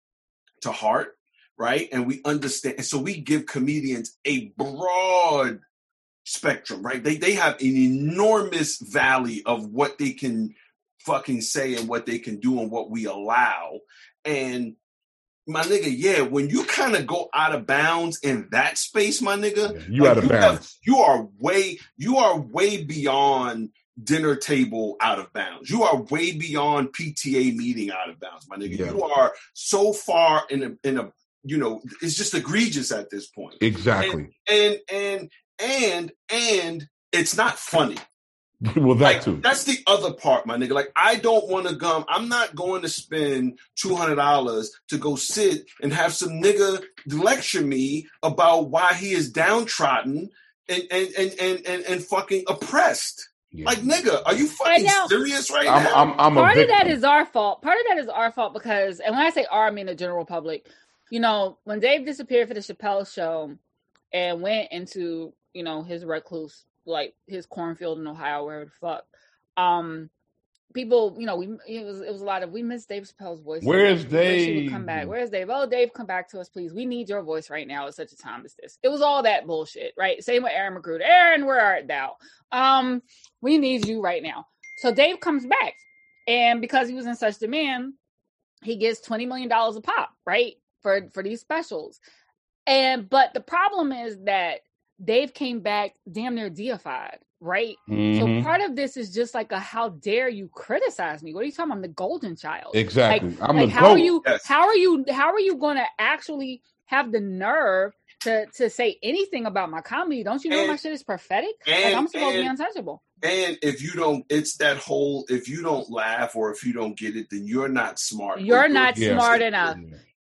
to heart, right? And we understand. And so we give comedians a broad spectrum, right? They they have an enormous valley of what they can fucking say and what they can do and what we allow. And my nigga, yeah, when you kind of go out of bounds in that space, my nigga,
yeah, you
like
out of
you
bounds.
Have, you are way, you are way beyond dinner table out of bounds. You are way beyond P T A meeting out of bounds, my nigga. Yeah. You are so far in a in a you know, it's just egregious at this point.
Exactly.
And and and and, and it's not funny.
Well, that
like,
too.
That's the other part, my nigga. Like, I don't want to come. I'm not going to spend two hundred dollars to go sit and have some nigga lecture me about why he is downtrodden and and and and, and, and fucking oppressed. Yeah. Like, nigga, are you fucking now, serious right
I'm,
now?
I'm, I'm
Part
a
of that is our fault. Part of that is our fault because, and when I say our, I mean the general public. You know, when Dave disappeared for the Chappelle Show and went into, you know, his recluse, like his cornfield in Ohio, wherever the fuck, um, people, you know, we it was it was a lot of we miss Dave Chappelle's voice.
Where's
Dave?
Dave?
He would come back. Where's Dave? Oh, Dave, come back to us, please. We need your voice right now at such a time as this. It was all that bullshit, right? Same with Aaron McGruder. Aaron, where art thou? Um, we need you right now. So Dave comes back, and because he was in such demand, he gets twenty million dollars a pop, right? For, for these specials. And but the problem is that Dave came back damn near deified, right? Mm-hmm. So part of this is just like a how dare you criticize me? What are you talking about? I'm the golden child.
Exactly.
Like,
I'm
like
the
how
goat.
are you
Yes.
how are you how are you gonna actually have the nerve to to say anything about my comedy? Don't you know
and,
my shit is prophetic?
And,
like I'm supposed
and,
to be untouchable.
And if you don't, it's that whole, if you don't laugh or if you don't get it, then you're not smart.
You're not
yeah.
smart enough.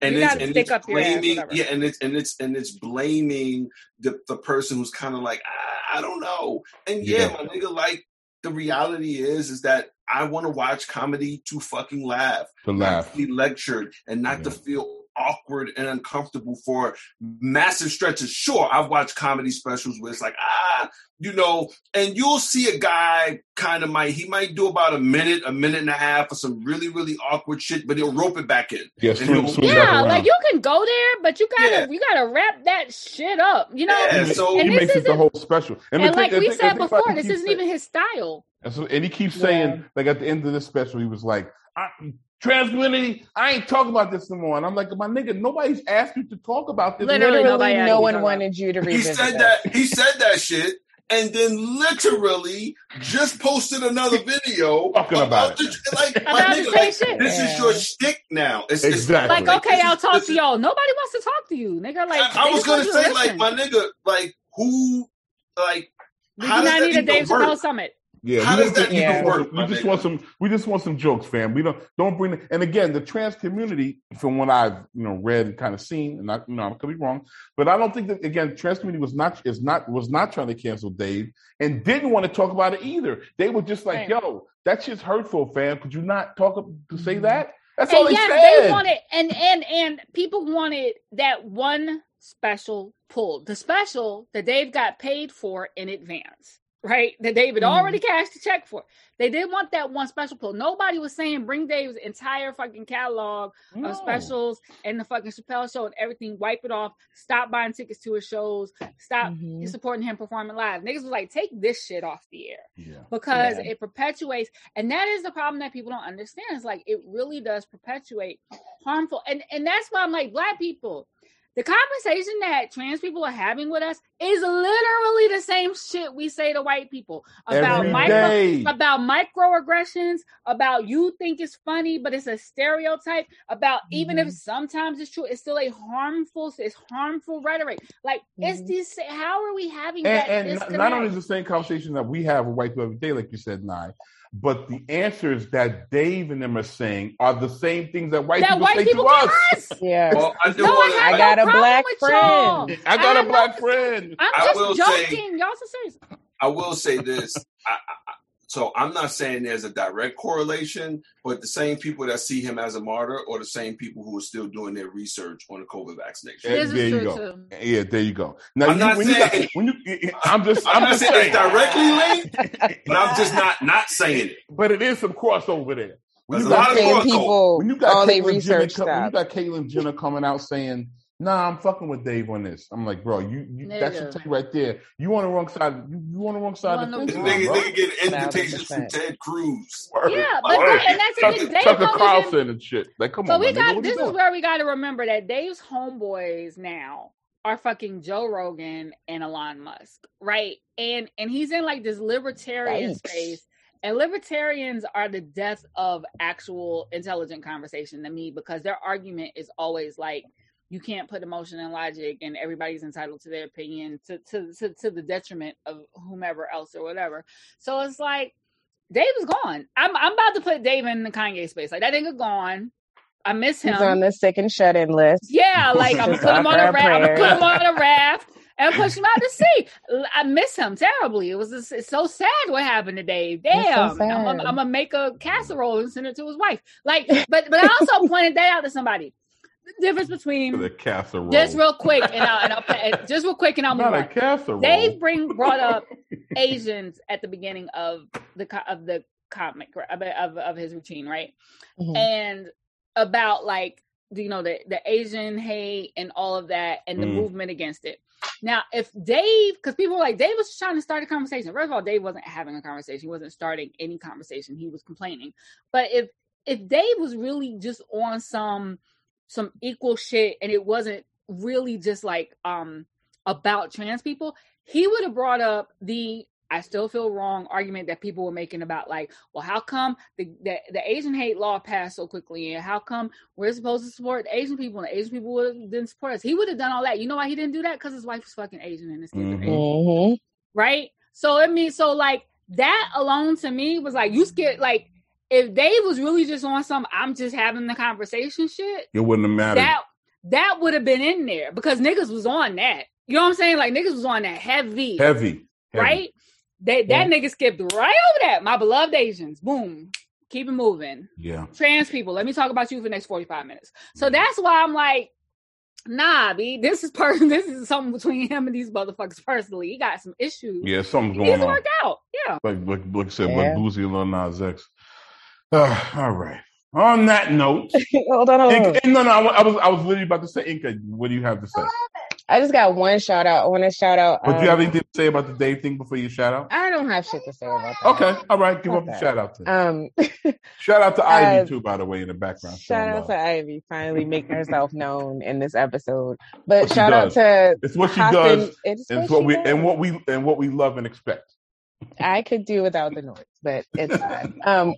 And
you
it's,
gotta
and
stick
it's
up your ass,
blaming,
whatever.
yeah, and it's and it's and it's blaming the the person who's kind of like, I, I don't know. And yeah,
Yeah.
my nigga, like the reality is, is that I want to watch comedy to fucking laugh,
To
not
laugh.
to be lectured, and not
Yeah.
to feel awkward and uncomfortable for massive stretches. Sure, I've watched comedy specials where it's like, ah, you know, and you'll see a guy kind of might, he might do about a minute, a minute and a half of some really, really awkward shit, but he'll rope it back in.
Yeah,
And
swing,
he'll-
swing back
Yeah,
around.
like you can go there, but you gotta
Yeah.
you gotta wrap that shit up. You know,
Yeah,
he,
so-
he
and
makes
this
it the
isn't-
whole special.
and
the
like
thing-
we
the thing-
said
the thing about
before,
it,
this
he
isn't
keeps
even his style.
And so, and he keeps saying,
Yeah.
like at the end of this special, he was like, I, "Trans community, I ain't talking about this no more." And I'm like, "My nigga, nobody's asked you to talk about this."
Literally
Literally,
nobody asked
no
you
one
to talk
wanted you to
He
revisit
said
that.
that, he said that shit, and then literally just posted another video
Talking about
the, like, my
About the
nigga,
same
like,
shit.
this
Yeah.
is your shtick now. It's, it's
Exactly.
Like, okay,
this
I'll
is-
talk
this
to
is-
y'all. Nobody wants to talk to you, nigga. Like,
I, I
they
was
just want
gonna
you to
say, like,
listen.
my nigga, like, who, like,
We
how
do
does
not
that
need a
even
Dave
work?
Chappelle summit.
Yeah,
How
we,
does
want-
that
we
even
just want
work,
some, we
my
just
nigga?
want some. We just want some jokes, fam. We don't don't bring. And again, the trans community, from what I've you know read and kind of seen, and I, you know I could be wrong, but I don't think that again, trans community was not is not was not trying to cancel Dave and didn't want to talk about it either. They were just like,
Right.
"Yo, that shit's hurtful, fam. Could you not talk to say that?" That's
And
all they
yes,
said.
they wanted, and and and people wanted that one special pulled. The special that Dave got paid for in advance, right? That Dave had
Mhm.
already cashed the check for. They did want that one special pull. Nobody was saying bring Dave's entire fucking catalog
No.
of specials and the fucking Chappelle show and everything. Wipe it off. Stop buying tickets to his shows. Stop
Mhm.
supporting him performing live. Niggas was like, take this shit off the air.
Yeah.
Because
Yeah.
it perpetuates, and that is the problem that people don't understand. It's like it really does perpetuate harmful, and and that's why I'm like, black people, the conversation that trans people are having with us is literally the same shit we say to white people about
Every
micro
day.
about microaggressions, about you think it's funny but it's a stereotype, about even if
Mhm.
sometimes it's true, it's still a harmful, it's harmful rhetoric. Like it's
Mhm.
this. How are we having
And,
that?
and not-
disconnect?
not only is the same conversation that we have with white people every day, like you said, Nye, but the answers that Dave and them are saying are the same things that white
that
people
white
say
people
to
give
us.
us.
Yeah.
Well, I do
No, I
want
have
I
no
got a
problem
black
with
friend.
y'all.
I got
I
a
have
black
no-
friend.
I'm
I
just
will say-
joking. Y'all so serious.
I will say this. I, I, so I'm not saying there's a direct correlation, but the same people that see him as a martyr are the same people who are still doing their research on the COVID vaccination.
Yeah,
This is
there you
true,
go.
too.
Yeah, there you go. Now,
I'm
you,
not
when you
saying-
got, when you, I'm just,
I'm
I'm
not
just
saying
saying,
it's directly linked, but I'm just not not saying it.
but it is some crossover there. When
There's
you
a lot
got,
of
Same
crossover.
people,
when you got
all they
Caitlyn Jenner,
research
co- when you
stuff.
got Caitlyn Jenner coming out saying, "Nah, I'm fucking with Dave on this," I'm like, bro, you, you that should
Nigga.
tell you right there. You on the wrong side. You, you on the wrong side
You
of the
on the
fence,
wrong
Nigga,
bro.
nigga get invitations from
one thousand percent.
Ted Cruz.
Word.
Yeah, but
Word.
that- and that's the
Tucker,
thing, Dave
Tucker
don't even-
Carlson and shit. Like, come
So
on,
we
my nigga,
got
what
this
you
is
doing?
where we got to remember that Dave's homeboys now are fucking Joe Rogan and Elon Musk, right? And and he's in like this libertarian
Yikes.
space. And libertarians are the death of actual intelligent conversation to me, because their argument is always like, you can't put emotion and logic, and everybody's entitled to their opinion to to to, to the detriment of whomever else or whatever. So it's like Dave is gone. I'm I'm about to put Dave in the Kanye space. Like that nigga gone. I miss him.
He's on the sick and shut in list.
Yeah, like I'm gonna put him on a
Offer
raft. I'm gonna put
prayers.
him on a raft and push him out to sea. I miss him terribly. It was just, it's so sad what happened to Dave. Damn,
It's so
I'm, gonna-
sad.
I'm gonna make a casserole and send it to his wife. Like, but but I also pointed that out to somebody. The difference
The
between
casserole.
just real quick and I'll, and I'll and just real quick and I'll move
Not a
on.
casserole.
Dave bring brought up Asians at the beginning of the co- of the comic of of, of his routine, right?
Mhm.
And about like you know the the Asian hate and all of that and the
Mm.
movement against it. Now, if Dave, because people were like, Dave was trying to start a conversation. First of all, Dave wasn't having a conversation. He wasn't starting any conversation. He was complaining. But if if Dave was really just on some some equal shit and it wasn't really just like um about trans people, he would have brought up the I still feel wrong argument that people were making about like, well, how come the, the, the Asian hate law passed so quickly, and how come we're supposed to support the Asian people and the Asian people would have didn't support us? He would have done all that. You know why he didn't do that? Because his wife is fucking Asian and his kids
Mhm.
are Asian,
Mhm.
right? So it means so like that alone to me was like you scared like if Dave was really just on some I'm just having the conversation shit,
It wouldn't have mattered.
that that would have been in there because niggas was on that. You know what I'm saying? Like niggas was on that heavy,
heavy, heavy.
right? They that yeah. nigga skipped right over that. My beloved Asians, boom, keep it moving.
Yeah,
trans people. Let me talk about you for the next forty-five minutes. So that's why I'm like, nah, B, this is person. This is something between him and these motherfuckers personally. He got some issues.
Yeah, something's
he
going on.
Work out. Yeah,
like like like I said, yeah. like Boosie and Lil Nas X. Uh, all right. On that note,
hold on, hold on.
Inca, no, no, I, I was I was literally about to say, Inca. What do you have to say?
I just got one shout out. I want to shout out.
But
um,
do you have anything to say about the Dave thing before you shout out?
I don't have shit to say about that.
Okay, all right. Give
Not
up
that.
a shout out to.
Um,
shout out to Ivy
uh,
too, by the way, in the background.
Shout out love. to Ivy finally making herself known in this episode. But shout
does.
out to
it's what she
Hassan,
does.
It's
what,
what
what we
does.
and what we and what we love and expect.
I could do without the noise, but it's fine. Um,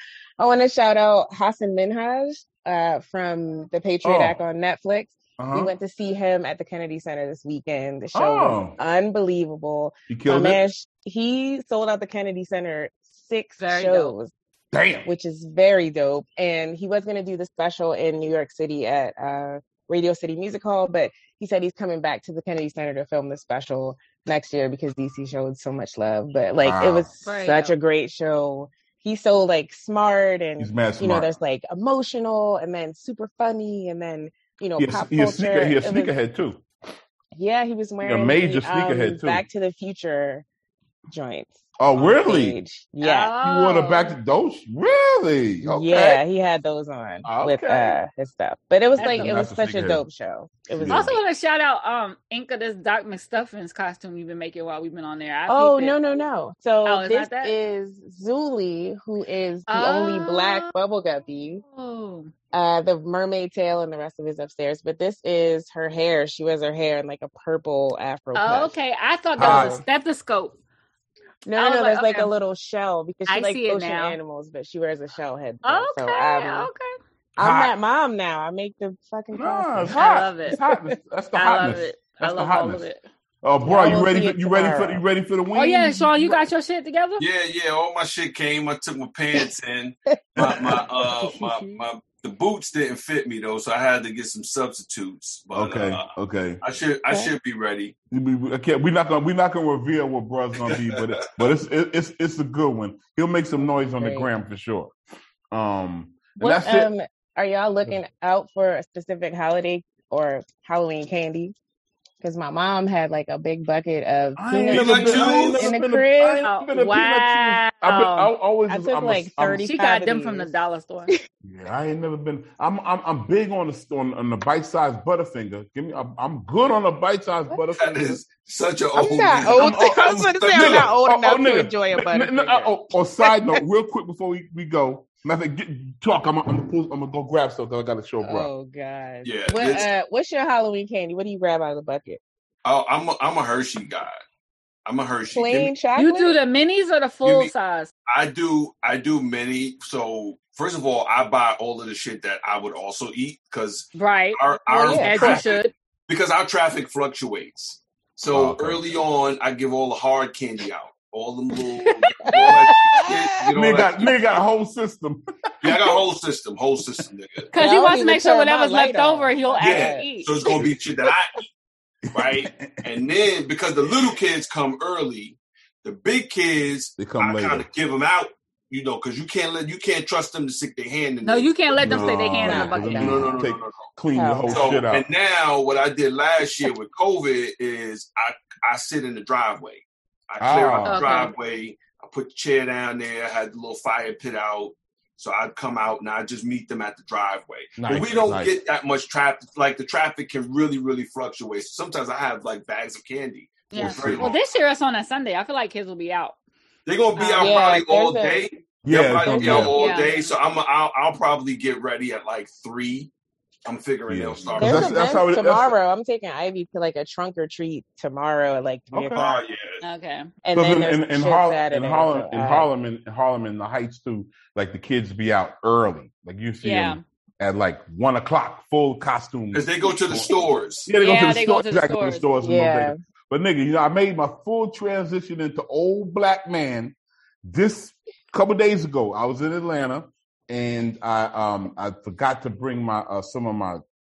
I want to shout out Hassan Minhaj uh, from the Patriot
Oh.
Act on Netflix.
Uh-huh.
We went to see him at the Kennedy Center this weekend. The show
Oh.
was unbelievable.
He killed
My man,
it.
he sold out the Kennedy Center six
Very
shows,
Damn.
which is very dope. And he was going to do the special in New York City at uh, Radio City Music Hall, but he said he's coming back to the Kennedy Center to film the special next year because D C showed so much love. But like,
Wow.
it was
Very
such
dope.
a great show. He's so like smart and
He's mad
you know,
smart.
there's like emotional and then super funny and then you know,
He a,
pop
he a
culture.
sneaker, he a
It was-
sneakerhead too.
yeah, he was wearing
major
the,
sneakerhead,
um,
too.
Back to the Future joints.
Oh,
on
really?
stage. Yeah.
You want to
Oh.
back to those? Really? Okay.
Yeah, he had those on with
Okay.
uh his stuff. But it was
That's
like
a-
it was
That's a
such a
sneakerhead.
dope show. It was
Yeah.
I also want to shout out um Inca, this Doc McStuffins costume you've been making while we've been on there. I
Oh
peeped it.
no no no! So
Oh, is
this
that that?
is Zuli, who is the only black
Oh.
bubble guppy.
Oh.
Uh, the mermaid tail and the rest of it is upstairs. But this is her hair. She wears her hair in like a purple afro.
Oh,
cut.
okay. I thought that was
Hi.
a stethoscope.
No,
I
no,
was
no.
like,
There's like
okay.
a little shell because she
I
likes
see it
ocean
now.
animals, but she wears a shell head.
Okay,
So um,
okay.
I'm
Hot.
that mom now. I make the fucking
Nah, it's
costume.
I
hot.
love it.
It's hotness. That's the
I
hotness.
love it.
That's
I
the
love all
hotness.
of it.
Oh, bro,
Y'all
you
will
ready?
see
For,
it
you ready for?
tomorrow.
You ready for the win?
Oh yeah, Sean, you got your shit together?
Yeah, yeah. All my shit came. I took my pants in. My my uh my, my the boots didn't fit me though, so I had to get some substitutes. But,
Okay,
uh,
okay.
I should I
Okay.
should be ready.
We, we, okay, we're not gonna we're not gonna reveal what bro's gonna be, but it, but it's it, it's it's a good one. He'll make some noise on the
Great.
gram for sure. Um, and
What
that's it.
um are y'all looking out for a specific holiday or Halloween candy? Because my mom had like a big bucket of
I ain't
peanut
never
Peanut
been, I ain't
juice
never
in the
been a-
crib.
I ain't been a peanut juice. I've been, I
Wow.
always.
I took
I'm a-
like
I'm-
thirty.
She got
of
them from the
these.
dollar store.
Yeah, I ain't never been. I'm I'm I'm big on the on, on the bite sized Butterfinger. Give me. I'm, I'm good on the bite sized
That
Butterfinger.
is such an
I'm
old.
not
nigga.
old.
I'm-
I was gonna say I'm not old
Oh,
enough
oh,
to
nigga.
enjoy a
N- n-
Butterfinger.
n- oh, oh, side note, real quick before we, we go. Nothing. Get, talk. I'm, I'm gonna pull, I'm gonna go grab something. I gotta show bro.
Oh god.
Yeah,
What
this-
uh what's your Halloween candy? What do you grab out of the bucket?
Oh, I'm a, I'm a Hershey guy. I'm a Hershey. Give
Plain
me-
chocolate?
You do the minis or the full
me-
size?
I do I do many. So first of all, I buy all of the shit that I would also eat because
Right.
our our
Well, yeah.
As you
traffic,
should.
because our traffic fluctuates. So
Oh, okay.
early on, I give all the hard candy out, all them little. all that shit, get all
Nigga
that
got nigga got a whole system.
Yeah, I got a whole system, whole system, nigga.
Because
I
he
don't
wants to
even
make sure
turn my
whatever's
light
left
on.
over, he'll
Yeah,
actually eat.
so it's gonna be shit that I eat, right? And then because the little kids come early, the big kids
They come
I
later.
kind of give them out, you know, because you can't let you can't trust them to stick their hand in.
No,
there.
you can't let them stick their
No,
hand in the
no,
bucket.
No,
no,
no, no, no,
Take-
no, no.
Clean the whole
So,
shit out.
and now what I did last year with COVID is I I sit in the driveway. I clear out the
Ah.
Okay.
driveway. I put the chair down there. I had the little fire pit out. So I'd come out and I just meet them at the driveway.
Nice,
but we don't
nice.
get that much traffic. Like the traffic can really, really fluctuate. So sometimes I have like bags of candy. for a
Yeah.
very
Well,
long
this year it's on a Sunday. I feel like kids will be out.
They're gonna be
Uh,
out
yeah,
probably all
there's a-
day.
Yeah,
They'll probably
it's
be
gonna
out
be-
all
Yeah.
day. So I'm I'll, I'll probably get ready at like three. I'm figuring
Yeah.
they'll start.
There's
That's- that's
events
how it- that's-
tomorrow. I'm taking Ivy to like a trunk or treat tomorrow at like three
Okay.
o'clock.
Oh yeah.
Okay.
And
So
then
in,
there's
in, in,
shit
Harlem,
Saturday,
in Harlem,
so
in
I-
Harlem, in Harlem, in the Heights too, like the kids be out early. Like you see
Yeah.
them at like one o'clock, full costume.
Because they go to the stores.
Yeah, they go
Yeah,
to the
they
store.
go to the
exactly, to the
stores.
stores. a little
Yeah.
bit. But nigga, you know, I made my full transition into old black man this couple days ago. I was in Atlanta and I um I forgot to bring my uh, some of my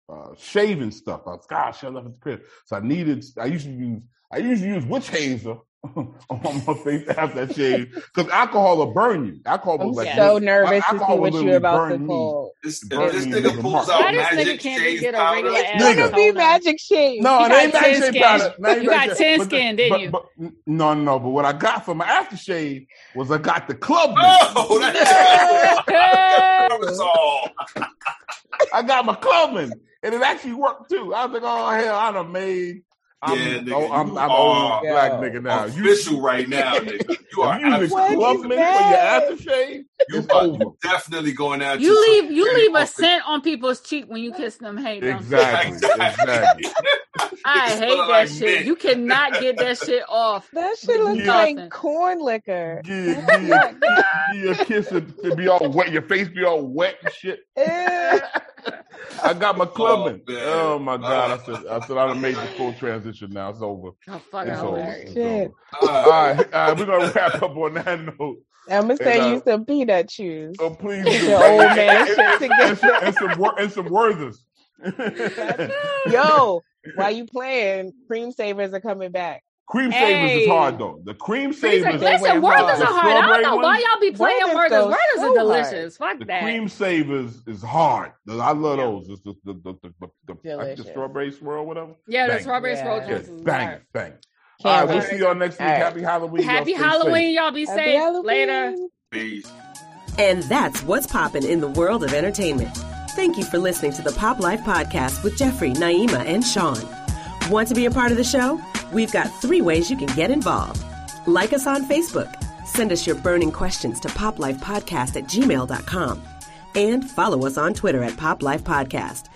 uh, shaving stuff. I was, gosh, I left at the crib. So I needed, I usually use, I usually use witch hazel on my face after that shave because alcohol will burn you. Alcohol will
I'm
like
so
burn,
nervous to see
alcohol will
what you're
literally
about to
burn
call.
This, if
Burn
this
me
nigga
in the
pulls
mouth.
out
Why this nigga
magic
can't
shave
just get a
powder.
regular ass
Nigga.
Gonna be
toner?
magic shave.
No,
You
it
got
ain't magic
tin
shave
skin.
powder. Not
You
magic
got
shave.
tin
But the-
skin, didn't
but-
you?
but- no, no. But what I got for my aftershave was I got the club.
Oh, that's Parmesan.
I got my clubbing, and it actually worked too. I was like, "Oh hell, I done made." I'm,
Yeah, nigga,
oh, I'm,
you
I'm
are
old black
yo,
nigga now. You,
Official right now, nigga. You are
if you use
absolutely,
What is
clubbing for your
that?
aftershave,
you
it's
are
over.
definitely going out.
You
to
leave
some
you
very
leave a
open-
scent on people's cheek when you kiss them. Hey, don't you?
Exactly, exactly.
I
It's
hate
smelling
that
like
shit.
mint.
You cannot get that shit off.
That shit looks
Yeah.
like corn liquor.
Give you, give you, give you a kiss and to be all wet, your face be all wet and shit.
Ew.
I got my clubbing.
man.
Oh, my god!
Oh.
I said, I said, I done made the full transition. Now it's over.
Oh, fucking
It's over.
hilarious.
It's
Shit.
over.
Uh,
All right, all right, we're gonna wrap up on that note.
I'm gonna
And,
send
uh,
you some peanut chews.
So please,
Get
do.
your old man
and,
shit
and,
together.
some, and some wor- and some Werthers.
Yo, while you playing, cream savers are coming back.
Cream savers
Hey.
is hard though. The cream
Listen,
savers,
They
listen,
went
Werther's
hard.
are hard. I don't know
Strawberry
why y'all be playing
Werther's
Werther's.
go
Werther's
so
are delicious. Fuck
the
that.
cream savers is hard. I love
Yeah.
those. It's the the the, the, the, the, I think the
Delicious.
strawberry swirl, whatever.
Yeah, the
Bang.
strawberry
Yeah.
swirl
Yeah,
juice is
bang,
hard.
bang.
Can't
All right, we'll
wait.
see y'all next week.
All right.
Happy Halloween. Y'all
Happy
stay
Halloween.
safe.
Y'all be
Happy
safe.
Halloween.
Later.
peace.
And that's what's poppin' in the world of entertainment. Thank you for listening to the Pop Life Podcast with Jeffrey, Naima, and Sean. Want to be a part of the show? We've got three ways you can get involved. Like us on Facebook. Send us your burning questions to poplifepodcast at gmail dot com. And follow us on Twitter at Pop Life Podcast.